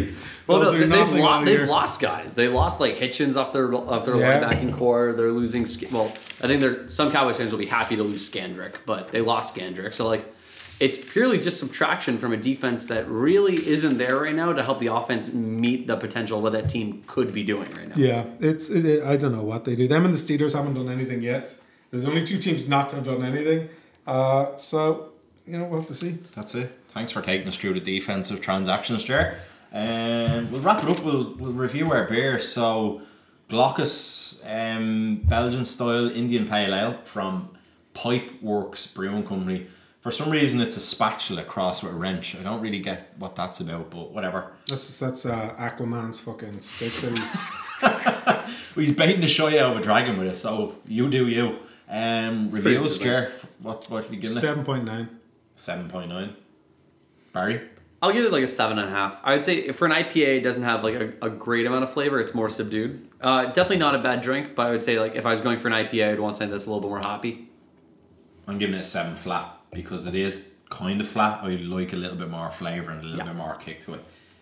[SPEAKER 6] Well,
[SPEAKER 5] They'll
[SPEAKER 6] no,
[SPEAKER 5] do
[SPEAKER 6] they, they've,
[SPEAKER 5] nothing
[SPEAKER 6] lo-
[SPEAKER 5] all
[SPEAKER 6] they've
[SPEAKER 5] year.
[SPEAKER 6] lost guys. They lost like Hitchens off their off their
[SPEAKER 5] Yeah.
[SPEAKER 6] linebacking core. They're losing. Sk- Well, I think they're some Cowboys fans will be happy to lose Skandrick, but they lost Skandrick. So like, it's purely just subtraction from a defense that really isn't there right now to help the offense meet the potential of what that team could be doing right now.
[SPEAKER 5] Yeah, it's it, it- I don't know what they do. Them and the Steelers haven't done anything yet. There's only two teams not to have done anything. Uh, so you know we'll have to see.
[SPEAKER 4] That's it. Thanks for taking us through the defensive transactions, Jer. Um, we'll wrap it up. We'll, we'll review our beer. So, Glockus um, Belgian style Indian Pale Ale from Pipeworks Brewing Company. For some reason, it's a spatula crossed with a wrench. I don't really get what that's about, but whatever.
[SPEAKER 5] That's that's uh, Aquaman's fucking stick that he.
[SPEAKER 4] He's baiting the shy out of a dragon with it, so you do you. Um, reviews,
[SPEAKER 6] pretty good,
[SPEAKER 4] Jer. What what have you given it?
[SPEAKER 5] Seven point nine.
[SPEAKER 4] Seven point nine. Barry.
[SPEAKER 6] I'll give it like a seven and a half. I would say for an I P A, it doesn't have like a, a great amount of flavor. It's more subdued. Uh, definitely not a bad drink, but I would say like if I was going for an I P A, I'd want something that's a little bit more hoppy.
[SPEAKER 4] I'm giving it a seven flat because it is kind of flat. I like a little bit more flavour and a little
[SPEAKER 6] Yeah.
[SPEAKER 4] bit more kick to it.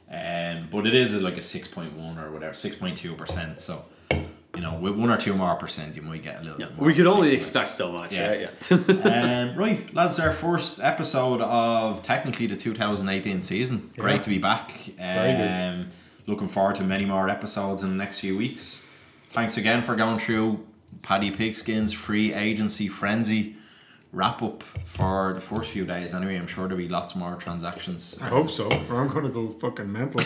[SPEAKER 4] Um, but it is like a six point one or whatever, six point two percent. So, you know, with one or two more percent, you might get a little
[SPEAKER 6] Yeah.
[SPEAKER 4] bit more.
[SPEAKER 6] We could only
[SPEAKER 4] kick to it.
[SPEAKER 6] expect so much.
[SPEAKER 4] Yeah.
[SPEAKER 6] Yeah, yeah.
[SPEAKER 4] um, right, lads, our first episode of technically the two thousand eighteen season.
[SPEAKER 5] Yeah.
[SPEAKER 4] Great to be back. Um,
[SPEAKER 5] Very good.
[SPEAKER 4] Looking forward to many more episodes in the next few weeks. Thanks again for going through Paddy Pigskin's free agency frenzy wrap up for the first few days. Anyway, I'm sure there'll be lots more transactions.
[SPEAKER 5] I hope so, or I'm gonna go fucking mental.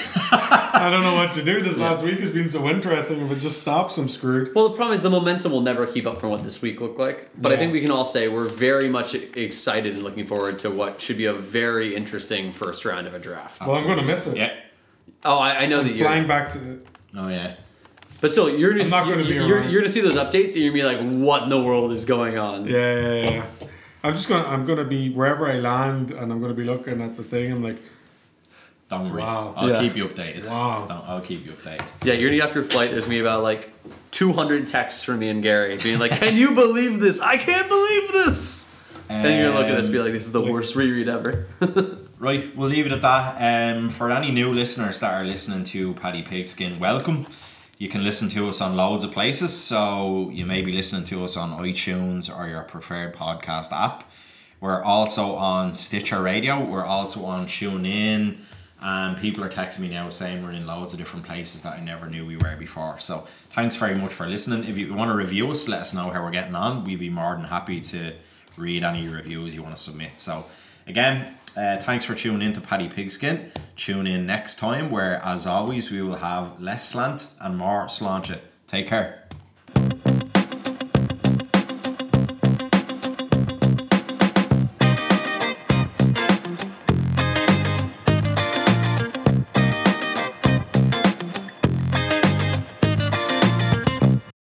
[SPEAKER 5] I don't know what to do. This last week has been so interesting. If it just stops, I'm screwed.
[SPEAKER 6] Well, the problem is the momentum will never keep up from what this week looked like. But I
[SPEAKER 5] Yeah.
[SPEAKER 6] think we can all say we're very much excited and looking forward to what should be a very interesting first round of a draft.
[SPEAKER 5] Well, I'm gonna miss it.
[SPEAKER 4] Yeah.
[SPEAKER 6] Oh, I, I know
[SPEAKER 5] I'm
[SPEAKER 6] that you're.
[SPEAKER 5] flying back to.
[SPEAKER 4] Oh yeah.
[SPEAKER 6] But still, you're gonna
[SPEAKER 5] I'm not
[SPEAKER 6] see,
[SPEAKER 5] gonna be
[SPEAKER 6] you're,
[SPEAKER 5] around.
[SPEAKER 6] you're gonna see those updates, and you're gonna be like, "What in the world is going on?"
[SPEAKER 5] Yeah, yeah, yeah. I'm just gonna. I'm gonna be wherever I land, and I'm gonna be looking at the thing. I'm like,
[SPEAKER 4] Don't worry.
[SPEAKER 5] Wow.
[SPEAKER 4] I'll
[SPEAKER 6] Yeah.
[SPEAKER 4] keep you updated.
[SPEAKER 5] Wow.
[SPEAKER 4] Don't, I'll keep you updated.
[SPEAKER 6] Yeah, you're gonna get off your flight. There's gonna be about like two hundred texts from me and Gary being like, "Can you believe this? I can't believe this." And you're gonna look at us and be like, "This is the worst reread ever."
[SPEAKER 4] Right, we'll leave it at that. Um, for any new listeners that are listening to Paddy Pigskin, welcome. You can listen to us on loads of places, so you may be listening to us on iTunes or your preferred podcast app. We're also on Stitcher Radio. We're also on TuneIn, and people are texting me now saying we're in loads of different places that I never knew we were before. So thanks very much for listening. If you want to review us, let us know how we're getting on. We'd be more than happy to read any reviews you want to submit. So again, uh, thanks for tuning in to Paddy Pigskin. Tune in next time where, as always, we will have less slant and more sláinte. Take care.